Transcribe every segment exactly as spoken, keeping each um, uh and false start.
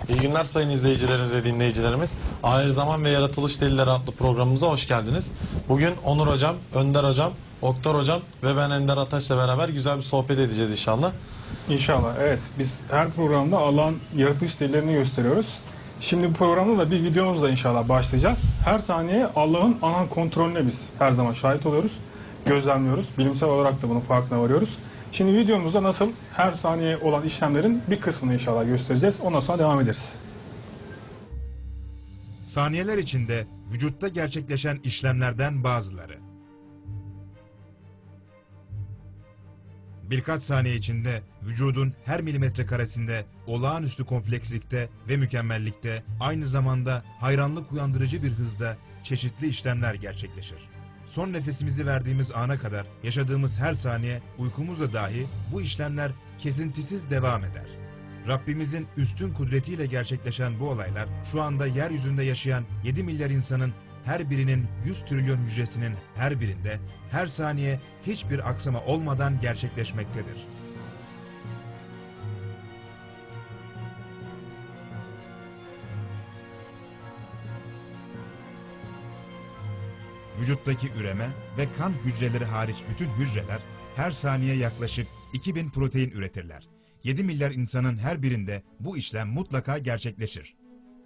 İyi günler sayın izleyicilerimiz ve dinleyicilerimiz. Ahir Zaman ve Yaratılış Delilleri adlı programımıza hoş geldiniz. Bugün Onur Hocam, Önder Hocam, Oktar Hocam ve ben Ender Ataş'la beraber güzel bir sohbet edeceğiz inşallah. İnşallah. Evet. Biz her programda Allah'ın yaratılış delillerini gösteriyoruz. Şimdi bu programda da bir videomuzla inşallah başlayacağız. Her saniye Allah'ın anan kontrolüne biz her zaman şahit oluyoruz. Gözlemliyoruz. Bilimsel olarak da bunun farkına varıyoruz. Şimdi videomuzda nasıl her saniye olan işlemlerin bir kısmını inşallah göstereceğiz. Ondan sonra devam ederiz. Saniyeler içinde vücutta gerçekleşen işlemlerden bazıları. Birkaç saniye içinde vücudun her milimetre karesinde olağanüstü komplekslikte ve mükemmellikte, aynı zamanda hayranlık uyandırıcı bir hızda çeşitli işlemler gerçekleşir. Son nefesimizi verdiğimiz ana kadar yaşadığımız her saniye, uykumuzda dahi bu işlemler kesintisiz devam eder. Rabbimizin üstün kudretiyle gerçekleşen bu olaylar şu anda yeryüzünde yaşayan yedi milyar insanın her birinin yüz trilyon hücresinin her birinde her saniye hiçbir aksama olmadan gerçekleşmektedir. Vücuttaki üreme ve kan hücreleri hariç bütün hücreler her saniye yaklaşık iki bin protein üretirler. yedi milyar insanın her birinde bu işlem mutlaka gerçekleşir.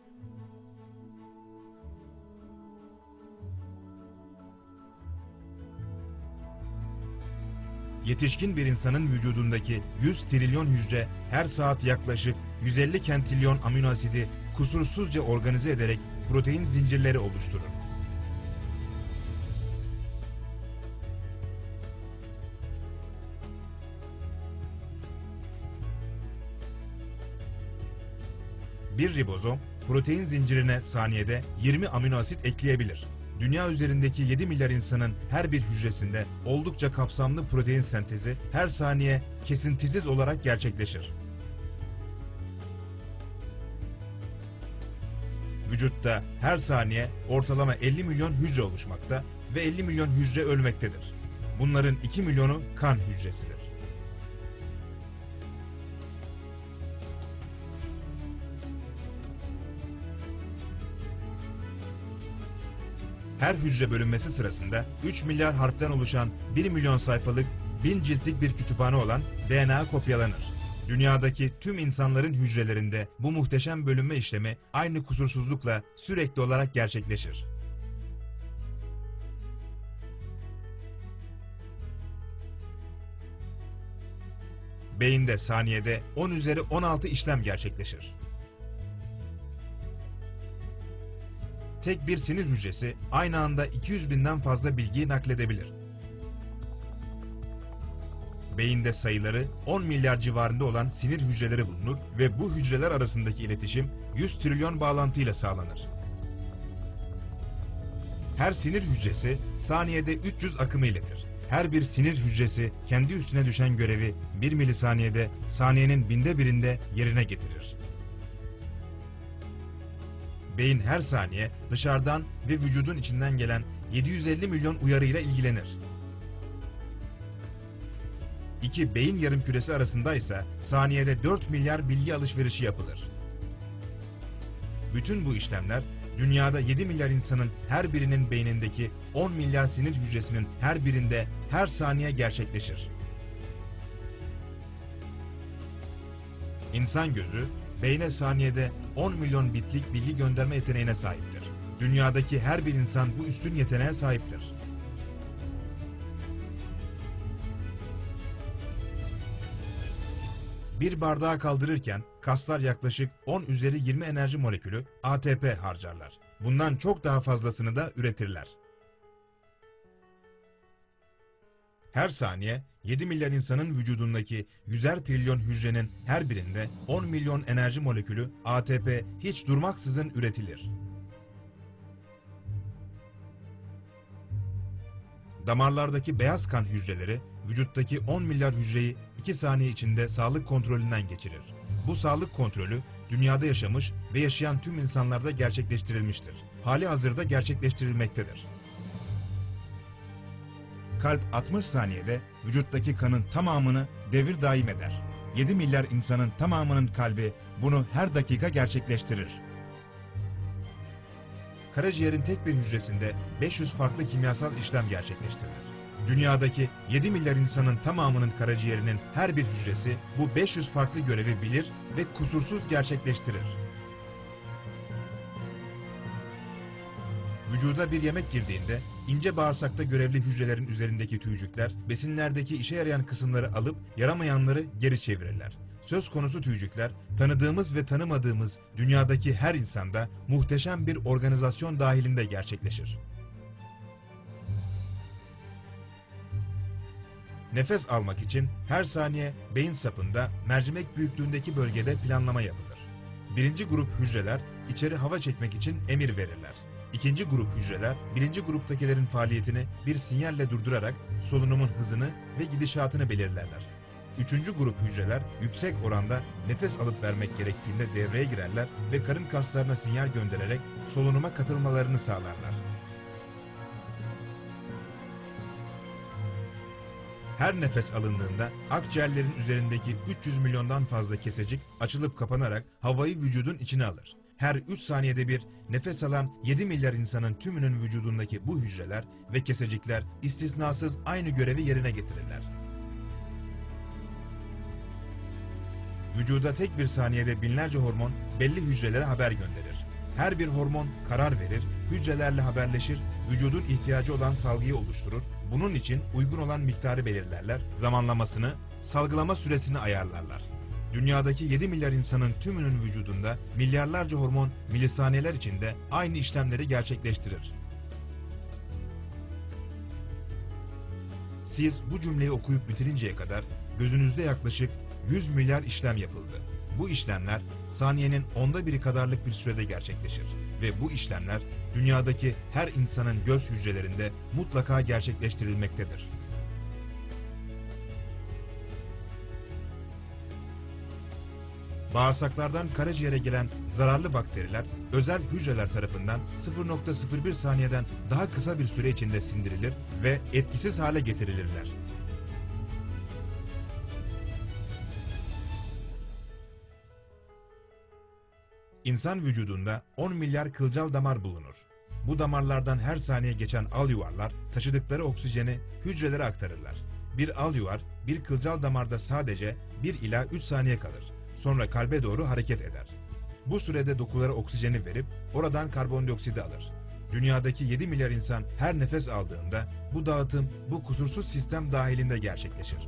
Yetişkin bir insanın vücudundaki yüz trilyon hücre her saat yaklaşık yüz elli kentilyon amino asidi kusursuzca organize ederek protein zincirleri oluşturur. Bir ribozom, protein zincirine saniyede yirmi amino asit ekleyebilir. Dünya üzerindeki yedi milyar insanın her bir hücresinde oldukça kapsamlı protein sentezi her saniye kesintisiz olarak gerçekleşir. Vücutta her saniye ortalama elli milyon hücre oluşmakta ve elli milyon hücre ölmektedir. Bunların iki milyonu kan hücresidir. Her hücre bölünmesi sırasında üç milyar harften oluşan bir milyon sayfalık, bin ciltlik bir kütüphane olan D N A kopyalanır. Dünyadaki tüm insanların hücrelerinde bu muhteşem bölünme işlemi aynı kusursuzlukla sürekli olarak gerçekleşir. Beyinde saniyede on üzeri on altı işlem gerçekleşir. Tek bir sinir hücresi aynı anda iki yüz binden fazla bilgiyi nakledebilir. Beyinde sayıları on milyar civarında olan sinir hücreleri bulunur ve bu hücreler arasındaki iletişim yüz trilyon bağlantıyla sağlanır. Her sinir hücresi saniyede üç yüz akımı iletir. Her bir sinir hücresi kendi üstüne düşen görevi bir milisaniyede saniyenin binde birinde yerine getirir. Beyin her saniye dışarıdan ve vücudun içinden gelen yedi yüz elli milyon uyarıyla ilgilenir. İki beyin yarımküresi arasında ise saniyede dört milyar bilgi alışverişi yapılır. Bütün bu işlemler dünyada yedi milyar insanın her birinin beynindeki on milyar sinir hücresinin her birinde her saniye gerçekleşir. İnsan gözü beyne saniyede on milyon bitlik bilgi gönderme yeteneğine sahiptir. Dünyadaki her bir insan bu üstün yeteneğe sahiptir. Bir bardağı kaldırırken kaslar yaklaşık on üzeri yirmi enerji molekülü A T P harcarlar. Bundan çok daha fazlasını da üretirler. Her saniye yedi milyar insanın vücudundaki yüzer trilyon hücrenin her birinde on milyon enerji molekülü A T P hiç durmaksızın üretilir. Damarlardaki beyaz kan hücreleri vücuttaki on milyar hücreyi iki saniye içinde sağlık kontrolünden geçirir. Bu sağlık kontrolü dünyada yaşamış ve yaşayan tüm insanlarda gerçekleştirilmiştir. Hali hazırda gerçekleştirilmektedir. Kalp altmış saniyede vücuttaki kanın tamamını devir daim eder. yedi milyar insanın tamamının kalbi bunu her dakika gerçekleştirir. Karaciğerin tek bir hücresinde beş yüz farklı kimyasal işlem gerçekleştirilir. Dünyadaki yedi milyar insanın tamamının karaciğerinin her bir hücresi bu beş yüz farklı görevi bilir ve kusursuz gerçekleştirir. Vücuda bir yemek girdiğinde ince bağırsakta görevli hücrelerin üzerindeki tüycükler besinlerdeki işe yarayan kısımları alıp yaramayanları geri çevirirler. Söz konusu tüycükler tanıdığımız ve tanımadığımız dünyadaki her insanda muhteşem bir organizasyon dahilinde gerçekleşir. Nefes almak için her saniye beyin sapında mercimek büyüklüğündeki bölgede planlama yapılır. Birinci grup hücreler içeri hava çekmek için emir verirler. İkinci grup hücreler birinci gruptakilerin faaliyetini bir sinyalle durdurarak solunumun hızını ve gidişatını belirlerler. Üçüncü grup hücreler yüksek oranda nefes alıp vermek gerektiğinde devreye girerler ve karın kaslarına sinyal göndererek solunuma katılmalarını sağlarlar. Her nefes alındığında akciğerlerin üzerindeki üç yüz milyondan fazla kesecik açılıp kapanarak havayı vücudun içine alır. Her üç saniyede bir nefes alan yedi milyar insanın tümünün vücudundaki bu hücreler ve kesecikler istisnasız aynı görevi yerine getirirler. Vücuda tek bir saniyede binlerce hormon belli hücrelere haber gönderir. Her bir hormon karar verir, hücrelerle haberleşir, vücudun ihtiyacı olan salgıyı oluşturur, bunun için uygun olan miktarı belirlerler, zamanlamasını, salgılama süresini ayarlarlar. Dünyadaki yedi milyar insanın tümünün vücudunda milyarlarca hormon milisaniyeler içinde aynı işlemleri gerçekleştirir. Siz bu cümleyi okuyup bitirinceye kadar gözünüzde yaklaşık yüz milyar işlem yapıldı. Bu işlemler saniyenin onda biri kadarlık bir sürede gerçekleşir ve bu işlemler dünyadaki her insanın göz hücrelerinde mutlaka gerçekleştirilmektedir. Bağırsaklardan karaciğere gelen zararlı bakteriler özel hücreler tarafından sıfır nokta sıfır bir saniyeden daha kısa bir süre içinde sindirilir ve etkisiz hale getirilirler. İnsan vücudunda on milyar kılcal damar bulunur. Bu damarlardan her saniye geçen al yuvarlar taşıdıkları oksijeni hücrelere aktarırlar. Bir al yuvar bir kılcal damarda sadece bir ila üç saniye kalır. Sonra kalbe doğru hareket eder. Bu sürede dokulara oksijeni verip oradan karbondioksidi alır. Dünyadaki yedi milyar insan her nefes aldığında bu dağıtım bu kusursuz sistem dahilinde gerçekleşir.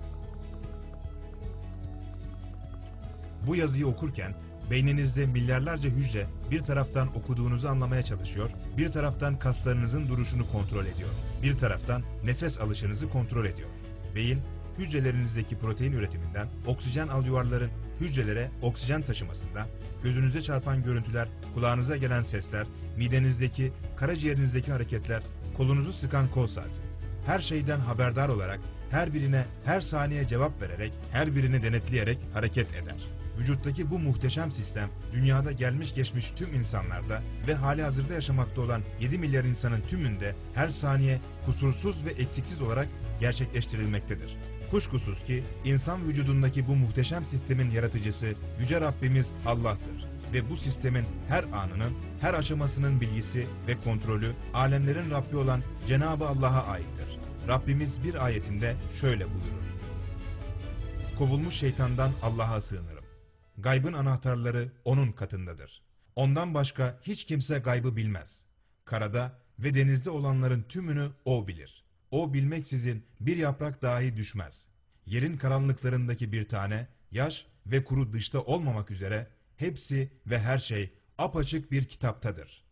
Bu yazıyı okurken beyninizde milyarlarca hücre bir taraftan okuduğunuzu anlamaya çalışıyor, bir taraftan kaslarınızın duruşunu kontrol ediyor, bir taraftan nefes alışınızı kontrol ediyor. Beyin, hücrelerinizdeki protein üretiminden, oksijen alyuvarların hücrelere oksijen taşımasından, gözünüze çarpan görüntüler, kulağınıza gelen sesler, midenizdeki, karaciğerinizdeki hareketler, kolunuzu sıkan kol saati. Her şeyden haberdar olarak, her birine her saniye cevap vererek, her birini denetleyerek hareket eder. Vücuttaki bu muhteşem sistem, dünyada gelmiş geçmiş tüm insanlarda ve hali hazırda yaşamakta olan yedi milyar insanın tümünde her saniye kusursuz ve eksiksiz olarak gerçekleştirilmektedir. Kuşkusuz ki insan vücudundaki bu muhteşem sistemin yaratıcısı Yüce Rabbimiz Allah'tır ve bu sistemin her anının, her aşamasının bilgisi ve kontrolü alemlerin Rabbi olan Cenab-ı Allah'a aittir. Rabbimiz bir ayetinde şöyle buyurur: "Kovulmuş şeytandan Allah'a sığınırım. Gaybın anahtarları onun katındadır. Ondan başka hiç kimse gaybı bilmez. Karada ve denizde olanların tümünü o bilir. O bilmeksizin bir yaprak dahi düşmez. Yerin karanlıklarındaki bir tane, yaş ve kuru dışta olmamak üzere hepsi ve her şey apaçık bir kitaptadır."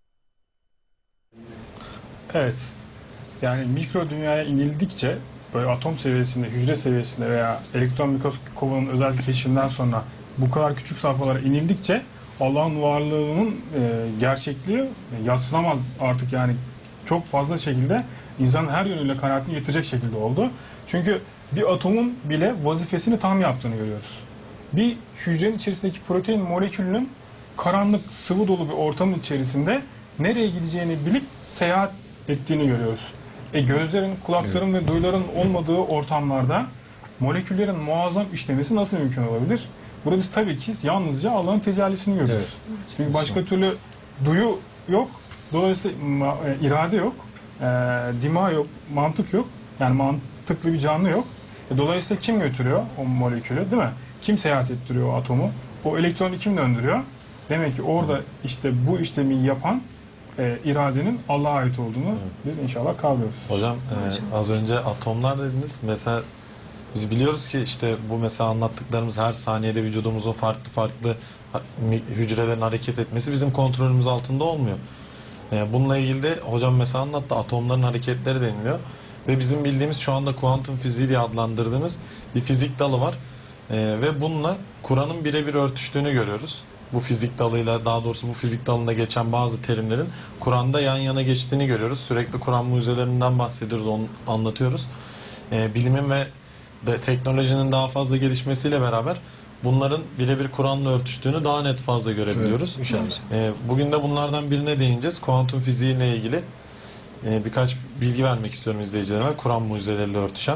Evet. Yani mikro dünyaya inildikçe böyle atom seviyesinde, hücre seviyesinde veya elektron mikroskobunun özel keşfinden sonra bu kadar küçük safhalara inildikçe Allah'ın varlığının e, gerçekliği yadsınamaz artık, yani çok fazla şekilde insanın her yönüyle kanaatini yitirecek şekilde oldu. Çünkü bir atomun bile vazifesini tam yaptığını görüyoruz. Bir hücrenin içerisindeki protein molekülünün karanlık, sıvı dolu bir ortamın içerisinde nereye gideceğini bilip seyahat ettiğini görüyoruz. E gözlerin, kulakların evet. ve duyuların olmadığı ortamlarda moleküllerin muazzam işlemesi nasıl mümkün olabilir? Burada biz tabii ki yalnızca Allah'ın tecellisini görüyoruz. Evet. Çünkü başka türlü duyu yok, dolayısıyla ma- e, irade yok, e, dima yok, mantık yok. Yani mantıklı bir canlı yok. E, dolayısıyla kim götürüyor o molekülü, değil mi? Kim seyahat ettiriyor o atomu? O elektronu kim döndürüyor? Demek ki orada işte bu işlemi yapan e, iradenin Allah'a ait olduğunu biz inşallah kavruyoruz. Hocam e, az önce atomlar dediniz. Mesela biz biliyoruz ki işte bu mesela anlattıklarımız her saniyede vücudumuzun farklı farklı ha- mi- hücrelerin hareket etmesi bizim kontrolümüz altında olmuyor. E, bununla ilgili de hocam mesela anlattı, atomların hareketleri deniliyor. Ve bizim bildiğimiz şu anda kuantum fiziği diye adlandırdığımız bir fizik dalı var. E, ve bununla Kur'an'ın birebir örtüştüğünü görüyoruz. Bu fizik dalıyla, daha doğrusu bu fizik dalında geçen bazı terimlerin Kur'an'da yan yana geçtiğini görüyoruz. Sürekli Kur'an mucizelerinden bahsediyoruz, onu anlatıyoruz. E, bilimin ve de teknolojinin daha fazla gelişmesiyle beraber bunların birebir Kur'an'la örtüştüğünü daha net fazla görebiliyoruz. İnşallah. E, bugün de bunlardan birine değineceğiz. Kuantum fiziğiyle ilgili e, birkaç bilgi vermek istiyorum izleyicilerime. Kur'an mucizeleriyle örtüşen.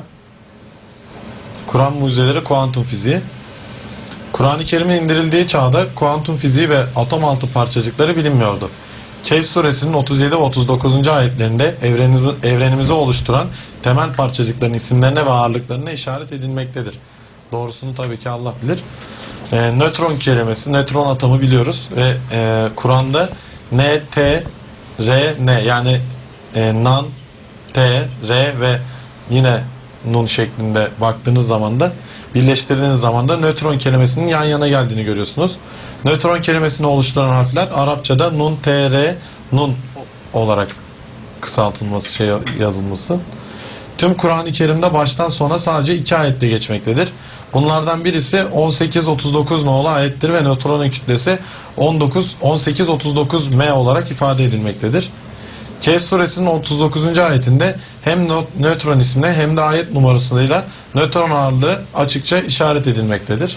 Kur'an mucizeleri kuantum fiziği. Kur'an-ı Kerim'in indirildiği çağda kuantum fiziği ve atom altı parçacıkları bilinmiyordu. Kehf suresinin otuz yedi ve otuz dokuzuncu ayetlerinde evrenimizi, evrenimizi oluşturan temel parçacıkların isimlerine ve ağırlıklarına işaret edilmektedir. Doğrusunu tabii ki Allah bilir. E, nötron kelimesi, nötron atomu biliyoruz ve e, Kur'an'da N, T, R, N yani e, nan, T, R ve yine nun şeklinde baktığınız zaman da birleştirdiğiniz zaman da nötron kelimesinin yan yana geldiğini görüyorsunuz. Nötron kelimesini oluşturan harfler Arapçada nun, T, R, nun olarak kısaltılması, şey yazılması. Tüm Kur'an-ı Kerim'de baştan sona sadece iki ayette geçmektedir. Bunlardan birisi on sekiz otuz dokuz nolu ayettir ve nötronun kütlesi on dokuz on sekiz otuz dokuz M olarak ifade edilmektedir. Kehf suresinin otuz dokuzuncu ayetinde hem nötron ismine hem de ayet numarasıyla nötron ağırlığı açıkça işaret edilmektedir.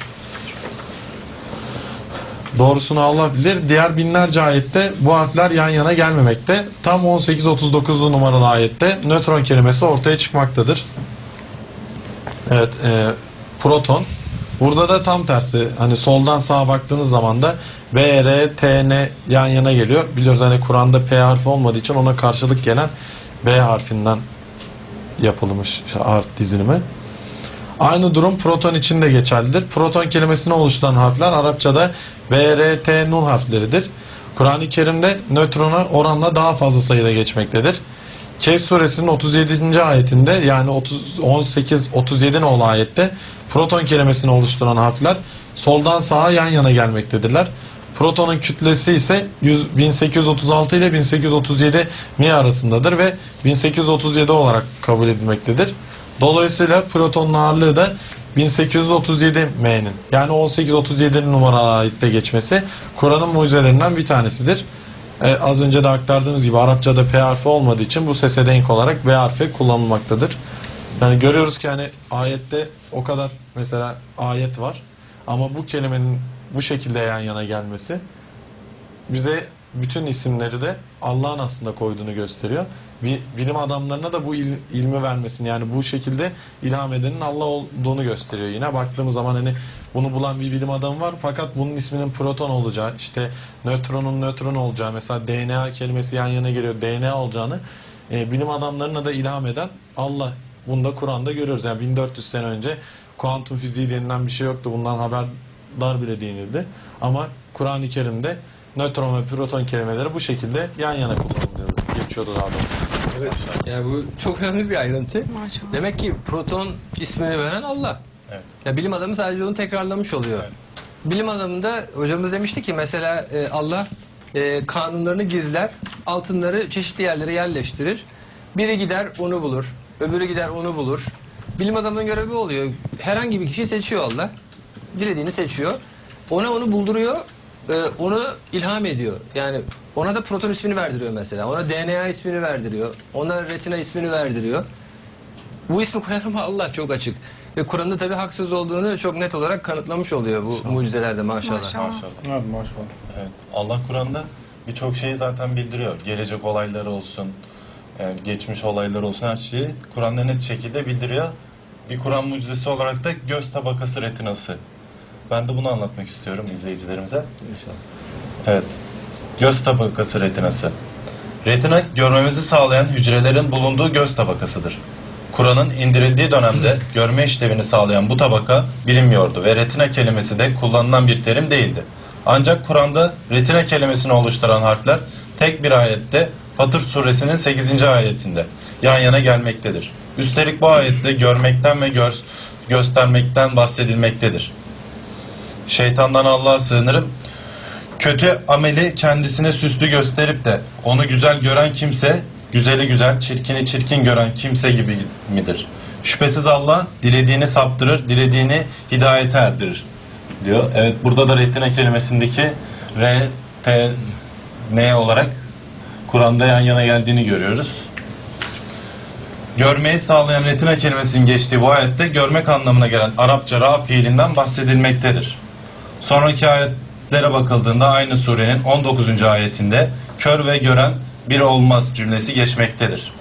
Doğrusunu Allah bilir. Diğer binlerce ayette bu harfler yan yana gelmemekte. Tam on sekiz otuz dokuz numaralı ayette nötron kelimesi ortaya çıkmaktadır. Evet, e, proton. Burada da tam tersi. Hani soldan sağa baktığınız zaman da B, R, T, N yan yana geliyor. Biliyoruz hani Kur'an'da P harfi olmadığı için ona karşılık gelen B harfinden yapılmış harf dizilimi. Aynı durum proton için de geçerlidir. Proton kelimesini oluşturan harfler Arapçada B, R, T, nun harfleridir. Kur'an-ı Kerim'de nötrona oranla daha fazla sayıda geçmektedir. Kehf suresinin otuz yedinci ayetinde yani otuz, on sekiz otuz yedi nolu ayette proton kelimesini oluşturan harfler soldan sağa yan yana gelmektedirler. Protonun kütlesi ise bin sekiz yüz otuz altı ile bin sekiz yüz otuz yedi mi arasındadır ve bin sekiz yüz otuz yedi olarak kabul edilmektedir. Dolayısıyla protonun ağırlığı da bin sekiz yüz otuz yedi M'nin yani on sekiz otuz yedi numaralı ayette geçmesi Kur'an'ın mucizelerinden bir tanesidir. Ee, az önce de aktardığımız gibi Arapçada P harfi olmadığı için bu sese denk olarak B harfi kullanılmaktadır. Yani görüyoruz ki hani ayette o kadar mesela ayet var ama bu kelimenin bu şekilde yan yana gelmesi bize bütün isimleri de Allah'ın aslında koyduğunu gösteriyor. Bilim adamlarına da bu il, ilmi vermesini yani bu şekilde ilham edenin Allah olduğunu gösteriyor. Yine baktığımız zaman hani bunu bulan bir bilim adamı var fakat bunun isminin proton olacağı, işte nötronun nötron olacağı, mesela D N A kelimesi yan yana geliyor, D N A olacağını e, bilim adamlarına da ilham eden Allah. Bunu da Kur'an'da görüyoruz. Yani bin dört yüz sene önce kuantum fiziği denilen bir şey yoktu. Bundan haberdar bile değinildi. Ama Kur'an-ı Kerim'de nötron ve proton kelimeleri bu şekilde yan yana kullanılıyordu. Geçiyordu daha doğrusu. Evet. Yani bu çok önemli bir ayrıntı. Maşallah. Demek ki proton ismini veren Allah. Evet. Ya bilim adamı sadece onu tekrarlamış oluyor. Evet. Bilim adamında hocamız demişti ki mesela e, Allah e, kanunlarını gizler, altınları çeşitli yerlere yerleştirir. Biri gider onu bulur, öbürü gider onu bulur. Bilim adamının görevi oluyor. Herhangi bir kişi seçiyor Allah. Dilediğini seçiyor. Ona onu bulduruyor, e, onu ilham ediyor. Yani ona da proton ismini verdiriyor mesela. Ona D N A ismini verdiriyor. Ona retina ismini verdiriyor. Bu ismi koyan ama Allah çok açık. Ve Kur'an'da tabii haksız olduğunu çok net olarak kanıtlamış oluyor bu mucizelerde maşallah. Maşallah. Maşallah. Evet, maşallah. Evet. Allah Kur'an'da birçok şeyi zaten bildiriyor. Gelecek olayları olsun, yani geçmiş olaylar olsun, her şeyi Kur'an'da net şekilde bildiriyor. bir Kur'an mucizesi olarak da göz tabakası retinası. Ben de bunu anlatmak istiyorum izleyicilerimize. İnşallah. Evet. Göz tabakası retinası. Retina görmemizi sağlayan hücrelerin bulunduğu göz tabakasıdır. Kur'an'ın indirildiği dönemde görme işlevini sağlayan bu tabaka bilinmiyordu ve retina kelimesi de kullanılan bir terim değildi. Ancak Kur'an'da retina kelimesini oluşturan harfler tek bir ayette Fatır suresinin sekizinci ayetinde yan yana gelmektedir. Üstelik bu ayette görmekten ve gör, göstermekten bahsedilmektedir. Şeytandan Allah'a sığınırım. Kötü ameli kendisine süslü gösterip de onu güzel gören kimse, güzeli güzel, çirkini çirkin gören kimse gibi midir? Şüphesiz Allah dilediğini saptırır, dilediğini hidayete erdirir diyor. Evet, burada da retina kelimesindeki R, T, N olarak Kur'an'da yan yana geldiğini görüyoruz. Görmeyi sağlayan retina kelimesinin geçtiği bu ayette görmek anlamına gelen Arapça ra fiilinden bahsedilmektedir. Sonraki ayetlere bakıldığında aynı surenin on dokuzuncu ayetinde kör ve gören bir olmaz cümlesi geçmektedir.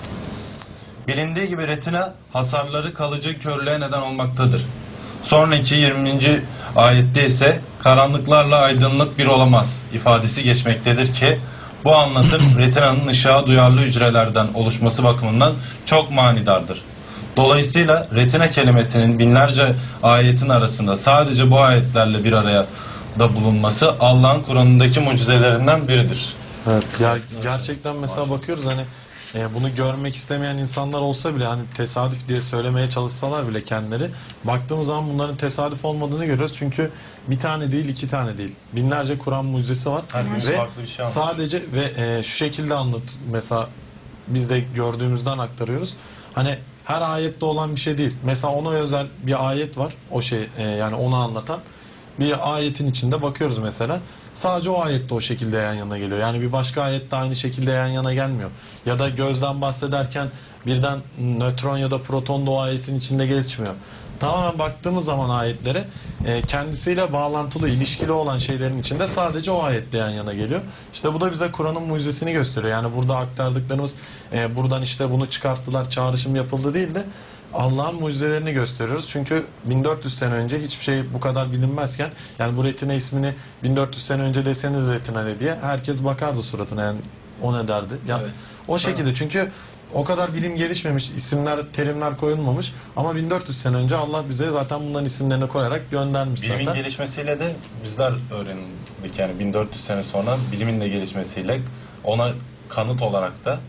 Bilindiği gibi retina hasarları kalıcı körlüğe neden olmaktadır. Sonraki yirminci ayette ise karanlıklarla aydınlık bir olamaz ifadesi geçmektedir ki bu anlatım retinanın ışığa duyarlı hücrelerden oluşması bakımından çok manidardır. Dolayısıyla retina kelimesinin binlerce ayetin arasında sadece bu ayetlerle bir araya da bulunması Allah'ın Kur'an'ındaki mucizelerinden biridir. Evet, ya gerçekten mesela bakıyoruz hani e, bunu görmek istemeyen insanlar olsa bile hani tesadüf diye söylemeye çalışsalar bile kendileri, baktığımız zaman bunların tesadüf olmadığını görüyoruz. Çünkü bir tane değil, iki tane değil. Binlerce Kur'an mucizesi var. Herkes Ve farklı bir şey anlatıyor. sadece ve e, şu şekilde anlat, mesela biz de gördüğümüzden aktarıyoruz. Hani her ayette olan bir şey değil. Mesela ona özel bir ayet var. O şey e, yani onu anlatan bir ayetin içinde bakıyoruz mesela. Sadece o ayette o şekilde yan yana geliyor. Yani bir başka ayette aynı şekilde yan yana gelmiyor. Ya da gözden bahsederken birden nötron ya da proton da o ayetin içinde geçmiyor. Tamamen baktığımız zaman ayetlere e, kendisiyle bağlantılı, ilişkili olan şeylerin içinde sadece o ayette yan yana geliyor. İşte bu da bize Kur'an'ın mucizesini gösteriyor. Yani burada aktardıklarımız e, buradan işte bunu çıkarttılar, çağrışım yapıldı değil de Allah'ın mucizelerini gösteriyoruz. Çünkü bin dört yüz sene önce hiçbir şey bu kadar bilinmezken, yani bu retina ismini bin dört yüz sene önce deseniz retina ne diye herkes bakardı suratına, yani o ne derdi. Yani Evet. o şekilde, çünkü o kadar bilim gelişmemiş, isimler, terimler koyulmamış ama bin dört yüz sene önce Allah bize zaten bunların isimlerini koyarak göndermiş Bilimin zaten. gelişmesiyle de bizler öğrendik. Yani bin dört yüz sene sonra bilimin de gelişmesiyle ona kanıt olarak da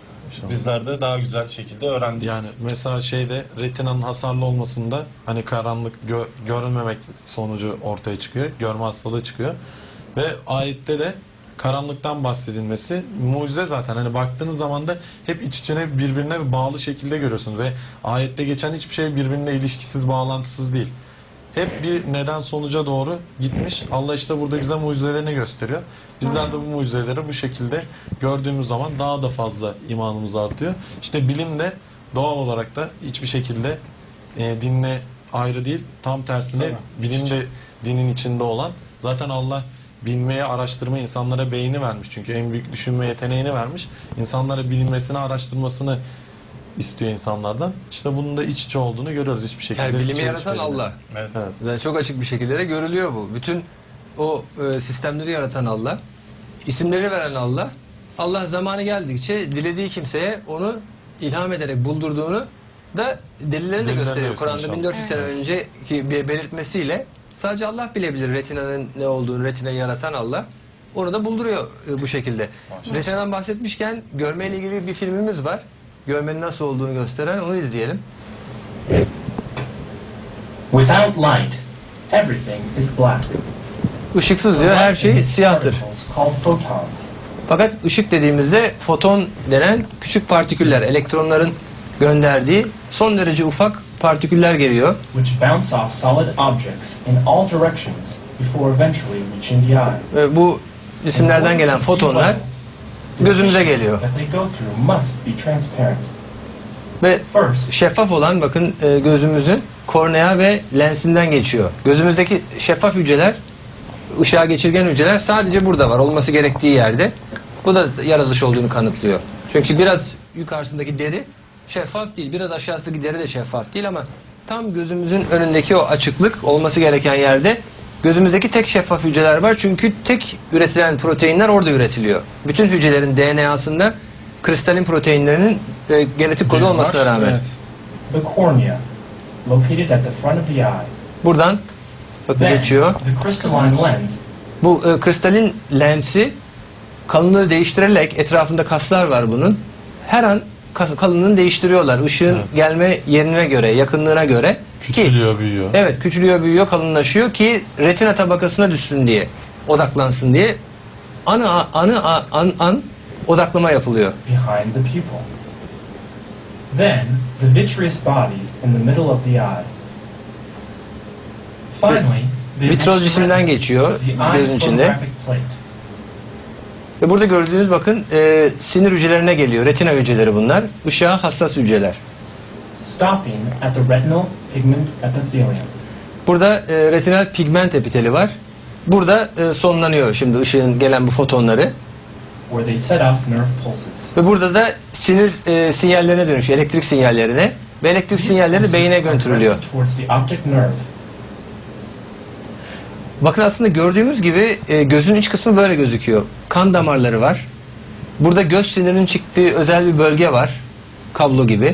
bizler de daha güzel şekilde öğrendik. Yani mesela şeyde retinanın hasarlı olmasında hani karanlık gö- görünmemek sonucu ortaya çıkıyor. Görme hastalığı çıkıyor. Ve ayette de karanlıktan bahsedilmesi mucize zaten. Hani baktığınız zaman da hep iç içine birbirine bağlı şekilde görüyorsunuz ve ayette geçen hiçbir şey birbirine ilişkisiz, bağlantısız değil. Hep bir neden sonuca doğru gitmiş. Allah işte burada bize mucizelerini gösteriyor. Bizler de bu mucizeleri bu şekilde gördüğümüz zaman daha da fazla imanımız artıyor. İşte bilim de doğal olarak da hiçbir şekilde e, dinle ayrı değil. Tam tersine bilim de dinin içinde olan. Zaten Allah bilmeye, araştırma, insanlara beyni vermiş. Çünkü en büyük düşünme yeteneğini vermiş. İnsanlara bilinmesini, araştırmasını istiyor insanlardan. İşte bunun da iç içe olduğunu görüyoruz hiçbir şekilde. Yani bilimi çelişmeli. yaratan Allah. Evet. Evet. Zaten çok açık bir şekilde de görülüyor bu. Bütün o e, sistemleri yaratan Allah, isimleri veren Allah, Allah zamanı geldikçe dilediği kimseye onu ilham ederek buldurduğunu da delillerini de Delillerini gösteriyor. gösteriyor Kur'an'da inşallah. bin dört yüz sene önceki bir belirtmesiyle sadece Allah bilebilir retinanın ne olduğunu, retinayı yaratan Allah. Onu da bulduruyor e, bu şekilde. Maşallah. Retinadan bahsetmişken görmeyle ilgili bir filmimiz var. Görmenin nasıl olduğunu gösteren, onu izleyelim. Without light, everything is black. Işıksız diyor, her şey siyahtır. Particles called photons. Fakat ışık dediğimizde foton denen küçük partiküller, elektronların gönderdiği son derece ufak partiküller geliyor. Which bounce off solid objects in all directions before eventually reaching the eye. Ve bu cisimlerden gelen fotonlar gözümüze geliyor. That they go through must be transparent. Ve First, şeffaf olan, bakın e, gözümüzün kornea ve lensinden geçiyor. Gözümüzdeki şeffaf hücreler, ışığa geçirgen hücreler sadece burada var, olması gerektiği yerde. Bu da yaratılış olduğunu kanıtlıyor. Çünkü biraz yukarısındaki deri şeffaf değil. Biraz aşağısı gideri de şeffaf değil ama tam gözümüzün önündeki o açıklık olması gereken yerde gözümüzdeki tek şeffaf hücreler var. Çünkü tek üretilen proteinler orada üretiliyor. Bütün hücrelerin D N A'sında kristalin proteinlerinin e, genetik kodu Var, olmasına rağmen. evet. The cornea, located at the front of the eye. Buradan bakın Then, geçiyor. the crystalline lens Bu e, kristalin lensi kalınlığı değiştirerek, etrafında kaslar var bunun. Her an kas, kalınlığını değiştiriyorlar. Işığın Evet. gelme yerine göre, yakınlığına göre. Ki, Küçülüyor, büyüyor. evet, küçülüyor, büyüyor, kalınlaşıyor ki retina tabakasına düşsün diye, odaklansın diye. Anı anı an an odaklama yapılıyor. behind the pupil. Then, the vitreous body in the middle of the eye. Finally, the Vitroz next cisimden retina, geçiyor the eye's gözün içinde. photographic plate. Ve burada gördüğünüz bakın e, sinir hücrelerine geliyor. Retina hücreleri bunlar. Işığa hassas hücreler. Stopping at the retinal pigment epithelium. Burada e, retinal pigment epiteli var. Burada e, sonlanıyor şimdi ışığın gelen bu fotonları. Where they set off nerve pulses. Ve burada da sinir e, sinyallerine dönüşüyor. Elektrik sinyallerine. Ve elektrik sinyalleri These beyine pulses are götürülüyor. directed towards the optic nerve. Bakın aslında gördüğümüz gibi e, gözün iç kısmı böyle gözüküyor. Kan damarları var. Burada göz sinirinin çıktığı özel bir bölge var. Kablo gibi.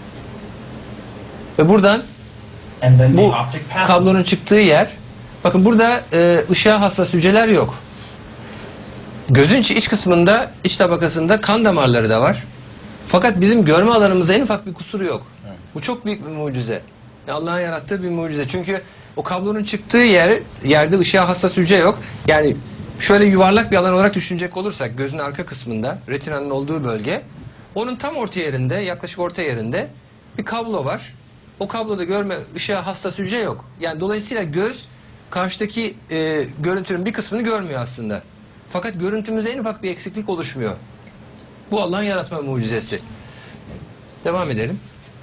Ve buradan And then the bu optic pathway. kablonun çıktığı yer, bakın burada e, ışığa hassas hücreler yok. Gözün iç, iç kısmında, iç tabakasında kan damarları da var. Fakat bizim görme alanımızda en ufak bir kusuru yok. Bu çok büyük bir mucize. Allah'ın yarattığı bir mucize. Çünkü o kablonun çıktığı yer, yerde ışığa hassas hücre yok. Yani şöyle yuvarlak bir alan olarak düşünecek olursak, gözün arka kısmında, retinanın olduğu bölge, onun tam orta yerinde, yaklaşık orta yerinde bir kablo var. O kabloda görme ışığa hassas hücre yok. Yani dolayısıyla göz karşıdaki e, görüntünün bir kısmını görmüyor aslında. Fakat görüntümüzde en ufak bir eksiklik oluşmuyor. Bu Allah'ın yaratma mucizesi. Devam edelim.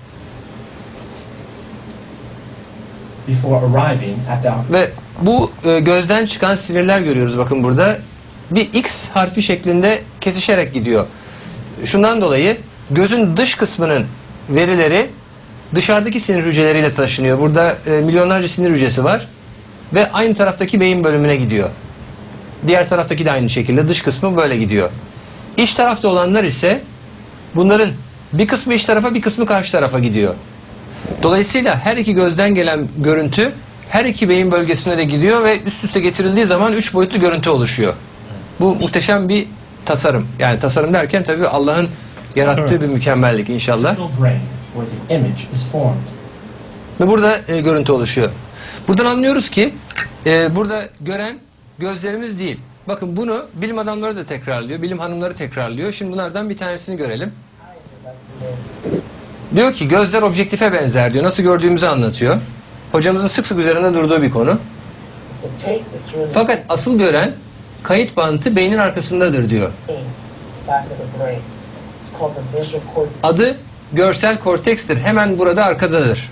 Before arriving at the Ve bu e, gözden çıkan sinirler görüyoruz bakın burada. Bir X harfi şeklinde kesişerek gidiyor. Şundan dolayı gözün dış kısmının verileri dışarıdaki sinir hücreleriyle taşınıyor. Burada e, milyonlarca sinir hücresi var. Ve aynı taraftaki beyin bölümüne gidiyor. Diğer taraftaki de aynı şekilde dış kısmı böyle gidiyor. İç tarafta olanlar ise bunların bir kısmı iç tarafa, bir kısmı karşı tarafa gidiyor. Dolayısıyla her iki gözden gelen görüntü her iki beyin bölgesine de gidiyor ve üst üste getirildiği zaman üç boyutlu görüntü oluşuyor. Bu muhteşem bir tasarım. Yani tasarım derken tabii Allah'ın yarattığı Evet. bir mükemmellik inşallah. retinal brain, where the image is formed. Ve burada e, görüntü oluşuyor. Buradan anlıyoruz ki e, burada gören gözlerimiz değil. Bakın bunu bilim adamları da tekrarlıyor, bilim hanımları tekrarlıyor. Şimdi bunlardan bir tanesini görelim. Diyor ki gözler objektife benzer diyor. Nasıl gördüğümüzü anlatıyor. Hocamızın sık sık üzerinde durduğu bir konu. Fakat asıl gören kayıt bantı beynin arkasındadır diyor. Adı görsel kortekstir. Hemen burada arkadadır.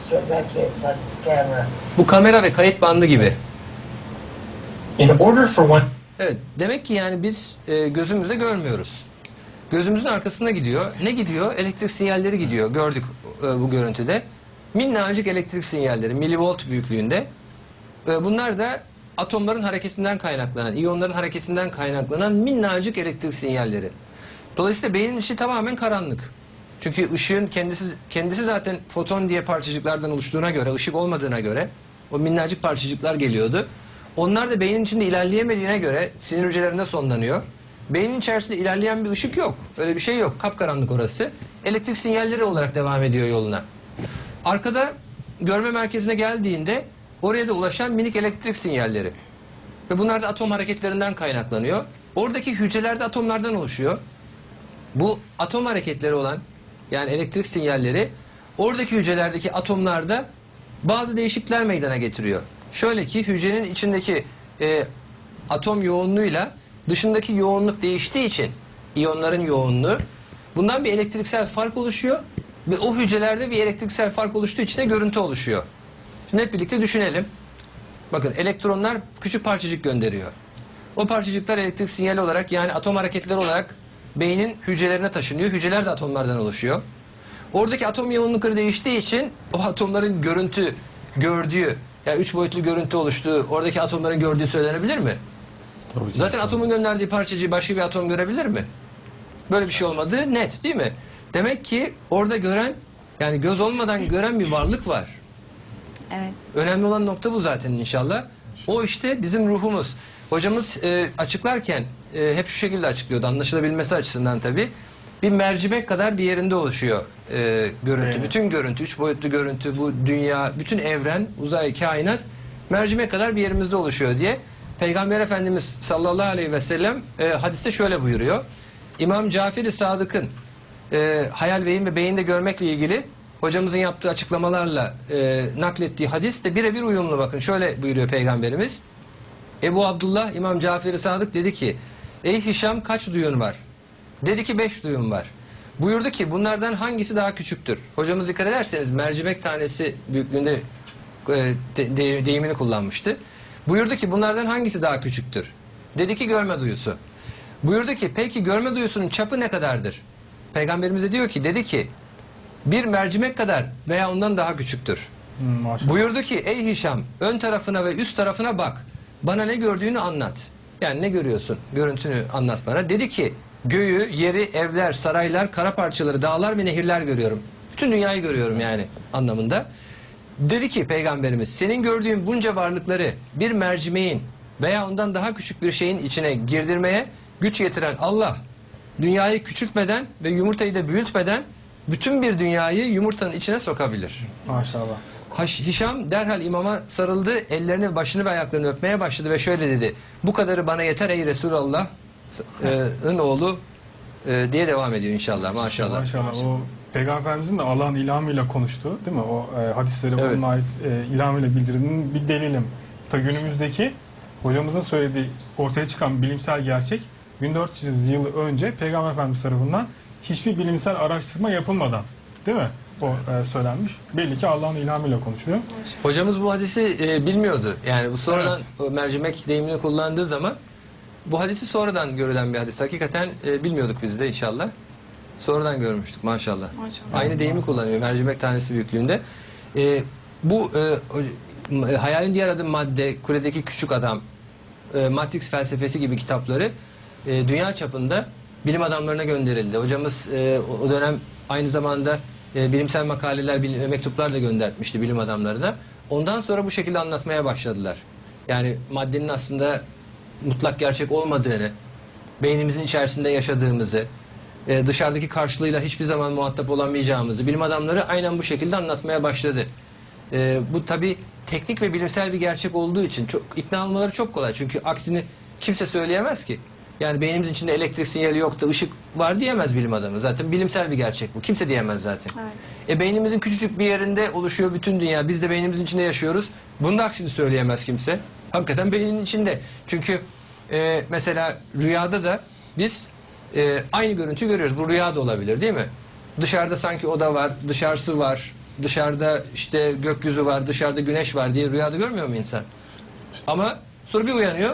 Bu kamera ve kayıt bandı gibi. In order for one Evet, demek ki yani biz e, gözümüzle görmüyoruz. Gözümüzün arkasına gidiyor. Ne gidiyor? Elektrik sinyalleri gidiyor. Gördük e, bu görüntüde. Minnacık elektrik sinyalleri, milivolt büyüklüğünde. E, bunlar da atomların hareketinden kaynaklanan, iyonların hareketinden kaynaklanan minnacık elektrik sinyalleri. Dolayısıyla beynin içi tamamen karanlık. Çünkü ışığın kendisi kendisi zaten foton diye parçacıklardan oluştuğuna göre, ışık olmadığına göre o minnacık parçacıklar geliyordu. Onlar da beynin içinde ilerleyemediğine göre sinir hücrelerinde sonlanıyor. Beynin içerisinde ilerleyen bir ışık yok. Öyle bir şey yok. Kapkaranlık orası. Elektrik sinyalleri olarak devam ediyor yoluna. Arkada görme merkezine geldiğinde oraya da ulaşan minik elektrik sinyalleri. Ve bunlar da atom hareketlerinden kaynaklanıyor. Oradaki hücreler de atomlardan oluşuyor. Bu atom hareketleri olan yani elektrik sinyalleri oradaki hücrelerdeki atomlarda bazı değişiklikler meydana getiriyor. Şöyle ki hücrenin içindeki e, atom yoğunluğuyla dışındaki yoğunluk değiştiği için iyonların yoğunluğu bundan bir elektriksel fark oluşuyor ve o hücrelerde bir elektriksel fark oluştuğu için de görüntü oluşuyor. Şimdi hep birlikte düşünelim. Bakın elektronlar küçük parçacık gönderiyor. O parçacıklar elektrik sinyali olarak yani atom hareketleri olarak beynin hücrelerine taşınıyor. Hücreler de atomlardan oluşuyor. Oradaki atom yoğunlukları değiştiği için o atomların görüntü gördüğü, yani üç boyutlu görüntü oluştuğu, oradaki atomların gördüğü söylenebilir mi? Tabii ki. Zaten atomun gönderdiği parçacığı başka bir atom görebilir mi? Böyle bir şey olmadığı net değil mi? Demek ki orada gören, yani göz olmadan gören bir varlık var. Evet. Önemli olan nokta bu zaten inşallah. O işte bizim ruhumuz. Hocamız e, açıklarken e, hep şu şekilde açıklıyordu, anlaşılabilmesi açısından tabii. Bir mercimek kadar bir yerinde oluşuyor e, görüntü. Evet. Bütün görüntü, üç boyutlu görüntü, bu dünya, bütün evren, uzay, kainat mercimek kadar bir yerimizde oluşuyor diye Peygamber Efendimiz sallallahu aleyhi ve sellem e, hadiste şöyle buyuruyor. İmam Cafer-i Sadık'ın e, hayal, vehim ve beyinde görmekle ilgili hocamızın yaptığı açıklamalarla e, naklettiği hadis de birebir uyumlu. Bakın şöyle buyuruyor Peygamberimiz. Ebu Abdullah İmam Cafer-i Sadık dedi ki, ey Hişam, kaç duyun var? Dedi ki beş duyum var. Buyurdu ki bunlardan hangisi daha küçüktür? Hocamız dikkat ederseniz mercimek tanesi büyüklüğünde e, de, de, deyimini kullanmıştı. Buyurdu ki bunlardan hangisi daha küçüktür? Dedi ki görme duyusu. Buyurdu ki peki görme duyusunun çapı ne kadardır? Peygamberimize diyor ki, dedi ki bir mercimek kadar veya ondan daha küçüktür. Hmm, maşallah. Buyurdu ki ey Hişam, ön tarafına ve üst tarafına bak. Bana ne gördüğünü anlat. Yani ne görüyorsun? Görüntünü anlat bana. Dedi ki göğü, yeri, evler, saraylar, kara parçaları, dağlar ve nehirler görüyorum. Bütün dünyayı görüyorum yani anlamında. Dedi ki Peygamberimiz, senin gördüğün bunca varlıkları bir mercimeğin veya ondan daha küçük bir şeyin içine girdirmeye güç yetiren Allah, dünyayı küçültmeden ve yumurtayı da büyütmeden bütün bir dünyayı yumurtanın içine sokabilir. Maşallah. Haş- Hişam derhal imama sarıldı, ellerini, başını ve ayaklarını öpmeye başladı ve şöyle dedi. Bu kadarı bana yeter ey Resulallah'ın oğlu e, diye devam ediyor inşallah. Maşallah. Maşallah. O Peygamber Efendimizin de Allah'ın ilhamıyla konuştuğu, değil mi? O e, hadisleri Evet. onun ait e, ilhamıyla bildirdiğinin bir delilim. Ta günümüzdeki hocamızın söylediği ortaya çıkan bilimsel gerçek bin dört yüz yıl önce Peygamber Efendimiz tarafından hiçbir bilimsel araştırma yapılmadan, değil mi? O e, söylenmiş. Belli ki Allah'ın ilhamıyla konuşuyor. Hocamız bu hadisi e, bilmiyordu. Yani bu sonradan Evet. o mercimek deyimini kullandığı zaman bu hadisi sonradan görülen bir hadis. Hakikaten e, bilmiyorduk biz de inşallah. Sonradan görmüştük maşallah. Maşallah. Aynı deyimi kullanıyor mercimek tanesi büyüklüğünde. E, bu e, o- hayalin diğer adı madde, kuledeki küçük adam, e, Matrix felsefesi gibi kitapları e, dünya çapında bilim adamlarına gönderildi. Hocamız e, o- o dönem aynı zamanda e, bilimsel makaleler, bilim, mektuplar da göndermişti bilim adamlarına. Ondan sonra bu şekilde anlatmaya başladılar. Yani maddenin aslında mutlak gerçek olmadığını, beynimizin içerisinde yaşadığımızı, e, dışarıdaki karşılığıyla hiçbir zaman muhatap olamayacağımızı bilim adamları aynen bu şekilde anlatmaya başladı. E, bu tabii teknik ve bilimsel bir gerçek olduğu için çok ikna olmaları çok kolay. Çünkü aksini kimse söyleyemez ki. Yani beynimizin içinde elektrik sinyali yok da ışık var diyemez bilim adamı. Zaten bilimsel bir gerçek bu. Kimse diyemez zaten. Evet. E beynimizin küçücük bir yerinde oluşuyor bütün dünya. Biz de beynimizin içinde yaşıyoruz. Bunun da aksini söyleyemez kimse. Hakikaten beynin içinde. Çünkü e, mesela rüyada da biz e, aynı görüntüyü görüyoruz. Bu rüya da olabilir değil mi? Dışarıda sanki oda var, dışarısı var, dışarıda işte gökyüzü var, dışarıda güneş var diye rüyada görmüyor mu insan? Ama sonra bir uyanıyor.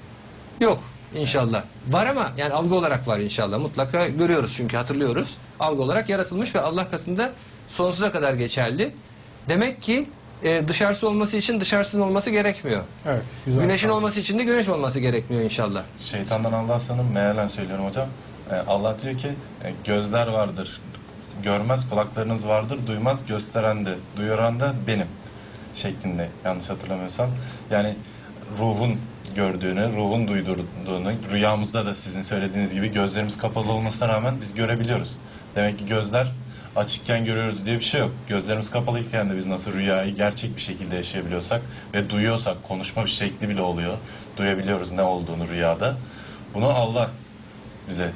Yok inşallah. Var ama yani algı olarak var inşallah. Mutlaka görüyoruz çünkü hatırlıyoruz. Algı olarak yaratılmış ve Allah katında sonsuza kadar geçerli. Demek ki e, dışarısı olması için dışarısının olması gerekmiyor. Evet. Güzel. Güneşin olması için de güneş olması gerekmiyor inşallah. Şeytandan Allah sanın mealen söylüyorum hocam. Ee, Allah diyor ki e, gözler vardır, görmez, kulaklarınız vardır, duymaz, gösteren de, duyuran da benim şeklinde, yanlış hatırlamıyorsam. Yani ruhun gördüğünü, ruhun duyduğunu, rüyamızda da sizin söylediğiniz gibi gözlerimiz kapalı olmasına rağmen biz görebiliyoruz. Demek ki gözler açıkken görüyoruz diye bir şey yok. Gözlerimiz kapalıyken de biz nasıl rüyayı gerçek bir şekilde yaşayabiliyorsak ve duyuyorsak, konuşma bir şekli bile oluyor. Duyabiliyoruz ne olduğunu rüyada. Bunu Allah bize...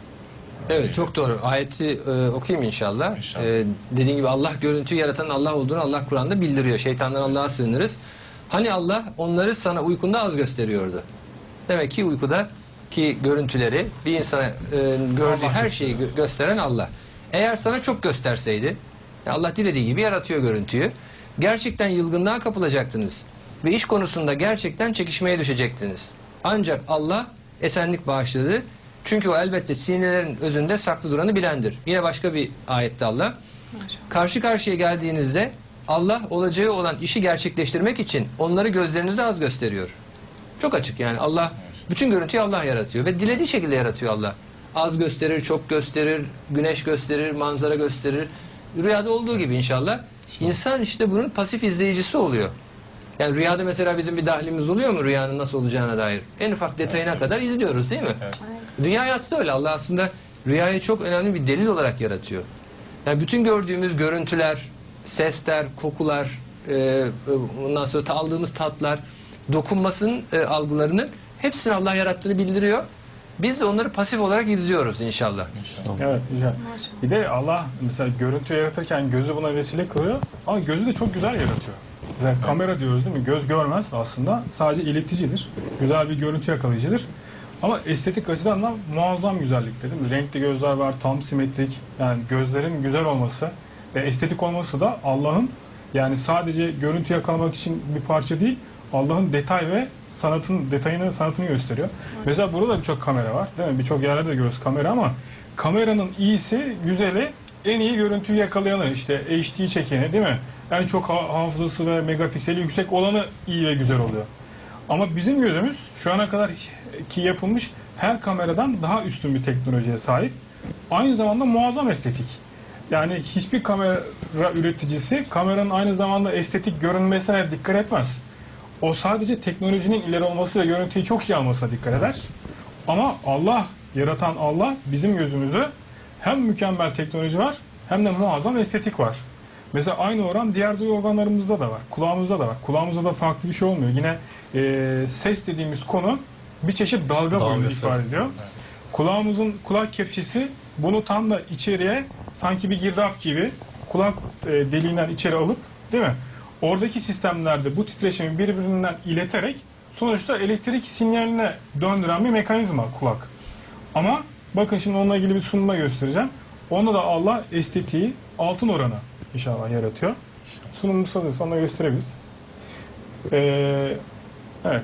Evet çok doğru. Ayeti e, okuyayım inşallah. İnşallah. E, dediğim gibi Allah görüntüyü yaratan Allah olduğunu Allah Kur'an'da bildiriyor. Şeytandan Allah'a sığınırız. Hani Allah onları sana uykunda az gösteriyordu. Demek ki uykuda ki görüntüleri bir insana e, gördüğü her şeyi gö- gösteren Allah. Eğer sana çok gösterseydi, Allah dilediği gibi yaratıyor görüntüyü. Gerçekten yılgınlığa kapılacaktınız ve iş konusunda gerçekten çekişmeye düşecektiniz. Ancak Allah esenlik bağışladı. Çünkü o elbette sinelerin özünde saklı duranı bilendir. Yine başka bir ayette Allah, Karşı karşıya geldiğinizde Allah olacağı olan işi gerçekleştirmek için onları gözlerinizde az gösteriyor. Çok açık yani. Allah bütün görüntüyü Allah yaratıyor ve dilediği şekilde yaratıyor Allah. Az gösterir, çok gösterir, güneş gösterir, manzara gösterir. Rüyada olduğu gibi inşallah. İnsan işte bunun pasif izleyicisi oluyor. Yani rüyada mesela bizim bir dahlimiz oluyor mu rüyanın nasıl olacağına dair? En ufak detayına kadar izliyoruz değil mi? Evet. Dünya hayatı da öyle. Allah aslında rüyayı çok önemli bir delil olarak yaratıyor. Yani bütün gördüğümüz görüntüler, sesler, kokular, e, ondan sonra ta- aldığımız tatlar, dokunmasının e, algılarının hepsini Allah yarattığını bildiriyor. Biz de onları pasif olarak izliyoruz inşallah. Evet, güzel. Bir de Allah mesela görüntü yaratırken gözü buna vesile kılıyor ama gözü de çok güzel yaratıyor. Mesela kamera diyoruz değil mi? Göz görmez aslında. Sadece ileticidir. Güzel bir görüntü yakalayıcıdır. Ama estetik açıdan da muazzam güzellikte değil mi? Renkli gözler var, tam simetrik. Yani gözlerin güzel olması ve estetik olması da Allah'ın yani sadece görüntü yakalamak için bir parça değil, Allah'ın detay ve sanatın detayını, sanatını gösteriyor. Mesela burada da birçok kamera var değil mi? Birçok yerlerde de görüyoruz kamera ama kameranın iyisi, güzeli, en iyi görüntüyü yakalayanı, işte H D çekeni değil mi? En çok ha- hafızası ve megapikseli yüksek olanı iyi ve güzel oluyor. Ama bizim gözümüz şu ana kadar ki yapılmış her kameradan daha üstün bir teknolojiye sahip. Aynı zamanda muazzam estetik. Yani hiçbir kamera üreticisi kameranın aynı zamanda estetik görünmesine dikkat etmez. O sadece teknolojinin ileri olması ve görüntüyü çok iyi almasına dikkat eder. Ama Allah, yaratan Allah bizim gözümüzü hem mükemmel teknoloji var hem de muazzam estetik var. Mesela aynı oran diğer duyu organlarımızda da var. Kulağımızda da var. Kulağımızda da farklı bir şey olmuyor. Yine e, ses dediğimiz konu bir çeşit dalga Dalga boyunu ses. ifade ediyor. Kulağımızın kulak kepçesi bunu tam da içeriye sanki bir girdap gibi kulak e, deliğinden içeri alıp değil mi? Oradaki sistemlerde bu titreşimi birbirinden ileterek sonuçta elektrik sinyaline döndüren bir mekanizma kulak. Ama bakın şimdi onunla ilgili bir sunuma göstereceğim. Onda da Allah estetiği altın oranı inşallah yaratıyor. Sunumumuz hazırsa onu gösterebiliriz. Ee, evet.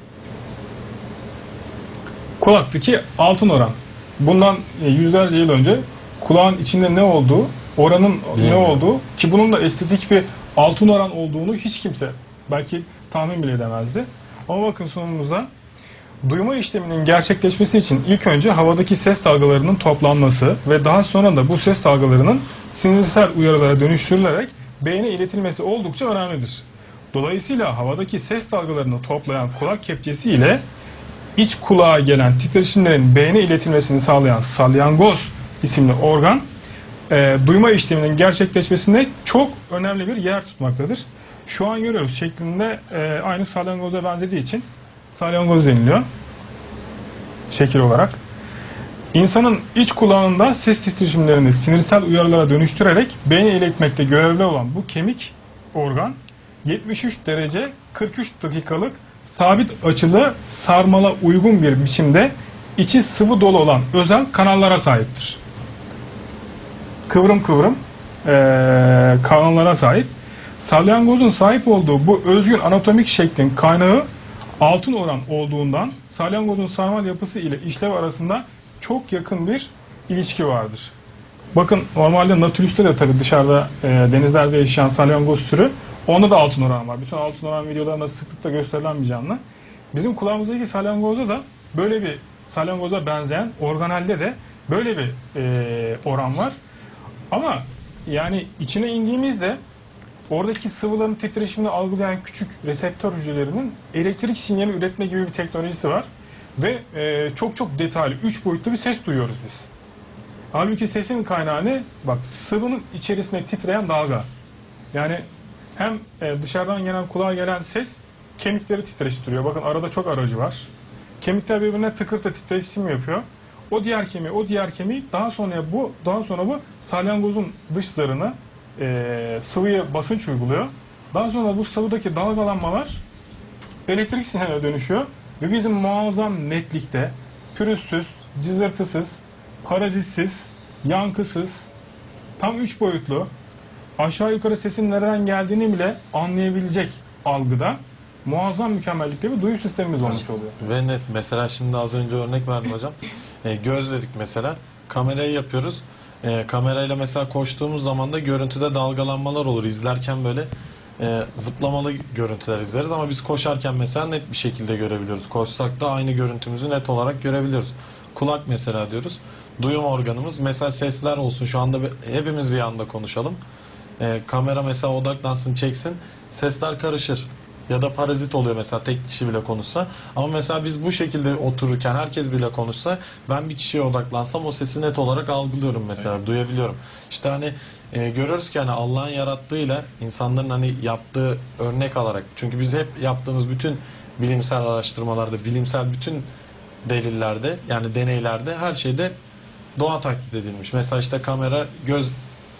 Kulaktaki altın oran. Bundan yüzlerce yıl önce kulağın içinde ne olduğu, oranın ne olduğu ki bunun da estetik bir altın oran olduğunu hiç kimse belki tahmin bile edemezdi. Ama bakın sunumumuzda duyma işleminin gerçekleşmesi için ilk önce havadaki ses dalgalarının toplanması ve daha sonra da bu ses dalgalarının sinirsel uyarılara dönüştürülerek beyne iletilmesi oldukça önemlidir. Dolayısıyla havadaki ses dalgalarını toplayan kulak kepçesi ile iç kulağa gelen titreşimlerin beyne iletilmesini sağlayan salyangoz isimli organ e, duyma işleminin gerçekleşmesinde çok önemli bir yer tutmaktadır. Şu an görüyoruz şeklinde e, aynı salyangoza benzediği için salyangoz deniliyor şekil olarak. İnsanın iç kulağında ses titreşimlerini sinirsel uyarılara dönüştürerek beyne iletmekte görevli olan bu kemik organ yetmiş üç derece kırk üç dakikalık sabit açılı sarmala uygun bir biçimde içi sıvı dolu olan özel kanallara sahiptir. Kıvrım kıvrım ee, kanallara sahip. Salyangozun sahip olduğu bu özgün anatomik şeklin kaynağı altın oran olduğundan salyangozun sarmal yapısı ile işlev arasında çok yakın bir ilişki vardır. Bakın normalde Natürüs'te de tabii dışarıda e, denizlerde yaşayan salyangoz türü onda da altın oran var. Bütün altın oran videolarında sıklıkla gösterilen bir canlı. Bizim kulağımızdaki salyangozda da böyle bir salyangoza benzeyen organelde de böyle bir e, oran var. Ama yani içine indiğimizde oradaki sıvıların titreşimini algılayan küçük reseptör hücrelerinin elektrik sinyali üretme gibi bir teknolojisi var. Ve e, çok çok detaylı, üç boyutlu bir ses duyuyoruz biz. Halbuki sesin kaynağı ne? Bak sıvının içerisinde titreyen dalga. Yani hem e, dışarıdan gelen kulağa gelen ses kemikleri titreştiriyor. Bakın arada çok aracı var. Kemikler birbirine tıkırtı titreşim yapıyor. O diğer kemiği, o diğer kemiği daha sonra bu daha sonra bu salyangozun dış zarını e, sıvıya basınç uyguluyor. Daha sonra bu sıvıdaki dalgalanmalar elektrik sinyaline dönüşüyor ve bizim muazzam netlikte pürüzsüz, cızırtısız, parazitsiz, yankısız, tam üç boyutlu, aşağı yukarı sesin nereden geldiğini bile anlayabilecek algıda muazzam mükemmellikte bir duyu sistemimiz olmuş oluyor. Ve net. Mesela şimdi az önce örnek verdim hocam. E, göz dedik mesela. Kamerayı yapıyoruz. e, kamerayla mesela koştuğumuz zaman da görüntüde dalgalanmalar olur. İzlerken böyle e, zıplamalı görüntüler izleriz ama biz koşarken mesela net bir şekilde görebiliyoruz. Koşsak da aynı görüntümüzü net olarak görebiliyoruz. Kulak mesela diyoruz. Duyum organımız. Mesela sesler olsun. Şu anda bir- hepimiz bir anda konuşalım. E, kamera mesela odaklansın, çeksin. Sesler karışır. Ya da parazit oluyor mesela tek kişi bile konuşsa. Ama mesela biz bu şekilde otururken herkes bile konuşsa, ben bir kişiye odaklansam o sesi net olarak algılıyorum mesela, duyabiliyorum. İşte hani e, görüyoruz ki hani Allah'ın yarattığıyla insanların hani yaptığı örnek alarak, çünkü biz hep yaptığımız bütün bilimsel araştırmalarda, bilimsel bütün delillerde, yani deneylerde, her şeyde doğa taklit edilmiş. Mesela işte kamera göz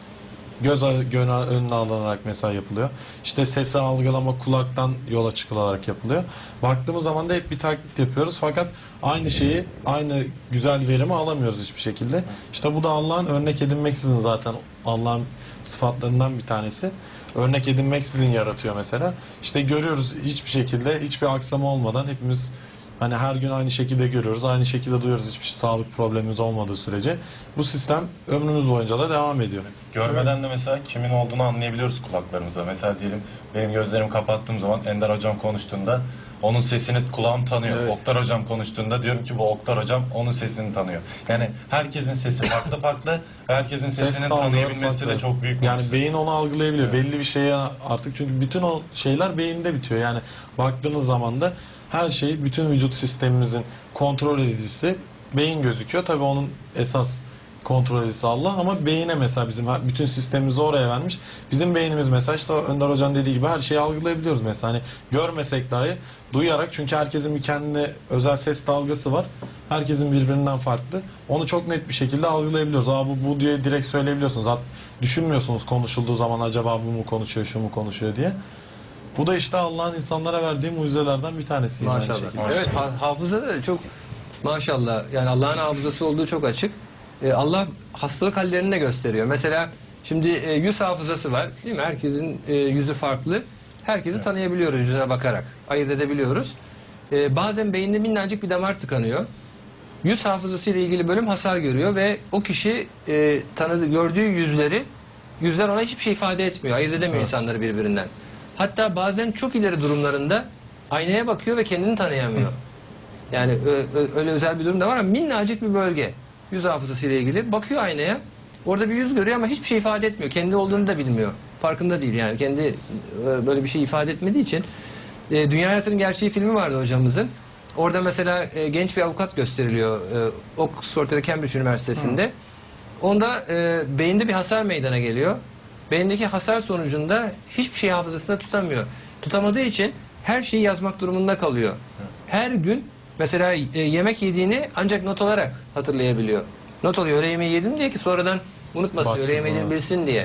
göz gönü önüne alınarak mesela yapılıyor. İşte sesi algılama kulaktan yola çıkılarak yapılıyor. Baktığımız zaman da hep bir taklit yapıyoruz fakat aynı şeyi, aynı güzel verimi alamıyoruz hiçbir şekilde. İşte bu da Allah'ın örnek edinmeksizin, zaten Allah'ın sıfatlarından bir tanesi. Örnek edinmeksizin yaratıyor mesela. İşte görüyoruz hiçbir şekilde, hiçbir aksama olmadan hepimiz hani her gün aynı şekilde görüyoruz, aynı şekilde duyuyoruz, hiçbir sağlık problemimiz olmadığı sürece. Bu sistem ömrümüz boyunca da devam ediyor. Görmeden de mesela kimin olduğunu anlayabiliyoruz kulaklarımıza. Mesela diyelim benim gözlerimi kapattığım zaman Ender hocam konuştuğunda onun sesini kulağım tanıyor. Evet. Oktar hocam konuştuğunda diyorum ki bu Oktar hocam onun sesini tanıyor. Yani herkesin sesi farklı farklı. Herkesin Ses sesini algıları tanıyabilmesi farklı. de çok büyük bir Yani mucize. beyin onu algılayabiliyor. Belli bir şeye artık, çünkü bütün o şeyler beyinde bitiyor. Yani baktığınız zaman da her şey, bütün vücut sistemimizin kontrol edicisi beyin gözüküyor. Tabii onun esas kontrol edicisi Allah, ama beyine mesela bizim her- bütün sistemimizi oraya vermiş. Bizim beynimiz mesela işte Önder Hoca'nın dediği gibi her şeyi algılayabiliyoruz mesela. Hani görmesek dahi duyarak, çünkü herkesin bir kendine özel ses dalgası var. Herkesin birbirinden farklı. Onu çok net bir şekilde algılayabiliyoruz. Aa, bu, bu diye direkt söyleyebiliyorsunuz. Hatta düşünmüyorsunuz konuşulduğu zaman acaba bu mu konuşuyor, şu mu konuşuyor diye. Bu da işte Allah'ın insanlara verdiği mucizelerden bir tanesi. yine aynı Maşallah. şekilde. Evet, ha- hafıza da çok maşallah. Yani Allah'ın hafızası olduğu çok açık. Ee, Allah hastalık hallerini de gösteriyor. Mesela şimdi e, yüz hafızası var, değil mi? Herkesin e, yüzü farklı. Herkesi tanıyabiliyoruz yüzüne bakarak. Ayırt edebiliyoruz. Ee, bazen beyinde minnacık bir damar tıkanıyor. Yüz hafızası ile ilgili bölüm hasar görüyor ve o kişi e, tanıdığı, gördüğü yüzleri, yüzler ona hiçbir şey ifade etmiyor. Ayırt edemiyor insanları birbirinden. Hatta bazen çok ileri durumlarında aynaya bakıyor ve kendini tanıyamıyor. Yani ö- ö- öyle özel bir durum da var ama minnacık bir bölge. Yüz hafızası ile ilgili. Bakıyor aynaya. Orada bir yüz görüyor ama hiçbir şey ifade etmiyor. Kendi olduğunu da bilmiyor. Farkında değil yani. Kendi e, böyle bir şey ifade etmediği için. E, Dünya Hayatının Gerçeği filmi vardı hocamızın. Orada mesela e, genç bir avukat gösteriliyor. E, Oxford ya da Cambridge Üniversitesi'nde. Onda e, beyinde bir hasar meydana geliyor. Beyindeki hasar sonucunda hiçbir şey hafızasında tutamıyor. Tutamadığı için her şeyi yazmak durumunda kalıyor. Her gün mesela e, yemek yediğini ancak not alarak hatırlayabiliyor. Not alıyor, öğle yemeği yedim diye ki sonradan unutmasın, Baktığı öğle yemeği zaman. bilsin diye.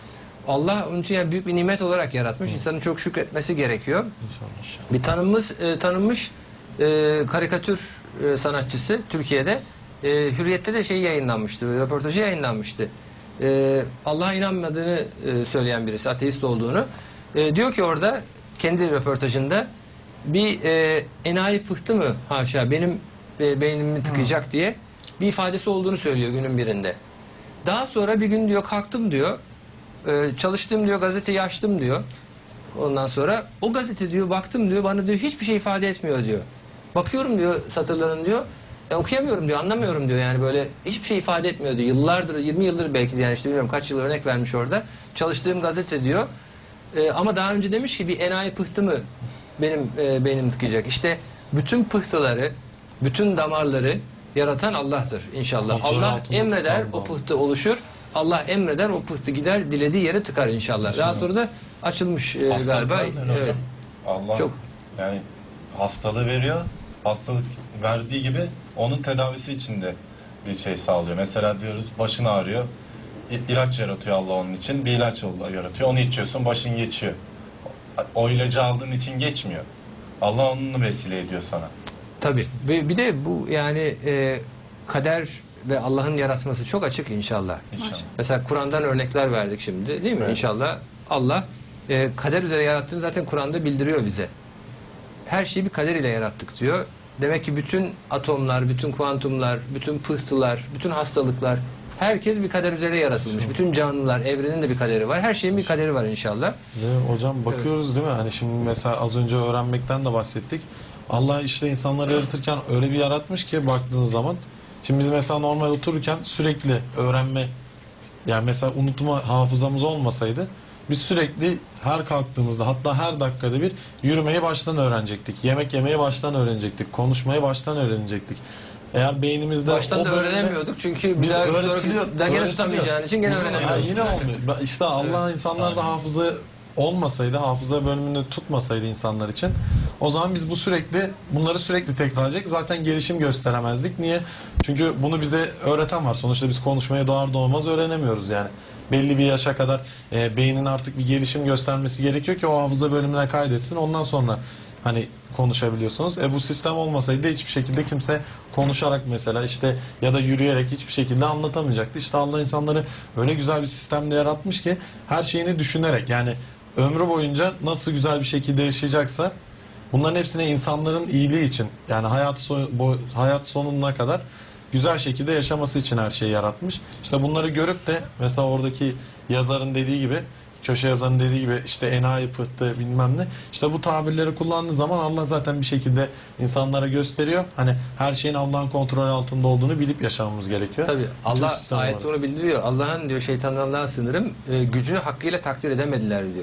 Allah onun için yani büyük bir nimet olarak yaratmış. İnsanın çok şükretmesi gerekiyor. İnşallah. Bir tanınmış, e, tanınmış e, karikatür e, sanatçısı Türkiye'de e, Hürriyet'te de şey yayınlanmıştı, röportajı yayınlanmıştı. E, Allah'a inanmadığını e, söyleyen birisi, ateist olduğunu. E, diyor ki orada kendi röportajında bir e, enayi pıhtı mı haşa benim e, beynimi tıkayacak diye bir ifadesi olduğunu söylüyor günün birinde. Daha sonra bir gün diyor kalktım diyor, e, çalıştığım diyor gazeteyi açtım diyor. Ondan sonra o gazete diyor baktım diyor bana diyor hiçbir şey ifade etmiyor diyor. Bakıyorum diyor satırların diyor. E, okuyamıyorum diyor, anlamıyorum diyor yani böyle hiçbir şey ifade etmiyor diyor. Yıllardır, yirmi yıldır belki de yani işte bilmiyorum kaç yıl örnek vermiş orada. Çalıştığım gazete diyor. E, ama daha önce demiş ki bir enayi pıhtı mı benim e, beynim tıkayacak. İşte bütün pıhtıları, bütün damarları yaratan Allah'tır inşallah. İnşallah Allah altında emreder tutar bu. o pıhtı oluşur. Allah emreder o pıhtı gider dilediği yere tıkar inşallah. Daha sonra da açılmış e, Hastalıklar galiba. da öyle Evet. hocam. Allah Çok. yani hastalığı veriyor. Hastalık verdiği gibi onun tedavisi için de bir şey sağlıyor. Mesela diyoruz başın ağrıyor. İ- ilaç yaratıyor Allah onun için. Bir ilaç Allah yaratıyor. Onu içiyorsun başın geçiyor. O ilacı aldığın için geçmiyor. Allah onu vesile ediyor sana. Tabii. Bir, bir de bu yani e, kader ve Allah'ın yaratması çok açık inşallah. İnşallah. Mesela Kur'an'dan örnekler verdik şimdi değil mi? Evet. İnşallah Allah e, kader üzere yarattığını zaten Kur'an'da bildiriyor bize. Her şeyi bir kader ile yarattık diyor. Demek ki bütün atomlar, bütün kuantumlar, bütün pıhtılar, bütün hastalıklar Herkes bir kader üzere yaratılmış. Bütün canlılar, evrenin de bir kaderi var. Her şeyin bir kaderi var inşallah. Ve hocam bakıyoruz değil mi? Hani şimdi mesela az önce öğrenmekten de bahsettik. Allah işte insanları yaratırken öyle bir yaratmış ki baktığınız zaman. Şimdi biz mesela normal otururken sürekli öğrenme, yani mesela unutma hafızamız olmasaydı biz sürekli her kalktığımızda, hatta her dakikada bir yürümeyi baştan öğrenecektik. Yemek yemeyi baştan öğrenecektik. Konuşmayı baştan öğrenecektik. Eğer beynimizde Baştan o da bölümde- öğrenemiyorduk çünkü bir Biz daha öğretiliyor- sonra da gene öğretiliyor. tutamayacağın için gene Biz- öğrenemiyoruz. Yani yine olmuyor. İşte Allah insanlarda hafıza olmasaydı, hafıza bölümünü tutmasaydı insanlar için, o zaman biz bu sürekli bunları sürekli tekrar edecek. Zaten gelişim gösteremezdik. Niye? Çünkü bunu bize öğreten var. Sonuçta biz konuşmayı doğar doğmaz öğrenemiyoruz yani. Belli bir yaşa kadar e, beynin artık bir gelişim göstermesi gerekiyor ki o hafıza bölümüne kaydetsin. Ondan sonra hani konuşabiliyorsunuz. E bu sistem olmasaydı hiçbir şekilde kimse konuşarak mesela işte ya da yürüyerek hiçbir şekilde anlatamayacaktı. İşte Allah insanları öyle güzel bir sistemde yaratmış ki her şeyini düşünerek, yani ömrü boyunca nasıl güzel bir şekilde yaşayacaksa bunların hepsini insanların iyiliği için, yani hayat son, bu, hayat sonuna kadar güzel şekilde yaşaması için her şeyi yaratmış. İşte bunları görüp de mesela oradaki yazarın dediği gibi, köşe yazarın dediği gibi işte enayi, pıhtı bilmem ne, işte bu tabirleri kullandığı zaman Allah zaten bir şekilde insanlara gösteriyor. Hani her şeyin Allah'ın kontrolü altında olduğunu bilip yaşamamız gerekiyor. Tabii Bütün Allah sistem ayette olarak. onu bildiriyor. Allah'ın diyor şeytandan Allah'a sığınırım. E, gücünü hakkıyla takdir edemediler diyor.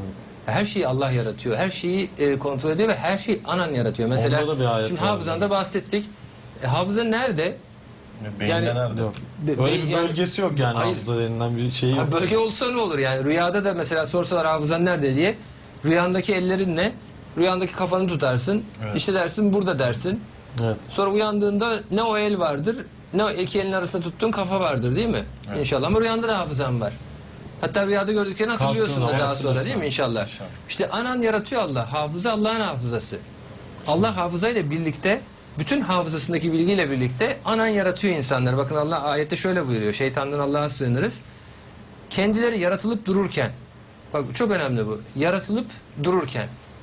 Her şeyi Allah yaratıyor. Her şeyi e, kontrol ediyor ve her şeyi anan yaratıyor. Mesela Onda da bir ayet şimdi var. hafızanda bahsettik. E, hafıza nerede? Beyinde Yani- nerede? Yok. Be- Böyle be- bir yani- bölgesi yok yani Hayır. hafıza denilen bir şey yok. Ha, bölge olsa ne olur yani? Rüyada da mesela sorsalar hafızan nerede diye. Rüyandaki ellerinle rüyandaki kafanı tutarsın. Evet. İşte dersin burada dersin. Evet. Sonra uyandığında ne o el vardır ne o iki elin arasında tuttuğun kafa vardır değil mi? Evet. İnşallah. Ama rüyanda da hafızan var. Hatta rüyada gördüklerini hatırlıyorsun da Kalktığın daha zaman sonra değil mi inşallah? İnşallah. İşte anan yaratıyor Allah. Hafıza Allah'ın hafızası. Allah hafızayla birlikte, bütün hafızasındaki bilgiyle birlikte anan yaratıyor insanları. Bakın Allah ayette şöyle buyuruyor. Şeytandan Allah'a sığınırız. Kendileri yaratılıp dururken, bak çok önemli bu. Yaratılıp dururken.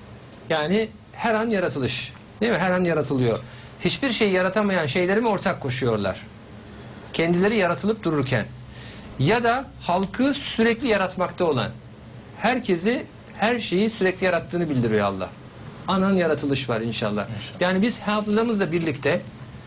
Yani her an yaratılış. Değil mi? Her an yaratılıyor. Hiçbir şey yaratamayan şeyleri mi ortak koşuyorlar? Kendileri yaratılıp dururken. Ya da halkı sürekli yaratmakta olan. Herkesi, her şeyi sürekli yarattığını bildiriyor Allah. Anan yaratılış var inşallah. İnşallah. Yani biz hafızamızla birlikte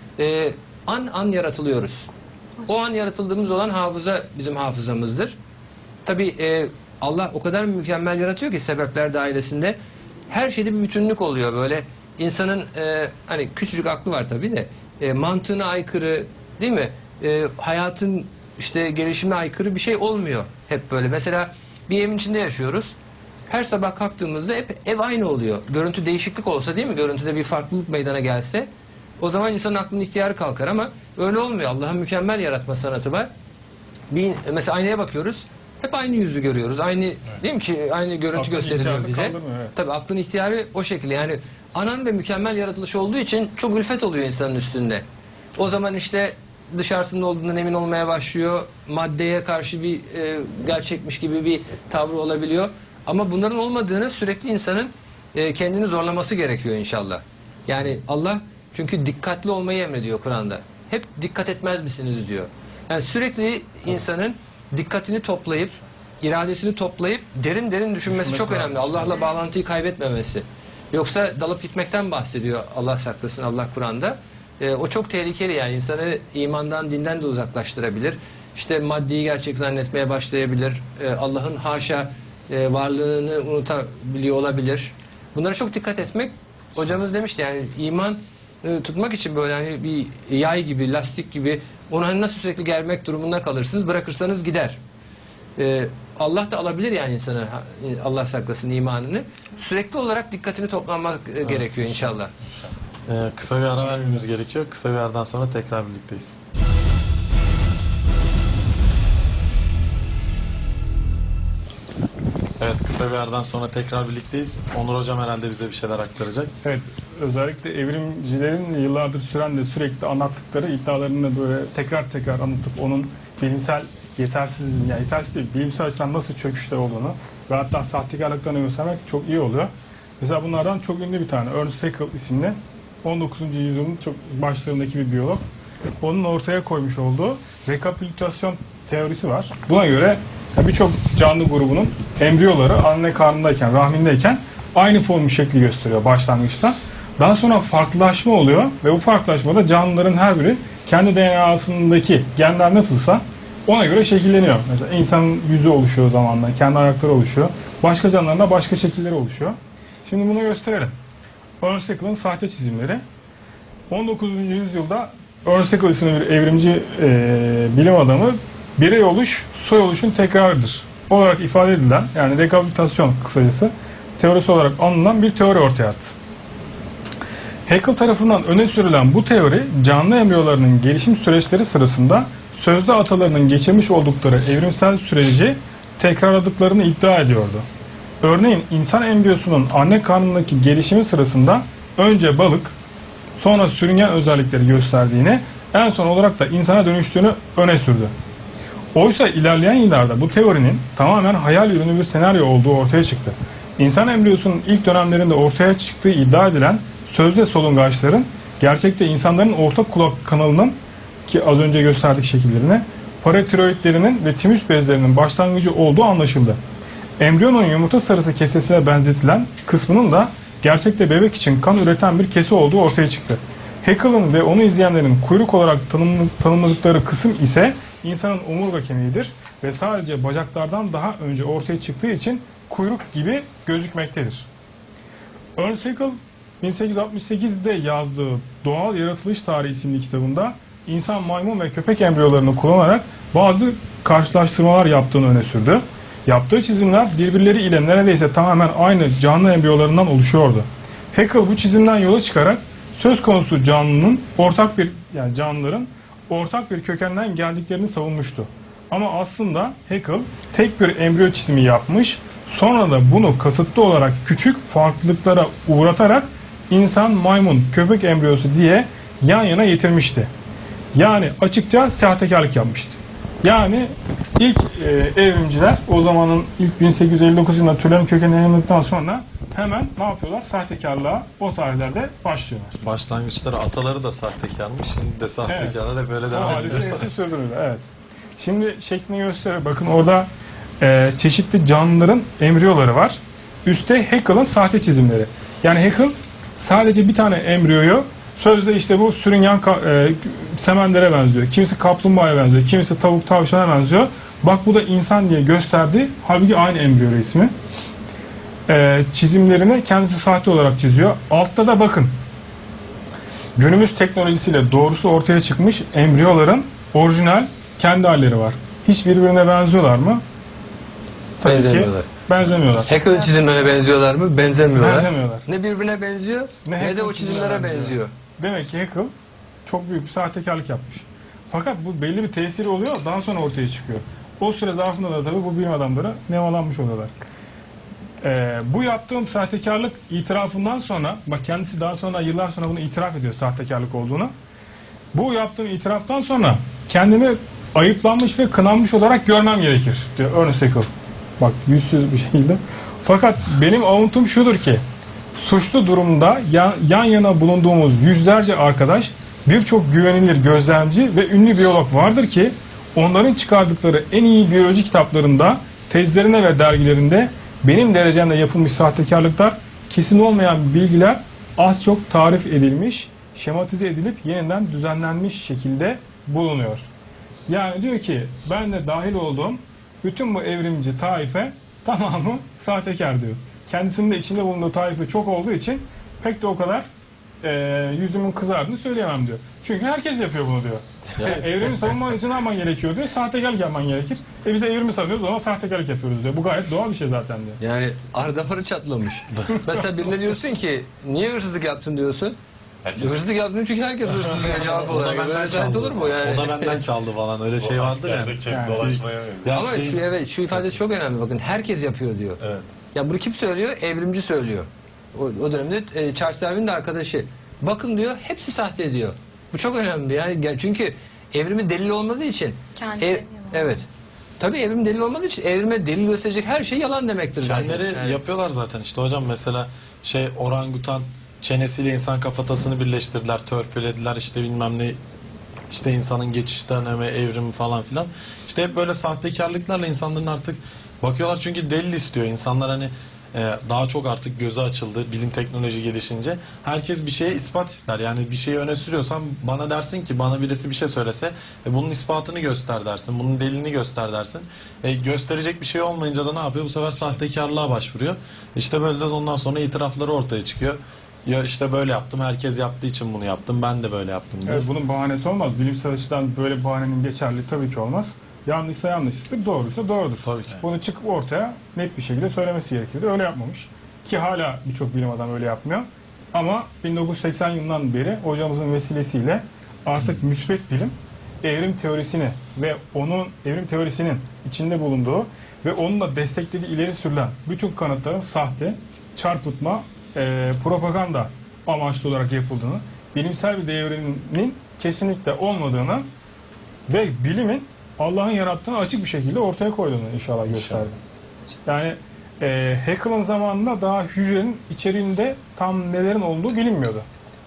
e, an an yaratılıyoruz. O an yaratıldığımız olan hafıza bizim hafızamızdır. Tabi Allah o kadar mükemmel yaratıyor ki sebepler dairesinde her şeyde bir bütünlük oluyor böyle. İnsanın e, hani küçücük aklı var tabi de e, mantığına aykırı değil mi? E, hayatın işte gelişimine aykırı bir şey olmuyor hep böyle. Mesela bir evin içinde yaşıyoruz. Her sabah kalktığımızda hep ev aynı oluyor. Görüntü değişiklik olsa değil mi? Görüntüde bir farklılık meydana gelse o zaman insanın aklının ihtiyarı kalkar ama öyle olmuyor. Allah'ın mükemmel yaratma sanatı var. Bir, mesela aynaya bakıyoruz. Hep aynı yüzü görüyoruz. Aynı değil mi ki aynı görüntü Aklın gösteriliyor ihtiyarı bize. kaldırmıyor, evet. Tabii aklın ihtiyarı o şekilde. Yani anan ve mükemmel yaratılış olduğu için çok ülfet oluyor insanın üstünde. O zaman işte dışarısında olduğundan emin olmaya başlıyor. Maddeye karşı bir e, gerçekmiş gibi bir tavrı olabiliyor. Ama bunların olmadığını sürekli insanın e, kendini zorlaması gerekiyor inşallah. Yani Allah çünkü dikkatli olmayı emrediyor Kur'an'da. Hep dikkat etmez misiniz diyor. Yani sürekli insanın dikkatini toplayıp, iradesini toplayıp derin derin düşünmesi Düşünmesi çok önemli. lazım. Allah'la bağlantıyı kaybetmemesi. Yoksa dalıp gitmekten bahsediyor Allah saklasın Allah Kur'an'da. E, o çok tehlikeli yani insanı imandan, dinden de uzaklaştırabilir. İşte maddeyi gerçek zannetmeye başlayabilir. E, Allah'ın haşa e, varlığını unutabiliyor olabilir. Bunlara çok dikkat etmek, hocamız demişti yani iman e, tutmak için böyle hani bir yay gibi, lastik gibi onu hani nasıl sürekli germek durumunda kalırsınız, bırakırsanız gider. E, Allah da alabilir yani insanı, ha- Allah saklasın imanını. Sürekli olarak dikkatini toplamak e, gerekiyor inşallah. Ee, kısa bir ara vermemiz gerekiyor. Kısa bir aradan sonra tekrar birlikteyiz. Evet, kısa bir aradan sonra tekrar birlikteyiz. Onur Hocam herhalde bize bir şeyler aktaracak. Evet, özellikle evrimcilerin yıllardır süren de sürekli anlattıkları iddialarını böyle tekrar tekrar anlatıp onun bilimsel yetersizliğini, yani yetersiz değil, bilimsel açıdan nasıl çöküşte olduğunu ve hatta sahtekarlıklarını göstermek çok iyi oluyor. Mesela bunlardan çok ünlü bir tane Ernst Haeckel isimli on dokuzuncu yüzyılın çok başlarındaki bir biyolog. Onun ortaya koymuş olduğu rekapitülasyon teorisi var. Buna göre birçok canlı grubunun embriyoları anne karnındayken, rahmindeyken aynı formu şekli gösteriyor başlangıçta. Daha sonra farklılaşma oluyor ve bu farklılaşmada canlıların her biri kendi D N A'sındaki genler nasılsa ona göre şekilleniyor. Mesela insanın yüzü oluşuyor zamanla, kendi ayakları oluşuyor. Başka canlıların da başka şekilleri oluşuyor. Şimdi bunu gösterelim. Ernst Haeckel'ın sahte çizimleri. on dokuzuncu yüzyılda Ernst Haeckel isimli bir evrimci e, bilim adamı birey oluş, soy oluşun tekrarıdır olarak ifade edilen, yani rekapitülasyon kısacası teorisi olarak anılan bir teori ortaya attı. Haeckel tarafından öne sürülen bu teori canlı embriyolarının gelişim süreçleri sırasında sözde atalarının geçirmiş oldukları evrimsel süreci tekrarladıklarını iddia ediyordu. Örneğin insan embriyosunun anne karnındaki gelişimi sırasında önce balık, sonra sürüngen özellikleri gösterdiğini, en son olarak da insana dönüştüğünü öne sürdü. Oysa ilerleyen yıllarda bu teorinin tamamen hayal ürünü bir senaryo olduğu ortaya çıktı. İnsan embriyosunun ilk dönemlerinde ortaya çıktığı iddia edilen sözde solungaçların gerçekte insanların orta kulak kanalının, ki az önce gösterdik şekillerini, paratiroidlerinin ve timüs bezlerinin başlangıcı olduğu anlaşıldı. Embriyonun yumurta sarısı kesesine benzetilen kısmının da gerçekte bebek için kan üreten bir kese olduğu ortaya çıktı. Haeckel'ın ve onu izleyenlerin kuyruk olarak tanımladıkları kısım ise insanın omurga kemiğidir ve sadece bacaklardan daha önce ortaya çıktığı için kuyruk gibi gözükmektedir. Ernst Haeckel bin sekiz yüz altmış sekizde yazdığı Doğal Yaratılış Tarihi isimli kitabında insan, maymun ve köpek embriyolarını kullanarak bazı karşılaştırmalar yaptığını öne sürdü. Yaptığı çizimler birbirleri ile neredeyse tamamen aynı canlı embriyolarından oluşuyordu. Haeckel bu çizimden yola çıkarak söz konusu canlının ortak bir yani canlıların ortak bir kökenden geldiklerini savunmuştu. Ama aslında Haeckel tek bir embriyo çizimi yapmış, sonra da bunu kasıtlı olarak küçük farklılıklara uğratarak insan, maymun, köpek embriyosu diye yan yana getirmişti. Yani açıkça sahtekarlık yapmıştı. Yani ilk e, evrimciler o zamanın ilk bin sekiz yüz elli dokuz yılında türlerin kökenini yayınladıktan sonra hemen ne yapıyorlar? Sahtekarlığa o tarihlerde başlıyorlar. Başlangıçları ataları da sahtekarmış. Şimdi de sahtekarlar Evet. hep böyle O devam halde ediyor. hepsi sürdürülüyor. Evet. Şimdi şeklini gösteriyor. Bakın orada e, çeşitli canlıların embriyoları var. Üstte Haeckel'ın sahte çizimleri. Yani Haeckel sadece bir tane embriyoyu sözde işte bu sürüngen e, semendere benziyor. Kimisi kaplumbağaya benziyor. Kimisi tavuk tavşana benziyor. Bak bu da insan diye gösterdi. Halbuki aynı embriyo resmi. E, çizimlerini kendisi sahte olarak çiziyor. Altta da bakın. Günümüz teknolojisiyle doğrusu ortaya çıkmış embriyoların orijinal kendi halleri var. Hiç birbirine benziyorlar mı? Tabii Benzemiyorlar. ki benzemiyorlar. Haeckel'ın çizimlerine benziyorlar mı? Benzemiyorlar. Benzemiyorlar. Ne birbirine benziyor Ne ne, de Haeckel'ın o çizimlere çizimlerine benziyor. Demek ki Haeckel çok büyük bir sahtekarlık yapmış. Fakat bu belli bir tesiri oluyor, daha sonra ortaya çıkıyor. O süre zarfında da tabii bu bilim adamları nemalanmış oluyorlar. Ee, bu yaptığım sahtekarlık itirafından sonra, bak kendisi daha sonra yıllar sonra bunu itiraf ediyor sahtekarlık olduğunu. Bu yaptığım itiraftan sonra kendimi ayıplanmış ve kınanmış olarak görmem gerekir diyor Ernst Haeckel. Bak yüzsüz bir şekilde. Fakat benim avuntum şudur ki suçlu durumda yan, yan yana bulunduğumuz yüzlerce arkadaş, birçok güvenilir gözlemci ve ünlü biyolog vardır ki onların çıkardıkları en iyi biyoloji kitaplarında, tezlerine ve dergilerinde benim derecemde yapılmış sahtekarlıklar, kesin olmayan bilgiler az çok tarif edilmiş, şematize edilip yeniden düzenlenmiş şekilde bulunuyor. Yani diyor ki ben de dahil olduğum bütün bu evrimci taife tamamı sahtekar diyor. Kendisinin de içinde bulunduğu taife çok olduğu için pek de o kadar e, yüzümün kızardığını söyleyemem diyor. Çünkü herkes yapıyor bunu diyor. Yani evrimi savunman için ne yapman gerekiyor diyor. Sahtekarlık yapman gerekir. E biz de evrimi savunuyoruz ama sahtekarlık yapıyoruz diyor. Bu gayet doğal bir şey zaten diyor. Yani ardamarı çatlamış. Mesela birine diyorsun ki niye hırsızlık yaptın diyorsun. Herkes Hırsızlık yaptım çünkü herkes hırsızlığa cevap O da olarak. benden Böyle gayet çaldı. olur mu yani? O da benden çaldı falan. Öyle şey vardır yani. Yani. dolaşmaya Ya Ama şey- şu evet şu ifadesi çok önemli. Bakın herkes yapıyor diyor. Evet. Ya bunu kim söylüyor? Evrimci söylüyor. O, o dönemde e, Charles Darwin'in de arkadaşı. Bakın diyor hepsi sahte diyor. Bu çok önemli yani gel- çünkü evrimi delil olmadığı için. Kendilerinin Ev- evet. Tabii evrim delil olmadığı için evrime delil gösterecek her şey yalan demektir zaten. Kendileri Yani. yapıyorlar zaten işte hocam, mesela şey orangutan çenesiyle insan kafatasını birleştirdiler, törpülediler işte bilmem ne işte insanın geçiş dönemi, evrimi falan filan. İşte hep böyle sahtekarlıklarla insanların artık bakıyorlar, çünkü delil istiyor. İnsanlar hani e, daha çok artık gözü açıldı bilim teknoloji gelişince. Herkes bir şeye ispat ister. Yani bir şeyi öne sürüyorsan bana dersin ki, bana birisi bir şey söylese e, bunun ispatını göster dersin. Bunun delilini göster dersin. E, gösterecek bir şey olmayınca da ne yapıyor? Bu sefer sahtekarlığa başvuruyor. İşte böyle de ondan sonra itirafları ortaya çıkıyor. Ya işte böyle yaptım, herkes yaptığı için bunu yaptım, ben de böyle yaptım diyor. Evet, bunun bahanesi olmaz. Bilimsel açıdan böyle bir bahanenin geçerli tabii ki olmaz. Yanlışsa yanlıştır, doğruysa doğrudur. Tabii ki. Bunu çıkıp ortaya net bir şekilde söylemesi gerekirdi. Öyle yapmamış. Ki hala birçok bilim adamı öyle yapmıyor. Ama bin dokuz yüz seksen yılından beri hocamızın vesilesiyle artık müspet bilim evrim teorisini ve onun evrim teorisinin içinde bulunduğu ve onun da desteklediği ileri sürülen bütün kanıtların sahte, çarpıtma, e, propaganda amaçlı olarak yapıldığını, bilimsel bir değerinin kesinlikle olmadığını ve bilimin Allah'ın yarattığını açık bir şekilde ortaya koyduğunu inşallah gösterdi. Yani e, Haeckel'ın zamanında daha hücrenin içeriğinde tam nelerin olduğu bilinmiyordu.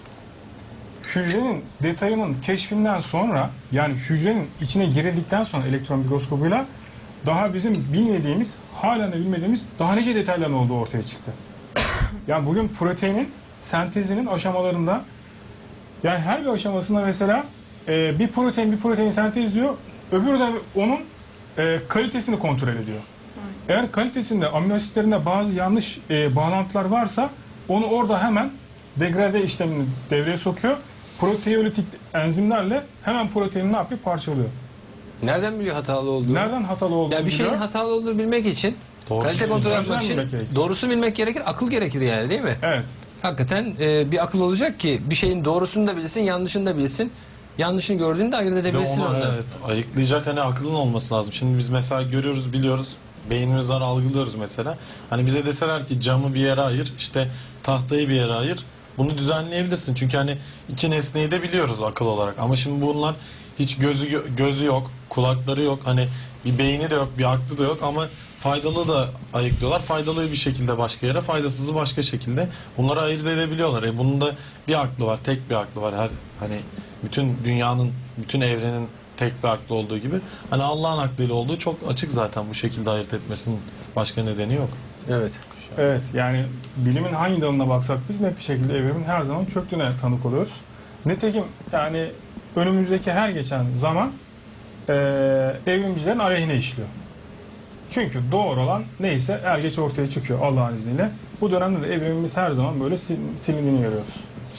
Hücrenin detayının keşfinden sonra, yani hücrenin içine girildikten sonra elektron mikroskobuyla daha bizim bilmediğimiz, halen de bilmediğimiz daha nice detayların olduğu ortaya çıktı. Yani bugün proteinin sentezinin aşamalarında, yani her bir aşamasında mesela e, bir protein bir proteini sentezliyor, öbürü de onun e, kalitesini kontrol ediyor. Eğer kalitesinde, amino asitlerinde bazı yanlış e, bağlantılar varsa onu orada hemen degrade işlemini devreye sokuyor. Proteolitik enzimlerle hemen proteini ne yapıyor? Parçalıyor. Nereden biliyor hatalı olduğunu? Nereden hatalı olduğunu Ya bir şeyin biliyor. hatalı olduğunu bilmek için, Doğrusu kalite kontrol bilmek yapmak için gerekir. doğrusu bilmek gerekir, akıl gerekir yani, değil mi? Evet. Hakikaten e, bir akıl olacak ki bir şeyin doğrusunu da bilsin, yanlışını da bilsin. Yanlışını gördüğünde ayırt Bir de edebilsin onu, ondan. evet, ayıklayacak hani aklın olması lazım. Şimdi biz mesela görüyoruz, biliyoruz, beynimiz var, algılıyoruz mesela. Hani bize deseler ki camı bir yere ayır, işte tahtayı bir yere ayır, bunu düzenleyebilirsin. Çünkü hani iki nesneyi de biliyoruz akıl olarak. Ama şimdi bunlar hiç gözü gözü yok, kulakları yok, hani bir beyni de yok, bir aklı da yok ama faydalı da ayıklıyorlar. Faydalıyı bir şekilde başka yere, faydasızı başka şekilde. Bunları ayırt edebiliyorlar. E bunun da bir aklı var, tek bir aklı var. Her hani bütün dünyanın, bütün evrenin tek bir aklı olduğu gibi. Hani Allah'ın aklıyla olduğu çok açık zaten, bu şekilde ayırt etmesinin başka nedeni yok. Evet. Evet, yani bilimin hangi dalına baksak biz net bir şekilde evrimin her zaman çöktüğüne tanık oluyoruz. Nitekim yani önümüzdeki her geçen zaman e, evrimcilerin aleyhine işliyor. Çünkü doğru olan neyse er geç ortaya çıkıyor Allah'ın izniyle. Bu dönemde de evrimimiz her zaman böyle sil, silindiğini görüyoruz.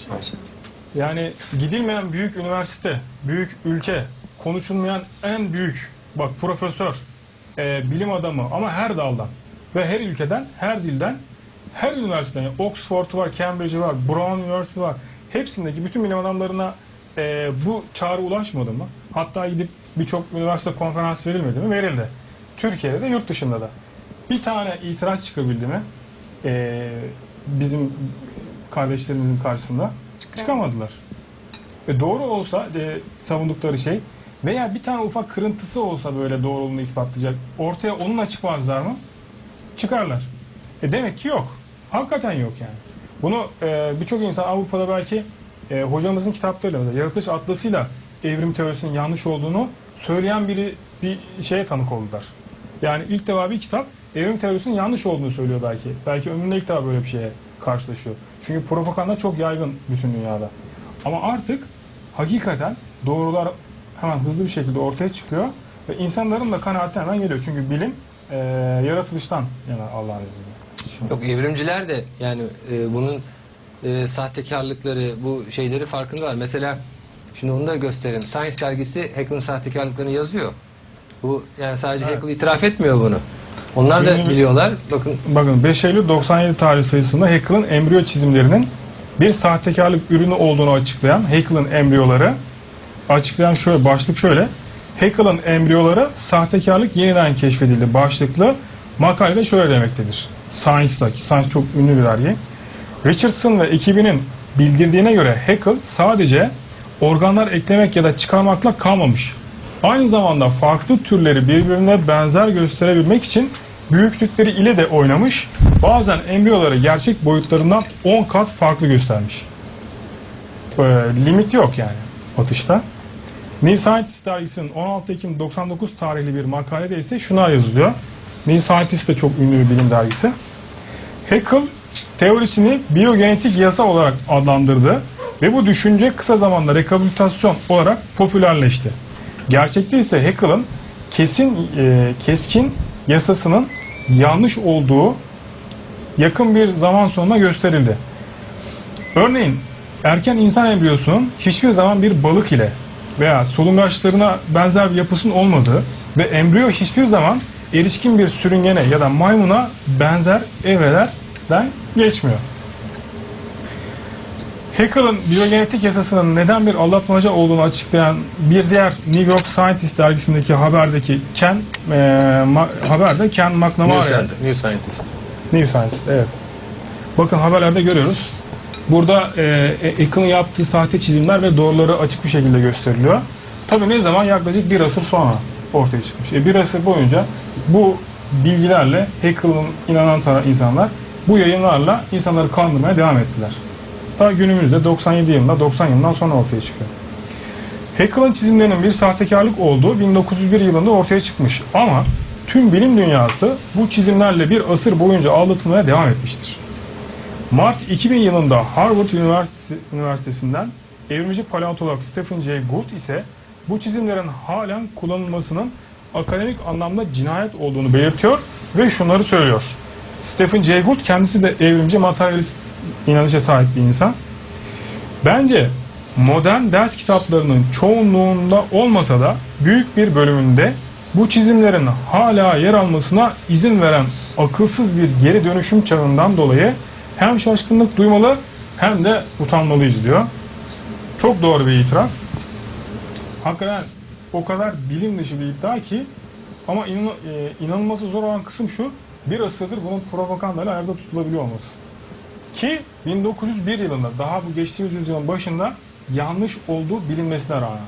Yani gidilmeyen büyük üniversite, büyük ülke, konuşulmayan en büyük, bak profesör, e, bilim adamı ama her daldan ve her ülkeden, her dilden, her üniversiteden, yani Oxford var, Cambridge var, Brown Üniversitesi var. Hepsindeki bütün bilim adamlarına e, bu çağrı ulaşmadı mı? Hatta gidip birçok üniversite konferans verilmedi mi? Verildi. Türkiye'de de, yurt dışında da. Bir tane itiraz çıkabildi mi? E, bizim kardeşlerimizin karşısında çıkamadılar. E doğru olsa e, savundukları şey veya bir tane ufak kırıntısı olsa böyle doğruluğunu ispatlayacak, ortaya onunla çıkmazlar mı? Çıkarlar. E demek ki yok. Hakikaten yok yani. Bunu e, birçok insan Avrupa'da belki e, hocamızın kitaplarıyla, Yaratılış Atlası'yla evrim teorisinin yanlış olduğunu söyleyen biri bir şeye tanık oldular. Yani ilk defa bir kitap evrim teorisinin yanlış olduğunu söylüyor belki. Belki ömründe ilk defa böyle bir şeye karşılaşıyor. Çünkü propaganda çok yaygın bütün dünyada. Ama artık hakikaten doğrular hemen hızlı bir şekilde ortaya çıkıyor ve insanların da kanaati hemen geliyor. Çünkü bilim e, yaratılıştan yani Allah'ın izniyle. Yok, evrimciler de yani e, bunun e, sahtekarlıkları, bu şeyleri farkındalar. Mesela şimdi onu da göstereyim. Science dergisi Haeckel'ın sahtekarlıklarını yazıyor. Bu yani sadece Evet. Haeckel itiraf etmiyor bunu. Onlar da Ünlü bir- biliyorlar. Bakın Bakın beş Eylül doksan yedi tarih sayısında Haeckel'ın embriyo çizimlerinin bir sahtekarlık ürünü olduğunu açıklayan Haeckel'ın embriyoları, açıklayan şöyle, başlık şöyle: Haeckel'ın embriyoları sahtekarlık yeniden keşfedildi başlıklı makalede şöyle demektedir. Science'da, ki Science çok ünlü bir dergi. Richardson ve ekibinin bildirdiğine göre Haeckel sadece organlar eklemek ya da çıkarmakla kalmamış. Aynı zamanda farklı türleri birbirine benzer gösterebilmek için büyüklükleri ile de oynamış. Bazen embriyoları gerçek boyutlarından on kat farklı göstermiş. Ee, limit yok yani atışta. New Scientist dergisinin on altı Ekim doksan dokuz tarihli bir makalede ise şuna yazılıyor. New Scientist de çok ünlü bir bilim dergisi. Haeckel teorisini biyogenetik yasa olarak adlandırdı ve bu düşünce kısa zamanda rekabilitasyon olarak popülerleşti. Gerçekte ise Haeckel'ın kesin e, keskin yasasının yanlış olduğu yakın bir zaman sonra gösterildi. Örneğin erken insan embriyosunun hiçbir zaman bir balık ile veya solungaçlarına benzer bir yapısının olmadığı ve embriyo hiçbir zaman erişkin bir sürüngene ya da maymuna benzer evrelerden geçmiyor. Haeckel'ın biyogenetik yasasının neden bir aldatmaca olduğunu açıklayan bir diğer New York Scientist dergisindeki haberdeki Ken e, ma, haberde Ken McNamara. New Scientist. New Scientist. New Scientist, evet. Bakın haberlerde görüyoruz. Burada e, Haeckel'ın yaptığı sahte çizimler ve doğruları açık bir şekilde gösteriliyor. Tabii ne zaman? Yaklaşık bir asır sonra ortaya çıkmış. E, bir asır boyunca bu bilgilerle Haeckel'ın inanan insanlar bu yayınlarla insanları kandırmaya devam ettiler. Ta günümüzde doksan yedi yılında, doksan yılından sonra ortaya çıkıyor. Haeckel'ın çizimlerinin bir sahtekarlık olduğu bin dokuz yüz bir yılında ortaya çıkmış. Ama tüm bilim dünyası bu çizimlerle bir asır boyunca aldatılmaya devam etmiştir. Mart iki bin yılında Harvard Üniversitesi, Üniversitesi'nden evrimci paleontolog Stephen Jay Gould ise bu çizimlerin halen kullanılmasının akademik anlamda cinayet olduğunu belirtiyor ve şunları söylüyor. Stephen Jay Gould kendisi de evrimci materyalist inanışa sahip bir insan. Bence modern ders kitaplarının çoğunluğunda olmasa da büyük bir bölümünde bu çizimlerin hala yer almasına izin veren akılsız bir geri dönüşüm çağından dolayı hem şaşkınlık duymalı hem de utanmalıyız diyor. Çok doğru bir itiraf. Hakikaten o kadar bilim dışı bir iddia ki ama inan, e, inanılması zor olan kısım şu: bir asırdır bunun propagandayla ayakta tutulabiliyor olması. Ki bin dokuz yüz bir yılında, daha bu geçtiğimiz yüzyılın başında yanlış olduğu bilinmesine rağmen.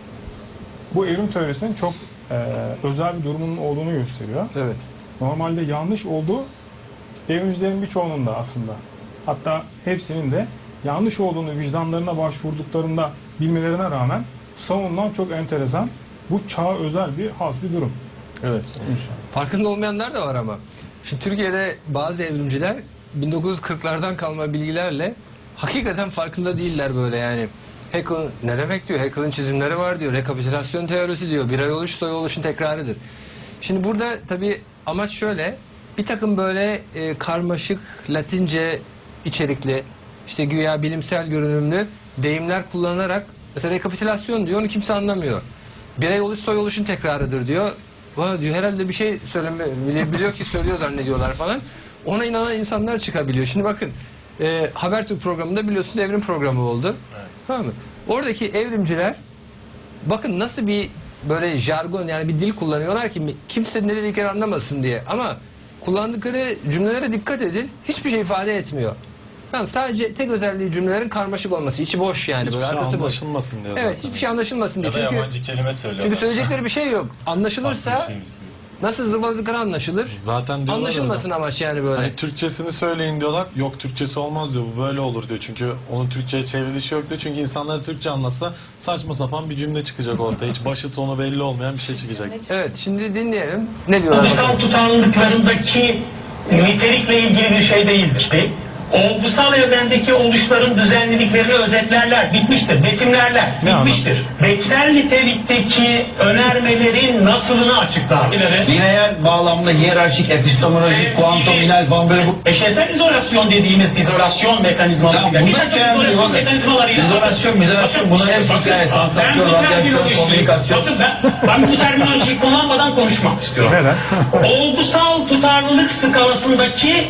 Bu evrim teorisinin çok e, özel bir durumunun olduğunu gösteriyor. Evet. Normalde yanlış olduğu evrimcilerin birçoğunun da aslında. Hatta hepsinin de yanlış olduğunu vicdanlarına başvurduklarında bilmelerine rağmen savunulan çok enteresan, bu çağa özel bir has bir durum. Evet. İnşallah. Farkında olmayanlar da var ama. Şimdi Türkiye'de bazı evrimciler bin dokuz yüz kırklardan kalma bilgilerle hakikaten farkında değiller böyle yani. Haeckel ne demek diyor? Haeckel'ın çizimleri var diyor. Rekapitülasyon teorisi diyor. Bir ay oluş soy oluşun tekrarıdır. Şimdi burada tabii amaç şöyle. Bir takım böyle e, karmaşık, Latince içerikli, işte güya bilimsel görünümlü deyimler kullanarak, mesela rekapitülasyon diyor, onu kimse anlamıyor. Birey oluş soy oluşun tekrarıdır diyor. Vay diyor, herhalde bir şey söyleme, biliyor ki söylüyor zannediyorlar falan. Ona inanan insanlar çıkabiliyor. Şimdi bakın, e, Habertürk programında biliyorsunuz evrim programı oldu. Evet. Tamam mı? Oradaki evrimciler bakın nasıl bir böyle jargon, yani bir dil kullanıyorlar ki kimse ne dediklerini anlamasın diye. Ama kullandıkları cümlelere dikkat edin. Hiçbir şey ifade etmiyor. Tamam, sadece tek özelliği cümlelerin karmaşık olması. İçi boş yani. Hiçbir böyle, şey arkası boş. anlaşılmasın diyor Evet, zaten. hiçbir şey anlaşılmasın diye. Ya da Çünkü, yabancı kelime söylüyorlar. çünkü söyleyecekleri bir şey yok. Anlaşılırsa Farklı bir şeymiş gibi. nasıl zırvaladıkları anlaşılır. Zaten diyorlar Anlaşılmasın hocam, amaç yani böyle. hani Türkçesini söyleyin diyorlar. Yok, Türkçesi olmaz diyor. Bu böyle olur diyor. Çünkü onun Türkçe'ye çevrilişi yok diyor. Çünkü insanlar Türkçe anlatsa saçma sapan bir cümle çıkacak ortaya. Hiç başı sonu belli olmayan bir şey çıkacak. Evet, şimdi dinleyelim. Ne diyorlar? Olgusal tutarlılıklarındaki nitelikle ilgili bir şey değildir. Değil. Olgusal evrendeki oluşların düzenliliklerini özetlerler, bitmiştir, betimlerler, Ne bitmiştir. Betsel nitelikteki önermelerin nasılını açıklar. Lineer bağlamda hiyerarşik, epistemolojik, kuantum, inal falan böyle bu... Eşensel izolasyon dediğimiz izolasyon mekanizmalarıyla, Ya bir bunlar takım önemli, izolasyon bakın. mekanizmalarıyla... İzolasyon, izolasyon, bunlar hepsi hikaye, sansasyon, radyasyon, komünikasyon... Bakın ben, ben bu terminolojiyi kullanmadan konuşmak istiyorum. Neden? Olgusal tutarlılık skalasındaki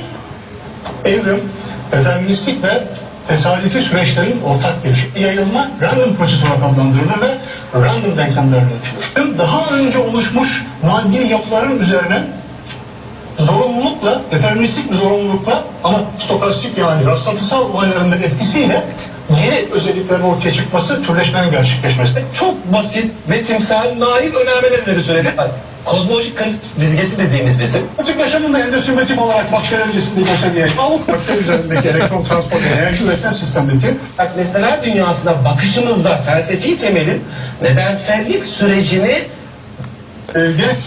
Evrim, deterministik ve tesadüfi süreçlerin ortak bir yayılma random prosesi olarak adlandırılır ve random denklemlerle ölçülür. Daha önce oluşmuş maddi yapıların üzerine zorunlulukla, deterministik bir zorunlulukla ama stokastik yani rastlantısal olayların da etkisiyle yeni özelliklerin ortaya çıkması, türleşmenin gerçekleşmesi. çok basit, betimsel, naif önermeleri söyledi. kozmolojik kanıt dizgesi dediğimiz bizim. Biyotik yaşamında endosümmetik olarak bakteri öncesinde gösterilen avuk bakteri üzerindeki elektron transport enerji üreten sistemdeki Nesneler dünyasına bakışımızda felsefi temelin nedensellik sürecini e, gerek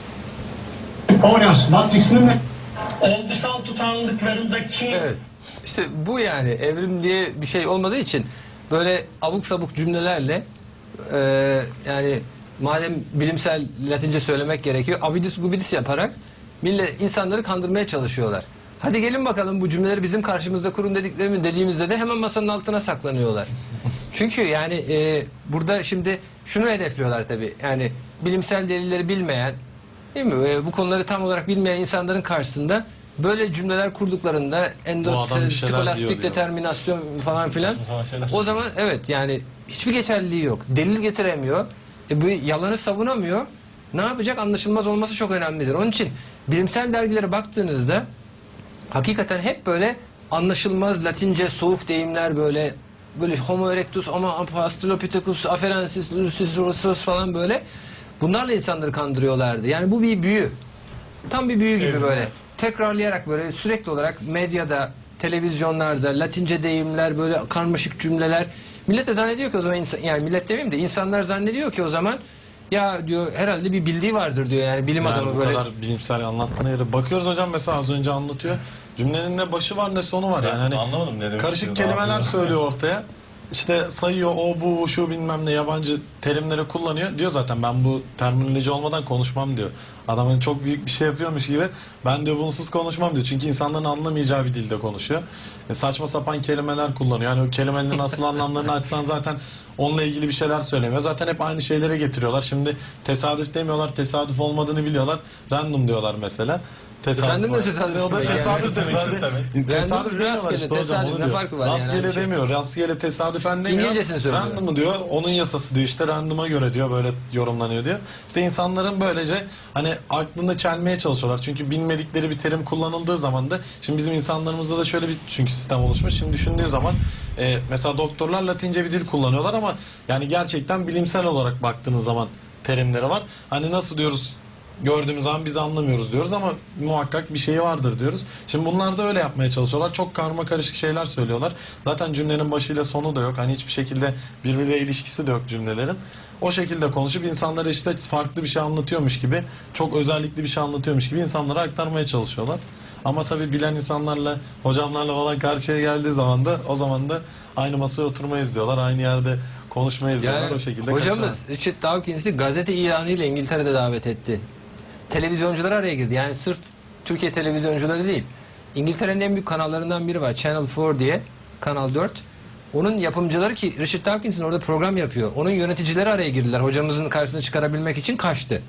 kovalans matriksinin ve olgusal tutarlılıklarındaki Evet. İşte bu yani evrim diye bir şey olmadığı için böyle abuk sabuk cümlelerle e, yani madem bilimsel Latince söylemek gerekiyor, abidis gubidis yaparak millet insanları kandırmaya çalışıyorlar. Hadi gelin bakalım bu cümleleri bizim karşımızda kurun dediklerimi dediğimizde de hemen masanın altına saklanıyorlar. Çünkü yani e, burada şimdi şunu hedefliyorlar tabii. Yani bilimsel delilleri bilmeyen, değil mi? E, bu konuları tam olarak bilmeyen insanların karşısında böyle cümleler kurduklarında Bu adam bir endot, şeyler skolastik diyor diyor. determinasyon falan filan. Saçma sapan şeyler O zaman evet yani hiçbir geçerliliği yok. Delil getiremiyor. E, bu yalanı savunamıyor. Ne yapacak? Anlaşılmaz olması çok önemlidir. Onun için bilimsel dergilere baktığınızda hakikaten hep böyle anlaşılmaz Latince soğuk deyimler böyle böyle Homo erectus ama Australopithecus afarensis lucius falan böyle bunlarla insanları kandırıyorlardı. Yani bu bir büyü. Tam bir büyü gibi Evet. böyle. Tekrarlayarak böyle sürekli olarak medyada, televizyonlarda Latince deyimler böyle karmaşık cümleler. Millet de zannediyor ki o zaman insan, yani millet demeyeyim de insanlar zannediyor ki o zaman ya diyor herhalde bir bildiği vardır diyor yani bilim Yani adamı bu böyle. kadar bilimsel anlattığına göre. Bakıyoruz hocam mesela az önce anlatıyor. Cümlenin ne başı var ne sonu var yani. Hani Anlamadım ne demek karışık istiyor, ne kelimeler yapıyor? söylüyor ortaya. İşte sayıyor o bu şu bilmem ne yabancı terimleri kullanıyor. Diyor zaten ben bu terminoloji olmadan konuşmam diyor. Adam hani çok büyük bir şey yapıyormuş gibi ben diyor bunsuz konuşmam diyor. Çünkü insanların anlamayacağı bir dilde konuşuyor. E, saçma sapan kelimeler kullanıyor. Yani o kelimelerin asıl anlamlarını açsan zaten onunla ilgili bir şeyler söylemiyor. Zaten hep aynı şeylere getiriyorlar. Şimdi tesadüf demiyorlar. Tesadüf olmadığını biliyorlar. Random diyorlar mesela. Tesadüf. Random da tesadüf O da demek tesadüf yani. demek işte. Tesadüf Tesadüf Random, demiyorlar rastgele, işte hocam tesadüf, onu ne diyor. farkı var yani? Rastgele Aynı şey. demiyor. Rastgele tesadüfen demiyor. İngilizcesini söylüyor. Random'ı diyor. Onun yasası diyor işte random'a göre diyor böyle yorumlanıyor diyor. İşte insanların böylece hani aklını çelmeye çalışıyorlar. Çünkü bilmedikleri bir terim kullanıldığı zaman da şimdi bizim insanlarımızda da şöyle bir çünkü sistem oluşmuş. Şimdi düşündüğü zaman e, mesela doktorlar Latince bir dil kullanıyorlar ama yani gerçekten bilimsel olarak baktığınız zaman terimleri var. Hani nasıl diyoruz gördüğümüz zaman biz anlamıyoruz diyoruz ama muhakkak bir şeyi vardır diyoruz. Şimdi bunlar da öyle yapmaya çalışıyorlar. Çok karma karışık şeyler söylüyorlar. Zaten cümlenin başıyla sonu da yok. Hani hiçbir şekilde birbiriyle ilişkisi de yok cümlelerin. O şekilde konuşup insanlara işte farklı bir şey anlatıyormuş gibi, çok özellikli bir şey anlatıyormuş gibi insanlara aktarmaya çalışıyorlar. Ama tabii bilen insanlarla, hocamlarla falan karşıya geldiği zaman da o zaman da aynı masaya oturmayız diyorlar. Aynı yerde konuşmayız diyorlar. O şekilde hocamız kaçıyorlar. Richard Dawkins'i gazete ilanıyla İngiltere'de davet etti. Televizyoncular araya girdi. Yani sırf Türkiye televizyoncuları değil. İngiltere'nin en büyük kanallarından biri var. Channel dört diye. Kanal dört. Onun yapımcıları ki Richard Dawkins'in orada program yapıyor. Onun yöneticileri araya girdiler. Hocamızın karşısına çıkarabilmek için kaçtı.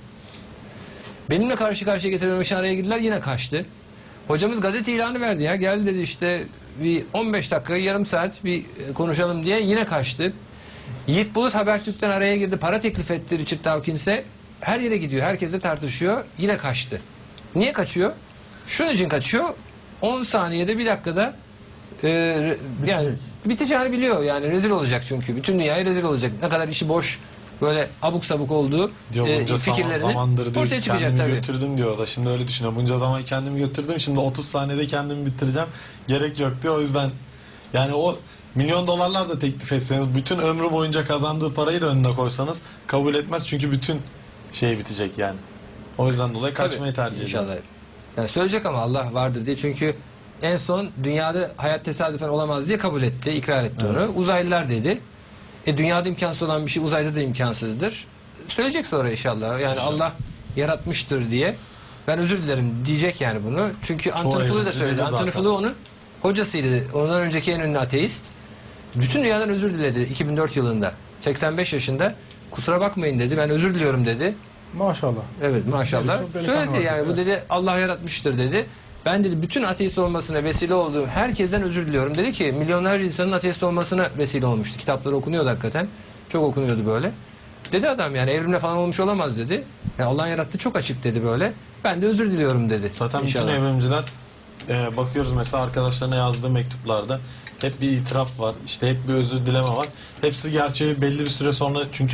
Benimle karşı karşıya getirebilmek için araya girdiler. Yine kaçtı. Hocamız gazete ilanı verdi ya. Gel dedi işte bir on beş dakika, yarım saat bir konuşalım diye yine kaçtı. Yiğit Bulut Habertürk'ten araya girdi. Para teklif etti Richard Dawkins'e. Her yere gidiyor. Herkesle tartışıyor. Yine kaçtı. Niye kaçıyor? Şunun için kaçıyor. on saniyede bir dakikada e, yani biteceğini biliyor. Yani rezil olacak çünkü. Bütün dünyaya rezil olacak. Ne kadar işi boş böyle abuk sabuk olduğu Diyor e, bunca zaman, fikirlerini zamandır diyor ortaya çıkacak kendimi tabii. götürdüm diyor o da. Şimdi öyle düşünüyor. Bunca zaman kendimi götürdüm. Şimdi otuz saniyede kendimi bitireceğim. Gerek yok diyor. O yüzden yani o milyon dolarlar da teklif etseniz bütün ömrü boyunca kazandığı parayı da önüne koysanız kabul etmez. Çünkü bütün şey bitecek yani. O yüzden dolayı kaçmayı Tabii, tercih ediyor. İnşallah. Yani söyleyecek ama Allah vardır diye. Çünkü en son dünyada hayat tesadüfen olamaz diye kabul etti, ikrar etti Evet. onu. Uzaylılar dedi. E dünyada imkansız olan bir şey uzayda da imkansızdır. Söyleyecek sonra inşallah. Yani İnşallah. Allah yaratmıştır diye. Ben özür dilerim diyecek yani bunu. Çünkü Anthony Flew eğlenceli de söyledi. zaten. Anthony Flew onun hocasıydı. Ondan önceki en ünlü ateist. Bütün dünyadan özür diledi iki bin dört yılında. seksen beş yaşında. Kusura bakmayın dedi. Ben özür diliyorum dedi. Maşallah. Evet maşallah. Evet, çok delikanlı Söyledi var. yani bu Evet. dedi Allah yaratmıştır dedi. Ben dedi bütün ateist olmasına vesile olduğu herkesten özür diliyorum. Dedi ki milyonlarca insanın ateist olmasına vesile olmuştu. Kitapları okunuyordu hakikaten. Çok okunuyordu böyle. Dedi adam yani evrimle falan olmuş olamaz dedi. Yani Allah'ın yarattığı çok açık dedi böyle. Ben de özür diliyorum dedi. Zaten İnşallah. bütün evrimciler e, bakıyoruz mesela arkadaşlarına yazdığı mektuplarda hep bir itiraf var. İşte hep bir özür dileme var. Hepsi gerçeği belli bir süre sonra çünkü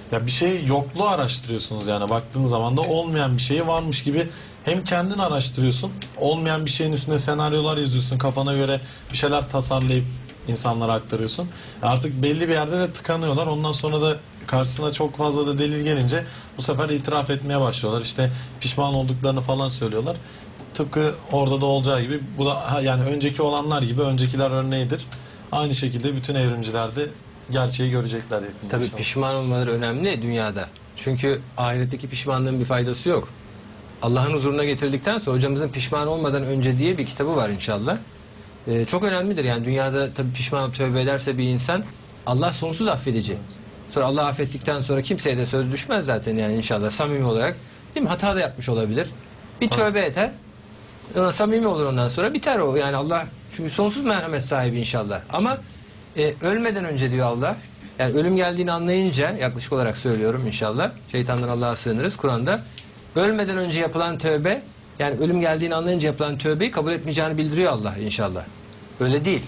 Ya bir şey yokluğu araştırıyorsunuz yani baktığınız zaman da olmayan bir şeyi varmış gibi hem kendin araştırıyorsun, olmayan bir şeyin üstüne senaryolar yazıyorsun, kafana göre bir şeyler tasarlayıp insanlara aktarıyorsun. Artık belli bir yerde de tıkanıyorlar. Ondan sonra da karşısına çok fazla da delil gelince bu sefer itiraf etmeye başlıyorlar. İşte pişman olduklarını falan söylüyorlar. Tıpkı orada da olacağı gibi bu da yani önceki olanlar gibi öncekiler örneğidir. Aynı şekilde bütün evrimciler de gerçeği görecekler yakında. Tabii inşallah. pişman olmaları önemli dünyada. Çünkü ahiretteki pişmanlığın bir faydası yok. Allah'ın huzuruna getirildikten sonra hocamızın pişman olmadan önce diye bir kitabı var inşallah. Ee, çok önemlidir yani dünyada tabii pişman olup tövbe ederse bir insan Allah sonsuz affedici. Sonra Allah affettikten sonra kimseye de söz düşmez zaten yani inşallah samimi olarak. Değil mi? Hata da yapmış olabilir. Bir tövbe eder. Ona samimi olur ondan sonra biter o. Yani Allah çünkü sonsuz merhamet sahibi inşallah. Ama e, ölmeden önce diyor Allah. Yani ölüm geldiğini anlayınca yaklaşık olarak söylüyorum inşallah. Şeytandan Allah'a sığınırız Kur'an'da. Ölmeden önce yapılan tövbe yani ölüm geldiğini anlayınca yapılan tövbeyi kabul etmeyeceğini bildiriyor Allah inşallah. Öyle değil.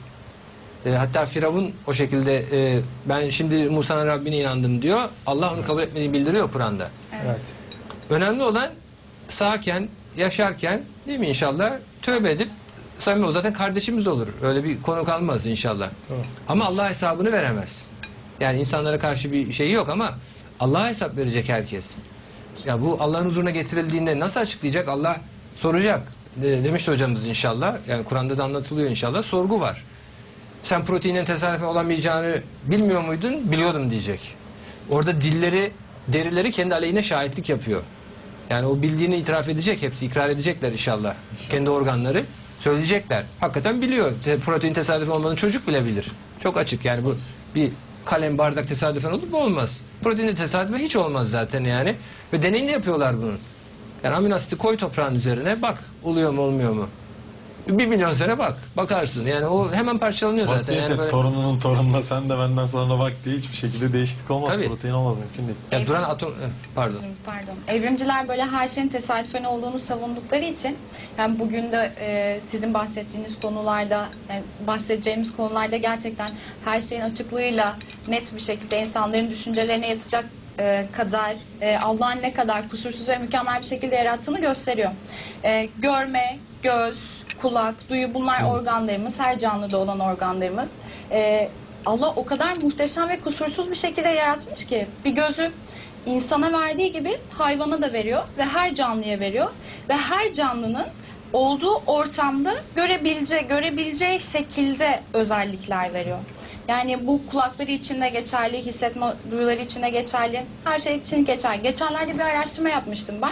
E, hatta Firavun o şekilde e, ben şimdi Musa'nın Rabbine inandım diyor. Allah onu kabul etmediğini bildiriyor Kur'an'da. Evet. Önemli olan sağken, yaşarken değil mi inşallah tövbe edip samimi o zaten kardeşimiz olur. Öyle bir konu kalmaz inşallah. Tamam. Ama Allah hesabını veremez. Yani insanlara karşı bir şey yok ama Allah'a hesap verecek herkes. Ya bu Allah'ın huzuruna getirildiğinde nasıl açıklayacak? Allah soracak. De, demişti hocamız inşallah. Yani Kur'an'da da anlatılıyor inşallah. Sorgu var. Sen proteinin tesadüfen olamayacağını bilmiyor muydun? Biliyordum diyecek. Orada dilleri, derileri kendi aleyhine şahitlik yapıyor. Yani o bildiğini itiraf edecek. Hepsi ikrar edecekler inşallah. inşallah. Kendi organları söyleyecekler. Hakikaten biliyor. Te, protein tesadüfen olmadığını çocuk bile bilir. Çok açık yani bu bir kalem bardak tesadüfen olur mu? Olmaz. Protein de tesadüfen hiç olmaz zaten yani. Ve deneyini yapıyorlar bunun. Yani amino asiti koy toprağın üzerine bak oluyor mu olmuyor mu? Bir milyon sene bak. Bakarsın. Yani o hemen parçalanıyor zaten. Vasiyet yani et böyle... torununun torununa sen de benden sonra bak diye hiçbir şekilde değişiklik olmaz. Tabii. Protein olmaz mümkün değil. Ya duran atom... Pardon. Pardon. Evrimciler böyle her şeyin tesadüfen olduğunu savundukları için yani bugün de e, sizin bahsettiğiniz konularda yani bahsedeceğimiz konularda gerçekten her şeyin açıklığıyla net bir şekilde insanların düşüncelerine yatacak e, kadar e, Allah'ın ne kadar kusursuz ve mükemmel bir şekilde yarattığını gösteriyor. E, görme, göz, kulak, duyu bunlar organlarımız, her canlıda olan organlarımız. Ee, Allah o kadar muhteşem ve kusursuz bir şekilde yaratmış ki bir gözü insana verdiği gibi hayvana da veriyor ve her canlıya veriyor ve her canlının olduğu ortamda görebileceği, görebileceği şekilde özellikler veriyor. Yani bu kulakları için de geçerli, hissetme duyuları için de geçerli, her şey için geçerli. Geçenlerde bir araştırma yapmıştım ben.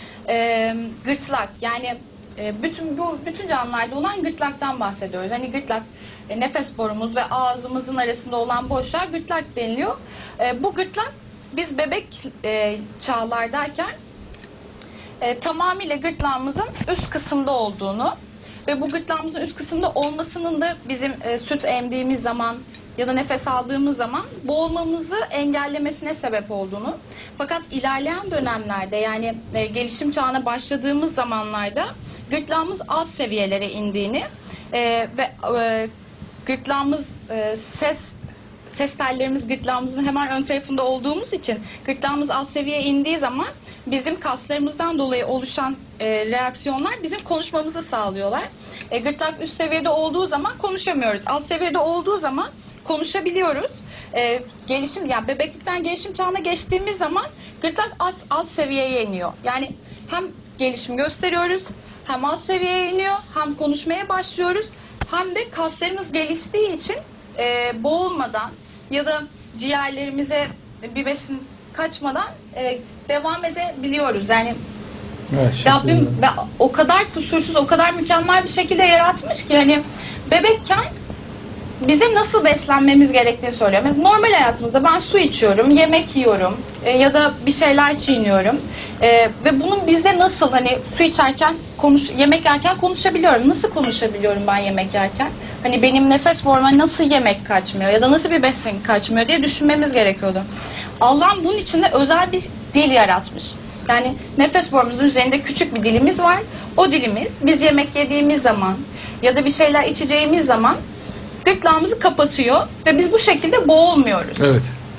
Ee, gırtlak yani bütün bu bütün canlılarda olan gırtlaktan bahsediyoruz. Hani gırtlak e, nefes borumuz ve ağzımızın arasında olan boşluğa gırtlak deniliyor. E, bu gırtlak biz bebek e, çağlardayken e, tamamıyla gırtlağımızın üst kısımda olduğunu ve bu gırtlağımızın üst kısımda olmasının da bizim e, süt emdiğimiz zaman ya da nefes aldığımız zaman boğulmamızı engellemesine sebep olduğunu. Fakat ilerleyen dönemlerde yani e, gelişim çağına başladığımız zamanlarda gırtlağımız alt seviyelere indiğini e, ve e, gırtlağımız e, ses ses tellerimiz gırtlağımızın hemen ön tarafında olduğumuz için gırtlağımız alt seviyeye indiği zaman bizim kaslarımızdan dolayı oluşan e, reaksiyonlar bizim konuşmamızı sağlıyorlar. E, gırtlak üst seviyede olduğu zaman konuşamıyoruz. Alt seviyede olduğu zaman konuşabiliyoruz. Ee, gelişim yani bebeklikten gelişim çağına geçtiğimiz zaman gırtlak alt, alt seviyeye iniyor. Yani hem gelişim gösteriyoruz, hem alt seviyeye iniyor, hem konuşmaya başlıyoruz, hem de kaslarımız geliştiği için e, boğulmadan ya da ciğerlerimize bir besin kaçmadan e, devam edebiliyoruz. Yani Evet, Rabbim ve o kadar kusursuz, o kadar mükemmel bir şekilde yaratmış ki hani bebekken bize nasıl beslenmemiz gerektiğini söylüyorum. Yani normal hayatımızda ben su içiyorum, yemek yiyorum e, ya da bir şeyler çiğniyorum. E, ve bunun bizde nasıl hani su içerken, konuş, yemek yerken konuşabiliyorum. Nasıl konuşabiliyorum ben yemek yerken? Hani benim nefes boruma nasıl yemek kaçmıyor ya da nasıl bir besin kaçmıyor diye düşünmemiz gerekiyordu. Allah'ın bunun için de özel bir dil yaratmış. Yani nefes borumuzun üzerinde küçük bir dilimiz var. O dilimiz biz yemek yediğimiz zaman ya da bir şeyler içeceğimiz zaman gırtlağımızı kapatıyor ve biz bu şekilde boğulmuyoruz. Evet.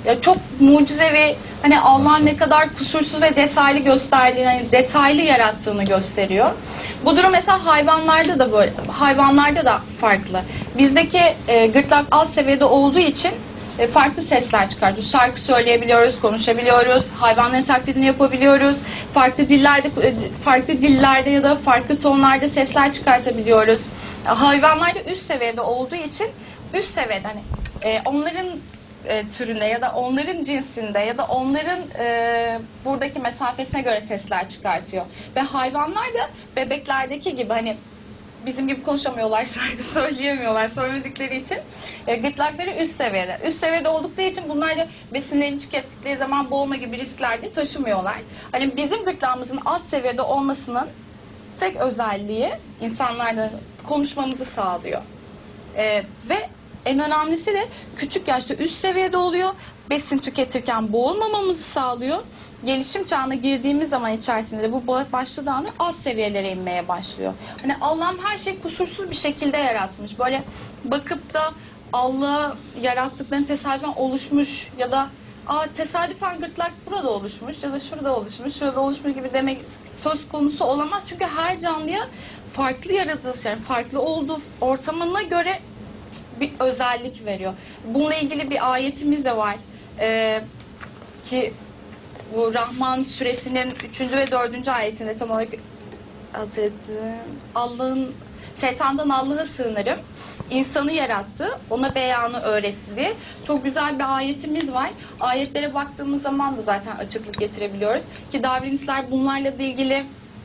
Ya çok mucizevi, hani Allah'ın ne kadar kusursuz ve detaylı gösterdiğini, hani detaylı yarattığını gösteriyor. Bu durum mesela hayvanlarda da böyle, hayvanlarda da farklı. Bizdeki e, gırtlak alt seviyede olduğu için e, farklı sesler çıkartıyoruz. Şarkı söyleyebiliyoruz, konuşabiliyoruz, hayvanların taklidini yapabiliyoruz. Farklı dillerde farklı dillerde ya da farklı tonlarda sesler çıkartabiliyoruz. Hayvanlarda üst seviyede olduğu için üst seviyede, hani e, onların e, türünde ya da onların cinsinde ya da onların e, buradaki mesafesine göre sesler çıkartıyor. Ve hayvanlar da bebeklerdeki gibi, hani bizim gibi konuşamıyorlar, şarkı söyleyemiyorlar, söylemedikleri için e, gırtlakları üst seviyede. Üst seviyede oldukları için bunlar da besinlerini tükettikleri zaman boğulma gibi riskler de taşımıyorlar. Hani bizim gırtlağımızın alt seviyede olmasının tek özelliği insanlarla konuşmamızı sağlıyor. E, ve en önemlisi de küçük yaşta üst seviyede oluyor. Besin tüketirken boğulmamamızı sağlıyor. Gelişim çağına girdiğimiz zaman içerisinde bu başladığı anda alt seviyelere inmeye başlıyor. Hani Allah'ım her şeyi kusursuz bir şekilde yaratmış. Böyle bakıp da Allah'ı yarattıklarının tesadüfen oluşmuş ya da Aa, tesadüfen gırtlak burada oluşmuş ya da şurada oluşmuş, şurada oluşmuş gibi demek söz konusu olamaz. Çünkü her canlıya farklı yaratılış, yani farklı olduğu ortamına göre bir özellik veriyor. Bununla ilgili bir ayetimiz de var. Ee, ki bu Rahman suresinin üçüncü ve dördüncü ayetinde tam olarak hatırladım. Allah'ın, şeytandan Allah'a sığınırım. İnsanı yarattı, ona beyanı öğretti. Çok güzel bir ayetimiz var. Ayetlere baktığımız zaman da zaten açıklık getirebiliyoruz. Ki Darwinistler bunlarla da ilgili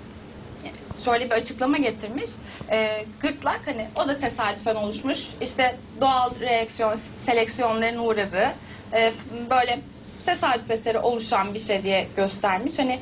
şöyle bir açıklama getirmiş. E, gırtlak, hani o da tesadüfen oluşmuş. İşte doğal reaksiyon, seleksiyonların uğradığı e, böyle tesadüf eseri oluşan bir şey diye göstermiş. Hani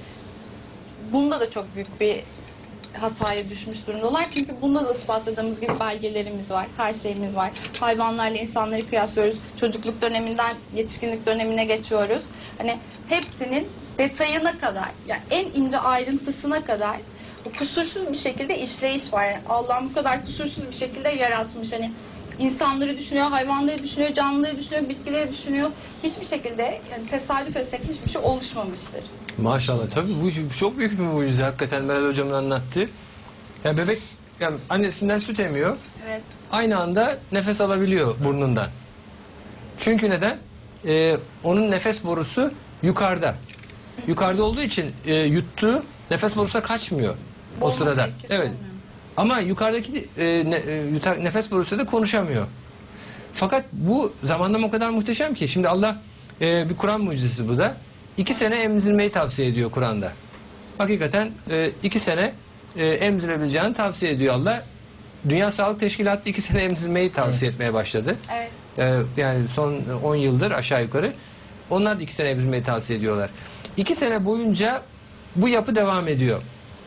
bunda da çok büyük bir hataya düşmüş durumdalar. Çünkü bunda da ispatladığımız gibi belgelerimiz var. Her şeyimiz var. Hayvanlarla insanları kıyaslıyoruz. Çocukluk döneminden yetişkinlik dönemine geçiyoruz. Hani hepsinin detayına kadar, yani en ince ayrıntısına kadar kusursuz bir şekilde işleyiş var. Yani Allah'ım bu kadar kusursuz bir şekilde yaratmış. Hani insanları düşünüyor, hayvanları düşünüyor, canlıları düşünüyor, bitkileri düşünüyor. Hiçbir şekilde, yani tesadüf etsek hiçbir şey oluşmamıştır. Maşallah. Tabii bu çok büyük bir mucize hakikaten Meral Hocam'ın anlattığı. Yani bebek yani annesinden süt emiyor. Evet. Aynı anda nefes alabiliyor burnundan. Çünkü neden? Ee, onun nefes borusu yukarıda. Yukarıda olduğu için e, yuttuğu nefes borusuna kaçmıyor o Boğulma sırada. tehlikesi Evet. olmuyor. Ama yukarıdaki e, ne, e, yuta, nefes borusuyla da konuşamıyor. Fakat bu zamanlama o kadar muhteşem ki. Şimdi Allah e, bir Kur'an mucizesi bu da. İki sene emzirmeyi tavsiye ediyor Kur'an'da. Hakikaten e, iki sene e, emzirebileceğini tavsiye ediyor Allah. Dünya Sağlık Teşkilatı iki sene emzirmeyi tavsiye evet. etmeye başladı. Evet. E, yani son on yıldır aşağı yukarı. Onlar da iki sene emzirmeyi tavsiye ediyorlar. İki sene boyunca bu yapı devam ediyor.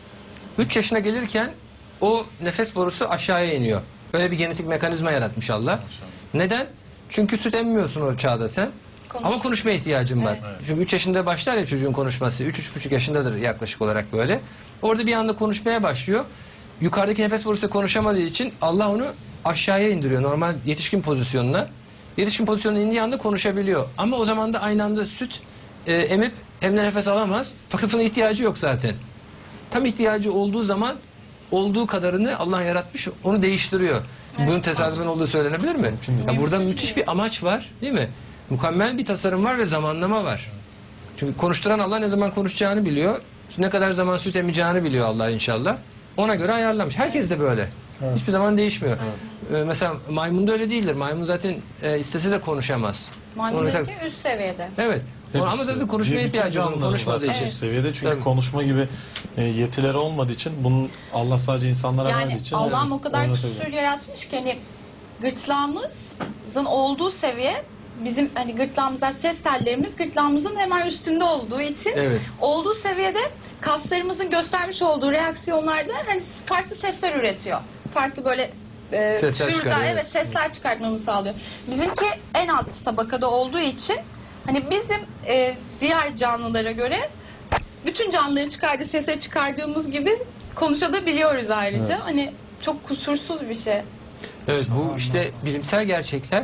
Üç yaşına gelirken o nefes borusu aşağıya iniyor. Öyle bir genetik mekanizma yaratmış Allah. Neden? Çünkü süt emmiyorsun o çağda sen. Konuş. Ama konuşmaya ihtiyacın var. Evet. Çünkü üç yaşında başlar ya çocuğun konuşması. üç üç buçuk yaşındadır yaklaşık olarak böyle. Orada bir anda konuşmaya başlıyor. Yukarıdaki nefes borusu konuşamadığı için Allah onu aşağıya indiriyor. Normal yetişkin pozisyonuna. Yetişkin pozisyonuna indiği anda konuşabiliyor. Ama o zaman da aynı anda süt e, emip hem de nefes alamaz. Fakat buna ihtiyacı yok zaten. Tam ihtiyacı olduğu zaman olduğu kadarını Allah yaratmış, onu değiştiriyor. Evet. Bunun tesadüfen olduğu söylenebilir mi? Ya burada müthiş bir amaç var, değil mi? Mükemmel bir tasarım var ve zamanlama var. Çünkü konuşturan Allah ne zaman konuşacağını biliyor. Ne kadar zaman süt emeceğini biliyor Allah inşallah. Ona göre ayarlamış. Herkes de böyle. Evet. Hiçbir zaman değişmiyor. Evet. Ee, mesela maymunda öyle değildir. Maymun zaten e, istese de konuşamaz. Maymundaki üst seviyede. Evet. Hepsi. Ama zaten konuşmaya ihtiyacı var. Konuşmadığı için. Evet. Seviyede çünkü Tabii. konuşma gibi e, yetileri olmadığı için bunun Allah sadece insanlara yani verdiği için. Allah'ım evet, o kadar kusur yaratmış ki hani gırtlağımızın olduğu seviye bizim hani gırtlağımızda ses tellerimiz gırtlağımızın hemen üstünde olduğu için evet. olduğu seviyede kaslarımızın göstermiş olduğu reaksiyonlarda hani farklı sesler üretiyor. Farklı böyle e, sesler şurada evet sesler çıkartmamızı sağlıyor. Bizimki en alt tabakada olduğu için hani bizim e, diğer canlılara göre bütün canlıların çıkardığı sesleri çıkardığımız gibi konuşabiliyoruz ayrıca. Evet. Hani çok kusursuz bir şey. Evet bu işte bilimsel gerçekler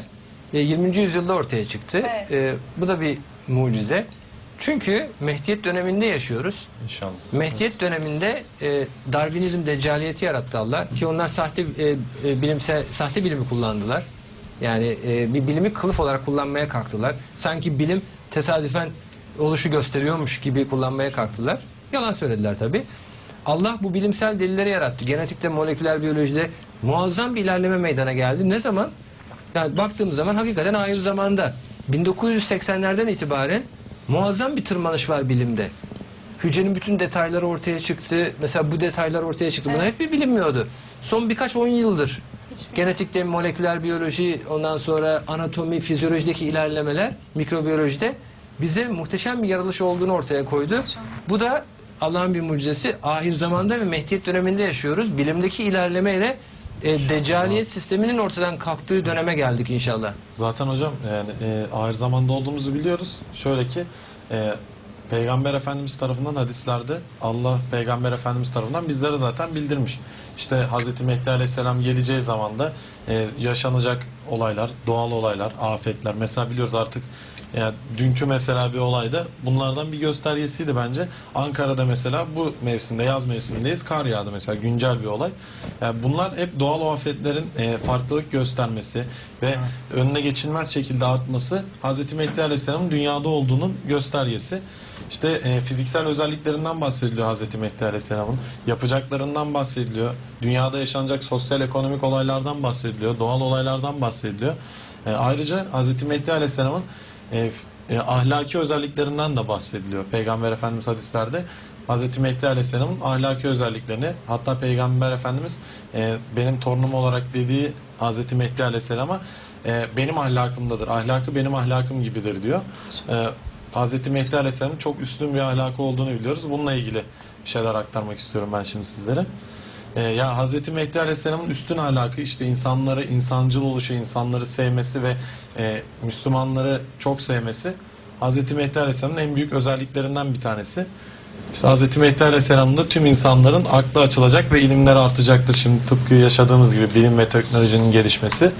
e, yirminci yüzyılda ortaya çıktı. Evet. E, bu da bir mucize. Çünkü Mehdiyet döneminde yaşıyoruz. İnşallah. Mehdiyet döneminde e, Darwinizm, deccaliyeti yarattı Allah ki onlar sahte e, e, bilimsel sahte bilimi kullandılar. Yani e, bir bilimi kılıf olarak kullanmaya kalktılar. Sanki bilim tesadüfen oluşu gösteriyormuş gibi kullanmaya kalktılar. Yalan söylediler tabii. Allah bu bilimsel delilleri yarattı. Genetikte, moleküler biyolojide muazzam bir ilerleme meydana geldi. Ne zaman? Yani baktığımız zaman hakikaten ahir zamanda bin dokuz yüz seksenlerden itibaren muazzam bir tırmanış var bilimde. Hücrenin bütün detayları ortaya çıktı. Mesela bu detaylar ortaya çıktı. Bunlar hep bir bilinmiyordu. Son birkaç on yıldır Hiçbir- genetikte, moleküler biyoloji, ondan sonra anatomi, fizyolojideki ilerlemeler, mikrobiyolojide bize muhteşem bir yaratılış olduğunu ortaya koydu. Bu da Allah'ın bir mucizesi. Ahir zamanda ve Mehdiyet döneminde yaşıyoruz. Bilimdeki ilerlemeyle e, deccaliyet sisteminin ortadan kalktığı döneme geldik inşallah. Zaten hocam yani e, ahir zamanda olduğumuzu biliyoruz. Şöyle ki e, Peygamber Efendimiz tarafından hadislerde Allah Peygamber Efendimiz tarafından bizlere zaten bildirmiş. İşte Hazreti Mehdi Aleyhisselam geleceği zaman da e, yaşanacak olaylar, doğal olaylar, afetler. Mesela biliyoruz artık yani dünkü mesela bir olayda bunlardan bir göstergesiydi bence. Ankara'da mesela bu mevsimde, yaz mevsimindeyiz. Kar yağdı mesela, güncel bir olay. Yani bunlar hep doğal afetlerin e, farklılık göstermesi ve önüne geçilmez şekilde artması Hazreti Mehdi Aleyhisselam'ın dünyada olduğunun göstergesi. İşte e, fiziksel özelliklerinden bahsediliyor Hazreti Mehdi Aleyhisselam'ın. Yapacaklarından bahsediliyor. Dünyada yaşanacak sosyal ekonomik olaylardan bahsediliyor. Doğal olaylardan bahsediliyor. E, ayrıca Hazreti Mehdi Aleyhisselam'ın e, e, ahlaki özelliklerinden de bahsediliyor. Peygamber Efendimiz hadislerde Hazreti Mehdi Aleyhisselam'ın ahlaki özelliklerini, hatta Peygamber Efendimiz e, benim torunum olarak dediği Hazreti Mehdi Aleyhisselam'a e, benim ahlakımdadır. Ahlakı benim ahlakım gibidir diyor. E, Hazreti Mehdi Aleyhisselam'ın çok üstün bir ahlakı olduğunu biliyoruz. Bununla ilgili bir şeyler aktarmak istiyorum ben şimdi sizlere. Ee, ya Hazreti Mehdi Aleyhisselam'ın üstün ahlakı işte insanları, insancıl oluşu, insanları sevmesi ve e, Müslümanları çok sevmesi Hazreti Mehdi Aleyhisselam'ın en büyük özelliklerinden bir tanesi. İşte Hazreti Mehdi Aleyhisselam'ın da tüm insanların aklı açılacak ve ilimleri artacaktır. Şimdi tıpkı yaşadığımız gibi bilim ve teknolojinin gelişmesi.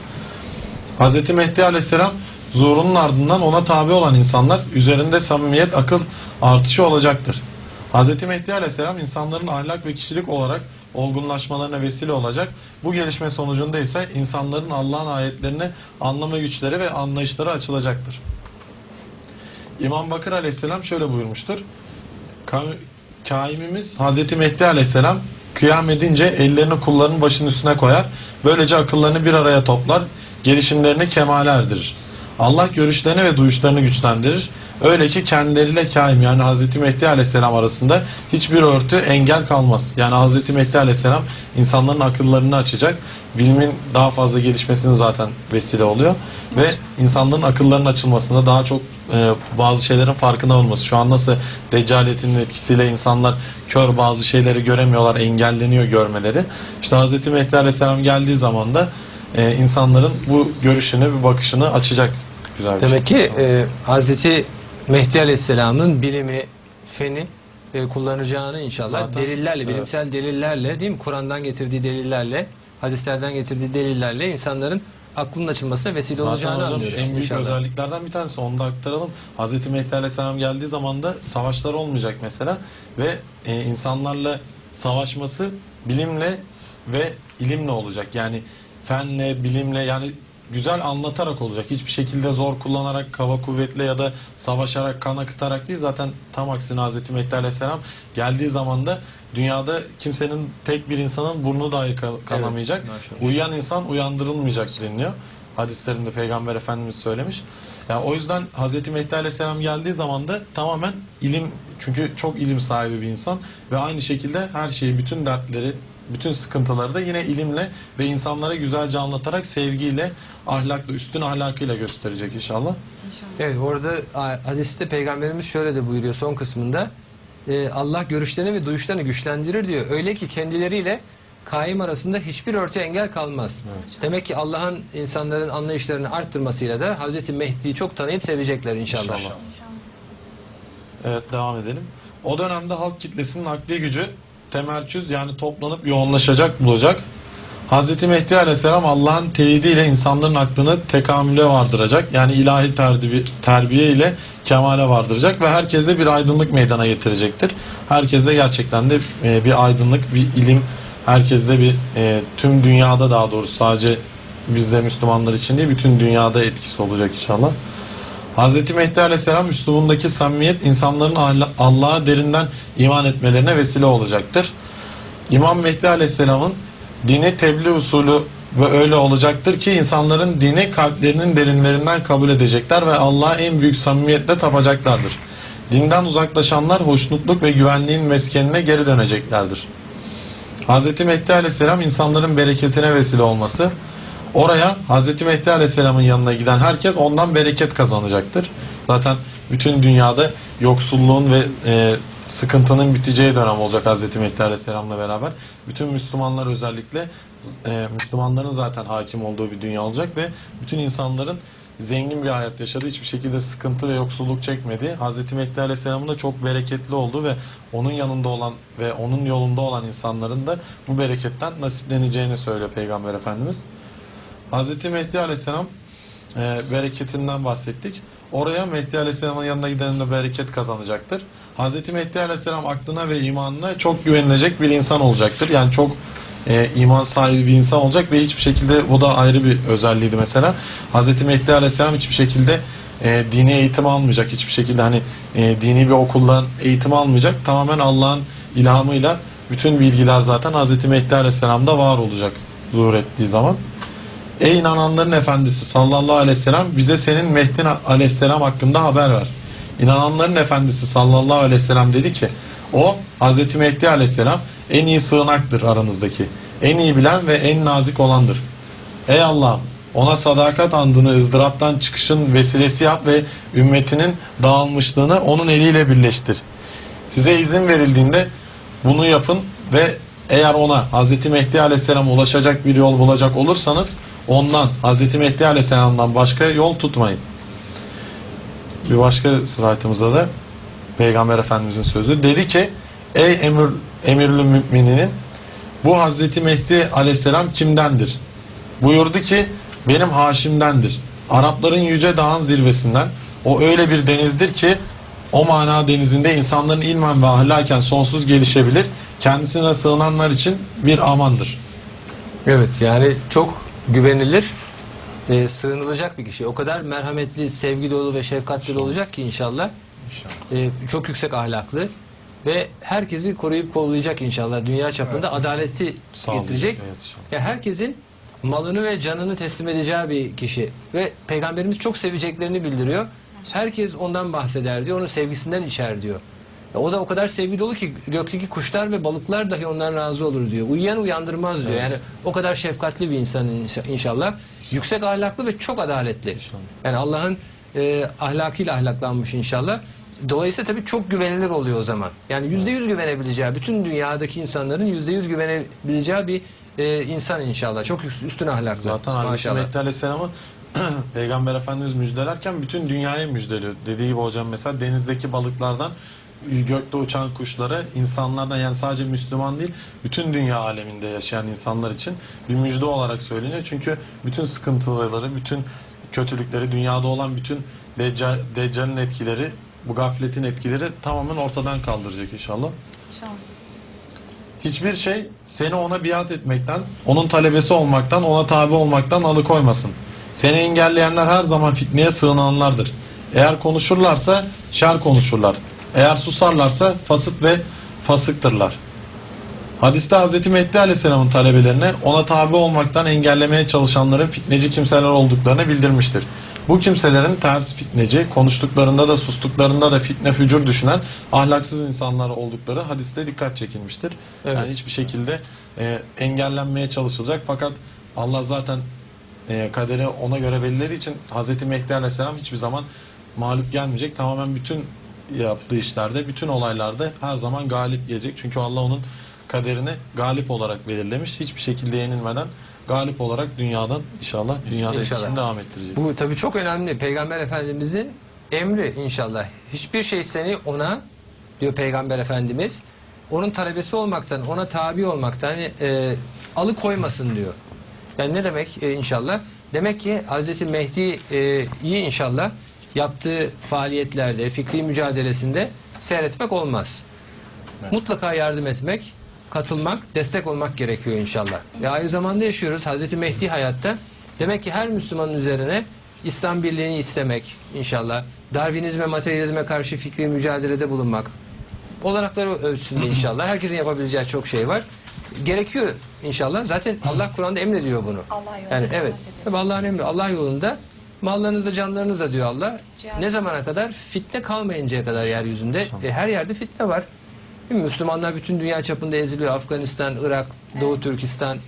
Hazreti Mehdi Aleyhisselam zuhurunun ardından ona tabi olan insanlar üzerinde samimiyet, akıl artışı olacaktır. Hz. Mehdi Aleyhisselam insanların ahlak ve kişilik olarak olgunlaşmalarına vesile olacak. Bu gelişme sonucunda ise insanların Allah'ın ayetlerini anlama güçleri ve anlayışları açılacaktır. İmam Bakır Aleyhisselam şöyle buyurmuştur. Kaimimiz Hz. Mehdi Aleyhisselam kıyam edince ellerini kullarının başının üstüne koyar. Böylece akıllarını bir araya toplar. Gelişimlerini kemale erdirir. Allah görüşlerini ve duyuşlarını güçlendirir. Öyle ki kendileriyle kaim yani Hazreti Mehdi Aleyhisselam arasında hiçbir örtü engel kalmaz. Yani Hazreti Mehdi Aleyhisselam insanların akıllarını açacak. Bilimin daha fazla gelişmesine zaten vesile oluyor. Ve insanların akıllarının açılmasında daha çok e, bazı şeylerin farkına olması. Şu an nasıl deccaliyetin etkisiyle insanlar kör bazı şeyleri göremiyorlar, engelleniyor görmeleri. İşte Hazreti Mehdi Aleyhisselam geldiği zaman da e, insanların bu görüşünü, bir bakışını açacak. Güzel bir Demek şey. ki e, Hazreti Mehdi Aleyhisselam'ın bilimi, feni e, kullanacağını inşallah Zaten, delillerle, evet. bilimsel delillerle, değil mi? Kur'an'dan getirdiği delillerle, hadislerden getirdiği delillerle insanların aklının açılmasına vesile Zaten olacağını hocam anlıyoruz. en büyük inşallah. özelliklerden bir tanesi, onu da aktaralım. Hazreti Mehdi Aleyhisselam geldiği zaman da savaşlar olmayacak mesela ve e, insanlarla savaşması bilimle ve ilimle olacak. Yani fenle, bilimle, yani güzel anlatarak olacak. Hiçbir şekilde zor kullanarak, kaba kuvvetle ya da savaşarak, kan akıtarak değil. Zaten tam aksine Hazreti Mehdi Aleyhisselam geldiği zaman da dünyada kimsenin, tek bir insanın burnu dahi kanamayacak. Evet, Uyuyan insan uyandırılmayacak deniliyor. Hadislerinde Peygamber Efendimiz söylemiş. Yani o yüzden Hazreti Mehdi Aleyhisselam geldiği zaman da tamamen ilim, çünkü çok ilim sahibi bir insan ve aynı şekilde her şeyi, bütün dertleri, bütün sıkıntıları da yine ilimle ve insanlara güzelce anlatarak, sevgiyle, ahlakla, üstün ahlakıyla gösterecek inşallah. Evet, orada hadiste Peygamberimiz şöyle de buyuruyor son kısmında. E, Allah görüşlerini ve duyuşlarını güçlendirir diyor. Öyle ki kendileriyle kaim arasında hiçbir örtü engel kalmaz. Evet. Demek ki Allah'ın insanların anlayışlarını arttırmasıyla da Hazreti Mehdi'yi çok tanıyıp sevecekler inşallah. İnşallah. İnşallah. Evet, devam edelim. O dönemde halk kitlesinin akli gücü temerküz yani toplanıp yoğunlaşacak bulacak. Hazreti Mehdi Aleyhisselam Allah'ın teyidiyle insanların aklını tekamüle vardıracak. Yani ilahi terbiye, terbiye ile kemale vardıracak ve herkese bir aydınlık meydana getirecektir. Herkese gerçekten de e, bir aydınlık, bir ilim, herkeste bir e, tüm dünyada, daha doğrusu sadece bizde Müslümanlar için değil, bütün dünyada etkisi olacak inşallah. Hazreti Mehdi Aleyhisselam üslubundaki samimiyet insanların Allah'a derinden iman etmelerine vesile olacaktır. İmam Mehdi Aleyhisselam'ın dini tebliğ usulü ve öyle olacaktır ki insanların dini kalplerinin derinlerinden kabul edecekler ve Allah'a en büyük samimiyetle tapacaklardır. Dinden uzaklaşanlar hoşnutluk ve güvenliğin meskenine geri döneceklerdir. Hazreti Mehdi Aleyhisselam insanların bereketine vesile olması, oraya Hazreti Mehdi Aleyhisselam'ın yanına giden herkes ondan bereket kazanacaktır. Zaten bütün dünyada yoksulluğun ve e, sıkıntının biteceği dönem olacak Hazreti Mehdi Aleyhisselam'la beraber. Bütün Müslümanlar, özellikle e, Müslümanların zaten hakim olduğu bir dünya olacak ve bütün insanların zengin bir hayat yaşadığı, hiçbir şekilde sıkıntı ve yoksulluk çekmediği, Hazreti Mehdi Aleyhisselam'ın da çok bereketli olduğu ve onun yanında olan ve onun yolunda olan insanların da bu bereketten nasipleneceğini söylüyor Peygamber Efendimiz. Hazreti Mehdi Aleyhisselam e, bereketinden bahsettik. Oraya Mehdi Aleyhisselam'ın yanına giden de bereket kazanacaktır. Hazreti Mehdi Aleyhisselam aklına ve imanına çok güvenilecek bir insan olacaktır. Yani çok e, iman sahibi bir insan olacak ve hiçbir şekilde, bu da ayrı bir özelliğiydi mesela. Hazreti Mehdi Aleyhisselam hiçbir şekilde e, dini eğitim almayacak. Hiçbir şekilde hani e, dini bir okuldan eğitim almayacak. Tamamen Allah'ın ilhamıyla bütün bilgiler zaten Hazreti Mehdi Aleyhisselam'da var olacak zuhur ettiği zaman. Ey inananların efendisi sallallahu aleyhi ve sellem, bize senin Mehdi Aleyhisselam hakkında haber ver. İnananların efendisi sallallahu aleyhi ve sellem dedi ki, o Hazreti Mehdi Aleyhisselam en iyi sığınaktır aranızdaki. En iyi bilen ve en nazik olandır. Ey Allah'ım, ona sadakat andını ızdıraptan çıkışın vesilesi yap ve ümmetinin dağılmışlığını onun eliyle birleştir. Size izin verildiğinde bunu yapın ve eğer ona Hazreti Mehdi Aleyhisselam'a ulaşacak bir yol bulacak olursanız ondan, Hazreti Mehdi Aleyhisselam'dan başka yol tutmayın. Bir başka sıratımızda da Peygamber Efendimizin sözü. Dedi ki, ey emir, emirlü mümininin, bu Hazreti Mehdi Aleyhisselam kimdendir? Buyurdu ki, benim Haşim'dendir. Arapların yüce dağın zirvesinden. O öyle bir denizdir ki o mana denizinde insanların ilmen ve ahlaken sonsuz gelişebilir. Kendisine sığınanlar için bir amandır. Evet, yani çok güvenilir, e, sığınılacak bir kişi. O kadar merhametli, sevgi dolu ve şefkatli inşallah olacak ki inşallah. İnşallah. E, çok yüksek ahlaklı ve herkesi koruyup kollayacak inşallah. Dünya çapında evet, adaleti getirecek. Evet, yani herkesin malını ve canını teslim edeceği bir kişi. Ve Peygamberimiz çok seveceklerini bildiriyor. Herkes ondan bahseder diyor. Onun sevgisinden içer diyor. O da o kadar sevgi dolu ki gökteki kuşlar ve balıklar dahi ondan razı olur diyor. Uyuyan uyandırmaz diyor. Evet. Yani o kadar şefkatli bir insan inşallah. İnşallah. Yüksek ahlaklı ve çok adaletli. İnşallah. Yani Allah'ın e, ahlakıyla ahlaklanmış inşallah. Dolayısıyla tabii çok güvenilir oluyor o zaman. Yani yüzde yüz güvenebileceği, bütün dünyadaki insanların yüzde yüz güvenebileceği bir e, insan inşallah. Çok üstün ahlaklı. Zaten Hazreti Mehdi Aleyhisselam'ı Peygamber Efendimiz müjdelerken bütün dünyaya müjdeliyor. Dediği gibi hocam, mesela denizdeki balıklardan gökte uçan kuşlara, insanlardan, yani sadece Müslüman değil, bütün dünya aleminde yaşayan insanlar için bir müjde olarak söyleniyor. Çünkü bütün sıkıntıları, bütün kötülükleri, dünyada olan bütün Deccal, Deccal'in etkileri, bu gafletin etkileri tamamen ortadan kaldıracak inşallah. İnşallah. Hiçbir şey seni ona biat etmekten, onun talebesi olmaktan, ona tabi olmaktan alıkoymasın. Seni engelleyenler her zaman fitneye sığınanlardır. Eğer konuşurlarsa şer konuşurlar. Eğer susarlarsa fasık ve fasıktırlar. Hadiste Hz. Mehdi Aleyhisselam'ın talebelerine ona tabi olmaktan engellemeye çalışanların fitneci kimseler olduklarını bildirmiştir. Bu kimselerin ters fitneci, konuştuklarında da sustuklarında da fitne fücur düşünen ahlaksız insanlar oldukları hadiste dikkat çekilmiştir. Evet. Yani hiçbir şekilde e, engellenmeye çalışılacak, fakat Allah zaten e, kaderi ona göre belirlediği için Hz. Mehdi Aleyhisselam hiçbir zaman mağlup gelmeyecek. Tamamen bütün yaptığı işlerde, bütün olaylarda her zaman galip gelecek. Çünkü Allah onun kaderini galip olarak belirlemiş. Hiçbir şekilde yenilmeden galip olarak dünyadan inşallah dünyada etkisini devam ettirecek. Bu tabii çok önemli. Peygamber Efendimizin emri inşallah. Hiçbir şey seni ona, diyor Peygamber Efendimiz, onun talebesi olmaktan, ona tabi olmaktan, e, alıkoymasın diyor. Yani ne demek e, inşallah? Demek ki Hazreti Mehdi'yi inşallah yaptığı faaliyetlerde, fikri mücadelesinde seyretmek olmaz. Evet. Mutlaka yardım etmek, katılmak, destek olmak gerekiyor inşallah. Ve aynı zamanda yaşıyoruz. Hazreti Mehdi hayatta. Demek ki her Müslümanın üzerine İslam birliğini istemek inşallah. Darwinizme, materyalizme karşı fikri mücadelede bulunmak. Olanakları ölçüsünde inşallah. Herkesin yapabileceği çok şey var. Gerekiyor inşallah. Zaten Allah Kur'an'da emrediyor bunu. Allah yolunda yani evet. ediyor. Tabii Allah'ın emri. Allah yolunda mallarınızla, canlarınızla diyor Allah. Cihaz. Ne zamana kadar? Fitne kalmayıncaya kadar yeryüzünde. E, her yerde fitne var. Müslümanlar bütün dünya çapında eziliyor. Afganistan, Irak, evet. Doğu Türkistan,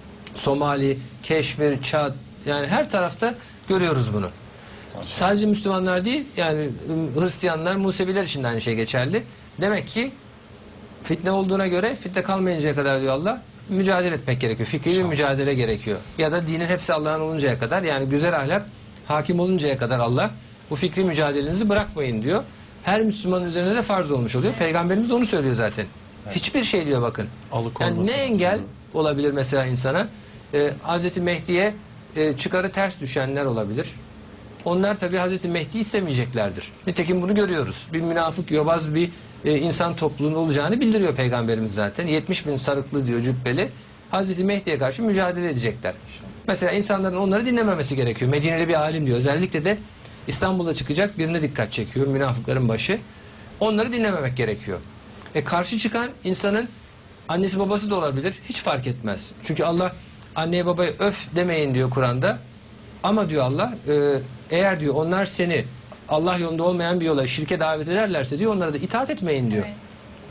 Somali, Keşmir, Çad. Yani her tarafta görüyoruz bunu. Sadece Müslümanlar değil, yani Hristiyanlar, Museviler için de aynı şey geçerli. Demek ki fitne olduğuna göre fitne kalmayıncaya kadar diyor Allah, mücadele etmek gerekiyor. Fikri bir mücadele gerekiyor. Ya da dinin hepsi Allah'ın oluncaya kadar, yani güzel ahlak hakim oluncaya kadar Allah, bu fikri mücadelenizi bırakmayın diyor. Her Müslümanın üzerine de farz olmuş oluyor. Peygamberimiz onu söylüyor zaten. Evet. Hiçbir şey diyor bakın. Yani ne engel olabilir mesela insana? Ee, Hazreti Mehdi'ye e, çıkarı ters düşenler olabilir. Onlar tabii Hazreti Mehdi istemeyeceklerdir. Nitekim bunu görüyoruz. Bir münafık, yobaz bir e, insan topluluğunun olacağını bildiriyor Peygamberimiz zaten. yetmiş bin sarıklı diyor, cübbeli. Hazreti Mehdi'ye karşı mücadele edecekler. Mesela insanların onları dinlememesi gerekiyor. Medineli bir alim diyor. Özellikle de İstanbul'da çıkacak birine dikkat çekiyor. Münafıkların başı. Onları dinlememek gerekiyor. E karşı çıkan insanın annesi babası da olabilir. Hiç fark etmez. Çünkü Allah anneye babaya öf demeyin diyor Kur'an'da. Ama diyor Allah e, eğer diyor onlar seni Allah yolunda olmayan bir yola, şirke davet ederlerse diyor onlara da itaat etmeyin diyor. Evet.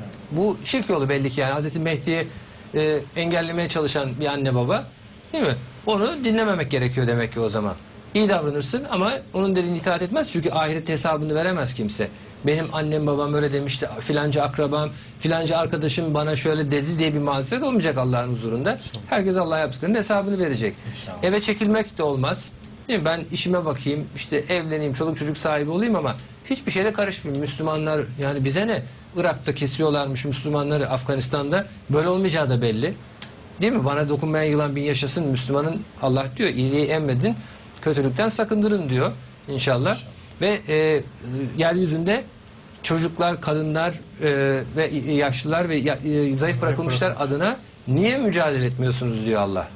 Bu şirk yolu belli ki, yani Hazreti Mehdi'yi e, engellemeye çalışan bir anne baba, değil mi? Onu dinlememek gerekiyor demek ki o zaman. İyi davranırsın ama onun dediğini itaat etmez. Çünkü ahiret hesabını veremez kimse. Benim annem babam öyle demişti, filanca akrabam, filanca arkadaşım bana şöyle dedi diye bir mazeret olmayacak Allah'ın huzurunda. Herkes Allah yaptıklarının hesabını verecek. İnşallah. Eve çekilmek de olmaz. Değil mi? Ben işime bakayım, işte evleneyim, çoluk çocuk sahibi olayım ama hiçbir şeyle karışmayayım. Müslümanlar, yani bize ne? Irak'ta kesiyorlarmış Müslümanları, Afganistan'da. Böyle olmayacağı da belli. Değil mi? Bana dokunmayan yılan bin yaşasın. Müslümanın, Allah diyor, iyiliği emredin, kötülükten sakındırın diyor inşallah. İnşallah. Ve e, yeryüzünde çocuklar, kadınlar e, ve yaşlılar ve e, zayıf bırakılmışlar adına niye mücadele etmiyorsunuz diyor Allah.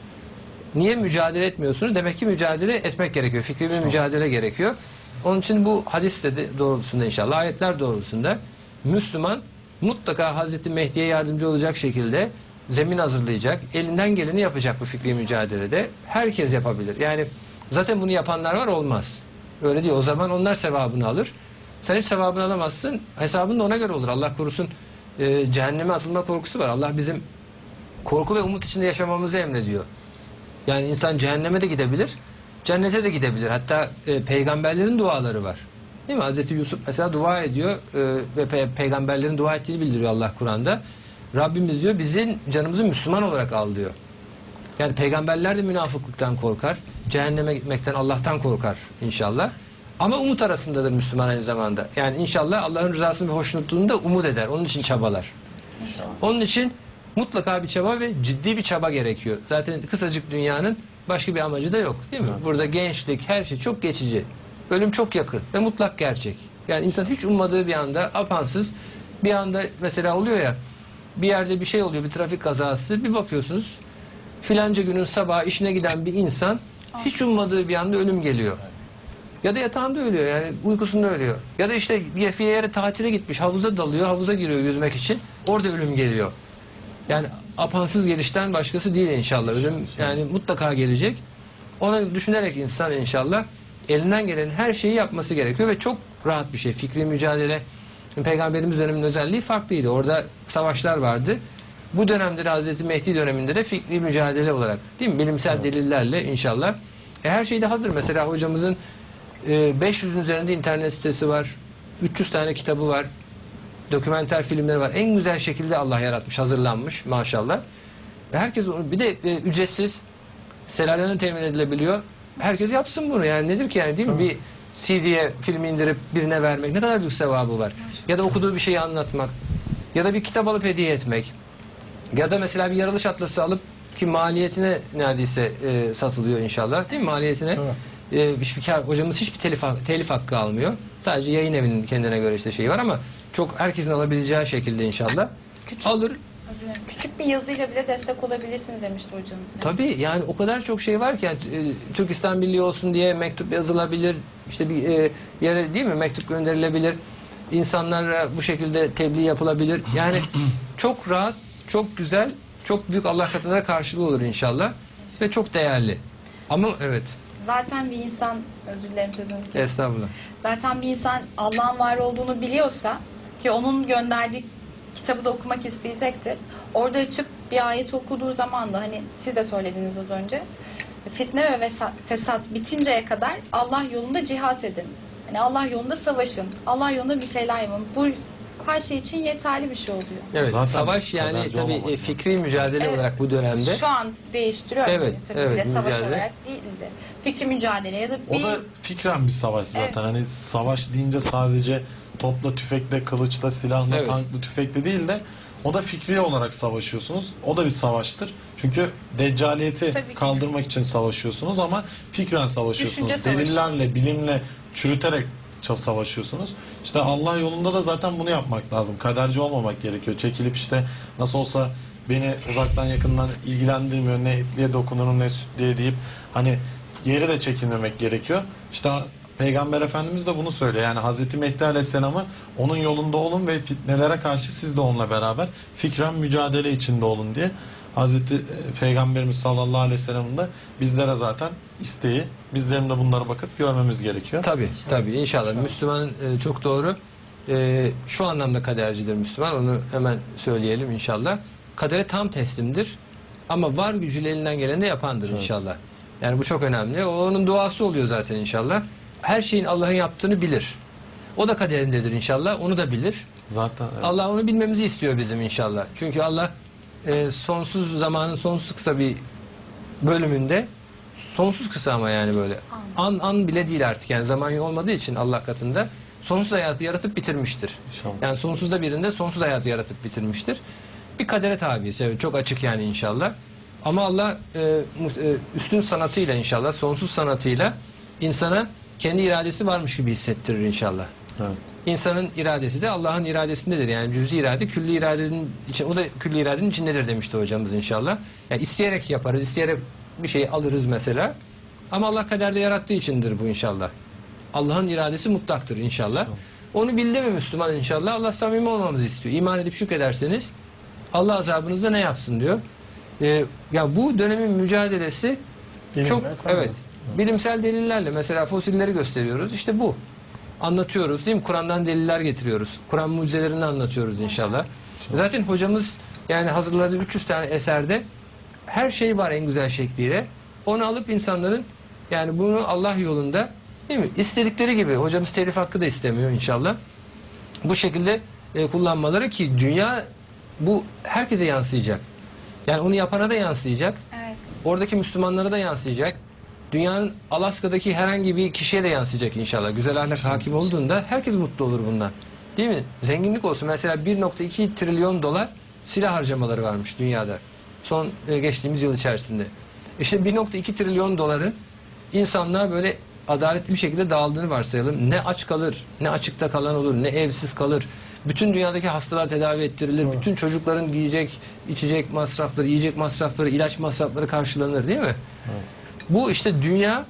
Niye mücadele etmiyorsunuz? Demek ki mücadele etmek gerekiyor. Fikri bir mücadele gerekiyor. Onun için bu hadis de doğrultusunda inşallah, ayetler doğrultusunda Müslüman mutlaka Hazreti Mehdi'ye yardımcı olacak şekilde zemin hazırlayacak, elinden geleni yapacak bu fikri mücadelede. Herkes yapabilir. Yani zaten bunu yapanlar var, olmaz. Öyle değil. O zaman onlar sevabını alır. Sen hiç sevabını alamazsın. Hesabın da ona göre olur. Allah korusun, e, cehenneme atılma korkusu var. Allah bizim korku ve umut içinde yaşamamızı emrediyor. Yani insan cehenneme de gidebilir, cennete de gidebilir. Hatta e, peygamberlerin duaları var. Değil mi? Hazreti Yusuf mesela dua ediyor e, ve pe peygamberlerin dua ettiğini bildiriyor Allah Kur'an'da. Rabbimiz diyor bizim canımızı Müslüman olarak al diyor. Yani peygamberler de münafıklıktan korkar, cehenneme gitmekten Allah'tan korkar inşallah. Ama umut arasındadır Müslüman aynı zamanda. Yani inşallah Allah'ın rızasını ve hoşnutluğunu da umut eder. Onun için çabalar. İnşallah. Onun için mutlaka bir çaba ve ciddi bir çaba gerekiyor. Zaten kısacık dünyanın başka bir amacı da yok, değil mi? Evet. Burada gençlik, her şey çok geçici. Ölüm çok yakın ve mutlak gerçek. Yani insan hiç ummadığı bir anda apansız bir anda mesela oluyor ya, bir yerde bir şey oluyor, bir trafik kazası, bir bakıyorsunuz filanca günün sabahı işine giden bir insan hiç ummadığı bir anda ölüm geliyor. Ya da yatağında ölüyor, yani uykusunda ölüyor. Ya da işte bir yere tatile gitmiş, havuza dalıyor, havuza giriyor yüzmek için, orada ölüm geliyor. Yani apansız gelişten başkası değil inşallah. Ölüm yani mutlaka gelecek. Onu düşünerek insan inşallah elinden gelen her şeyi yapması gerekiyor ve çok rahat bir şey. Fikri mücadele. Peygamberimiz döneminin özelliği farklıydı. Orada savaşlar vardı. Bu dönemde de Hazreti Mehdi döneminde de fikri mücadele olarak, değil mi? Bilimsel delillerle inşallah. E her şey de hazır. Mesela hocamızın e, beş yüzün üzerinde internet sitesi var. üç yüz tane kitabı var. Dokümenter filmleri var. En güzel şekilde Allah yaratmış, hazırlanmış maşallah. Herkes onu, bir de e, ücretsiz sitelerden temin edilebiliyor. Herkes yapsın bunu, yani nedir ki yani, değil mi? Bir C D'ye filmi indirip birine vermek ne kadar büyük sevabı var. Ya da okuduğu bir şeyi anlatmak. Ya da bir kitap alıp hediye etmek. Ya da mesela bir yaratılış atlası alıp ki maliyetine neredeyse e, satılıyor inşallah, değil mi? Maliyetine. E, hiçbir kar, hocamız hiçbir telif, telif hakkı almıyor. Sadece yayın evinin kendine göre işte şeyi var ama çok herkesin alabileceği şekilde inşallah Küçük, alır. küçük bir yazıyla bile destek olabilirsiniz demişti hocamız. Yani. Tabii yani o kadar çok şey var ki yani, e, Türk İslam Birliği olsun diye mektup yazılabilir, işte bir e, yere değil mi mektup gönderilebilir, insanlara bu şekilde tebliğ yapılabilir. Yani çok rahat, çok güzel, çok büyük Allah katında karşılığı olur inşallah ve çok değerli. Ama evet. Zaten bir insan, özür dilerim sözünüzü kestim. Estağfurullah. Zaten bir insan Allah'ın var olduğunu biliyorsa ki onun gönderdiği kitabı da okumak isteyecektir. Orada açıp bir ayet okuduğu zaman da hani siz de söylediniz az önce. Fitne ve vesat, fesat bitinceye kadar Allah yolunda cihat edin. Yani Allah yolunda savaşın. Allah yolunda bir şeyler yapın. Bu her şey için yeterli bir şey oluyor. Evet, Zaten savaş yani kaderci tabii olmamak e, fikri mücadele Evet. olarak bu dönemde. Şu an değiştiriyor. Evet, tabii evet, ki de savaş mücadele. olarak değil de. Fikri mücadele ya da O bir... da fikren bir savaş zaten. Evet. Hani savaş deyince sadece topla, tüfekle, kılıçla, silahla, Evet. tankla, tüfekle değil de o da fikri olarak savaşıyorsunuz. O da bir savaştır. Çünkü deccaliyeti Tabii ki. kaldırmak için savaşıyorsunuz ama fikren savaşıyorsunuz. Düşünce savaşı. Delillerle, bilimle çürüterek ça- savaşıyorsunuz. İşte Allah yolunda da zaten bunu yapmak lazım. Kaderci olmamak gerekiyor. Çekilip işte nasıl olsa beni uzaktan yakından ilgilendirmiyor. Ne etliye dokunurum ne sütliye deyip hani yeri de çekinmemek gerekiyor. İşte Peygamber Efendimiz de bunu söylüyor. Yani Hazreti Mehdi Aleyhisselam'ı onun yolunda olun ve fitnelere karşı siz de onunla beraber fikren mücadele içinde olun diye Hazreti Peygamberimiz sallallahu aleyhi ve sellem'in de bizlere zaten isteği. Bizlerin de bunlara bakıp görmemiz gerekiyor. Tabii tabii inşallah. Müslüman e, çok doğru. E, şu anlamda kadercidir Müslüman. Onu hemen söyleyelim inşallah. Kadere tam teslimdir. Ama var gücüyle elinden geleni de yapandır Evet. inşallah. Yani bu çok önemli. O onun duası oluyor zaten inşallah. Her şeyin Allah'ın yaptığını bilir. O da kaderindedir inşallah. Onu da bilir. Zaten evet. Allah onu bilmemizi istiyor bizim inşallah. Çünkü Allah e, sonsuz zamanın sonsuz kısa bir bölümünde, sonsuz kısa ama yani böyle an an bile değil artık, yani zaman olmadığı için Allah katında sonsuz hayatı yaratıp bitirmiştir. İnşallah. Yani sonsuzda birinde sonsuz hayatı yaratıp bitirmiştir. Bir kadere tabiiz. Evet, çok açık yani inşallah. Ama Allah e, mu- e, üstün sanatıyla inşallah, sonsuz sanatıyla insana kendi iradesi varmış gibi hissettirir inşallah. Evet. İnsanın iradesi de Allah'ın iradesindedir. Yani cüz-i irade külli iradenin için, o da külli iradenin içindedir demişti hocamız inşallah. Yani isteyerek yaparız, isteyerek bir şeyi alırız mesela. Ama Allah kaderde yarattığı içindir bu inşallah. Allah'ın iradesi mutlaktır inşallah. İnşallah. Onu bildi mi Müslüman inşallah? Allah samimi olmamızı istiyor. İman edip şükrederseniz Allah azabınızda ne yapsın diyor. Ee, ya bu dönemin mücadelesi Bilimle, çok tabii. evet. Bilimsel delillerle mesela fosilleri gösteriyoruz. İşte bu. Anlatıyoruz değil mi? Kur'an'dan deliller getiriyoruz. Kur'an mucizelerini anlatıyoruz inşallah. Zaten hocamız yani hazırladığı üç yüz tane eserde her şey var en güzel şekliyle. Onu alıp insanların yani bunu Allah yolunda değil mi? İstedikleri gibi, hocamız telif hakkı da istemiyor inşallah. Bu şekilde e, kullanmaları ki dünya bu herkese yansıyacak. Yani onu yapana da yansıyacak. Evet. Oradaki Müslümanlara da yansıyacak. Dünyanın Alaska'daki herhangi bir kişiye de yansıyacak inşallah. Güzel ahlak hakim olduğunda herkes mutlu olur bundan. Değil mi? Zenginlik olsun. Mesela bir nokta iki trilyon dolar silah harcamaları varmış dünyada. Son e, geçtiğimiz yıl içerisinde. İşte bir nokta iki trilyon doların insanlığa böyle adaletli bir şekilde dağıldığını varsayalım. Ne aç kalır, ne açıkta kalan olur, ne evsiz kalır. Bütün dünyadaki hastalar tedavi ettirilir. Bütün çocukların giyecek, içecek masrafları, yiyecek masrafları, ilaç masrafları karşılanır değil mi? Bu işte dünya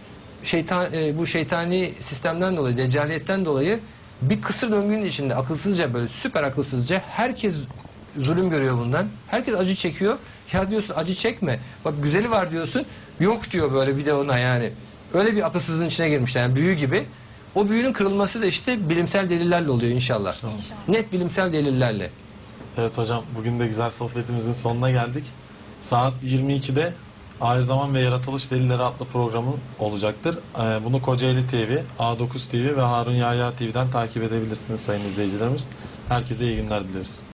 şeytan, e, bu şeytani sistemden dolayı, deccaliyetten dolayı bir kısır döngünün içinde akılsızca, böyle süper akılsızca herkes zulüm görüyor bundan. Herkes acı çekiyor. Ya diyorsun acı çekme. Bak güzeli var diyorsun. Yok diyor böyle bir de ona yani. Öyle bir akılsızlığın içine girmişler. Yani büyü gibi. O büyünün kırılması da işte bilimsel delillerle oluyor inşallah. İnşallah. Net bilimsel delillerle. Evet hocam, bugün de güzel sohbetimizin sonuna geldik. Saat yirmi ikide Ahir Zaman ve Yaratılış Delilleri adlı programı olacaktır. Ee, Bunu Kocaeli T V, A dokuz T V ve Harun Yahya T V'den takip edebilirsiniz sayın izleyicilerimiz. Herkese iyi günler diliyoruz.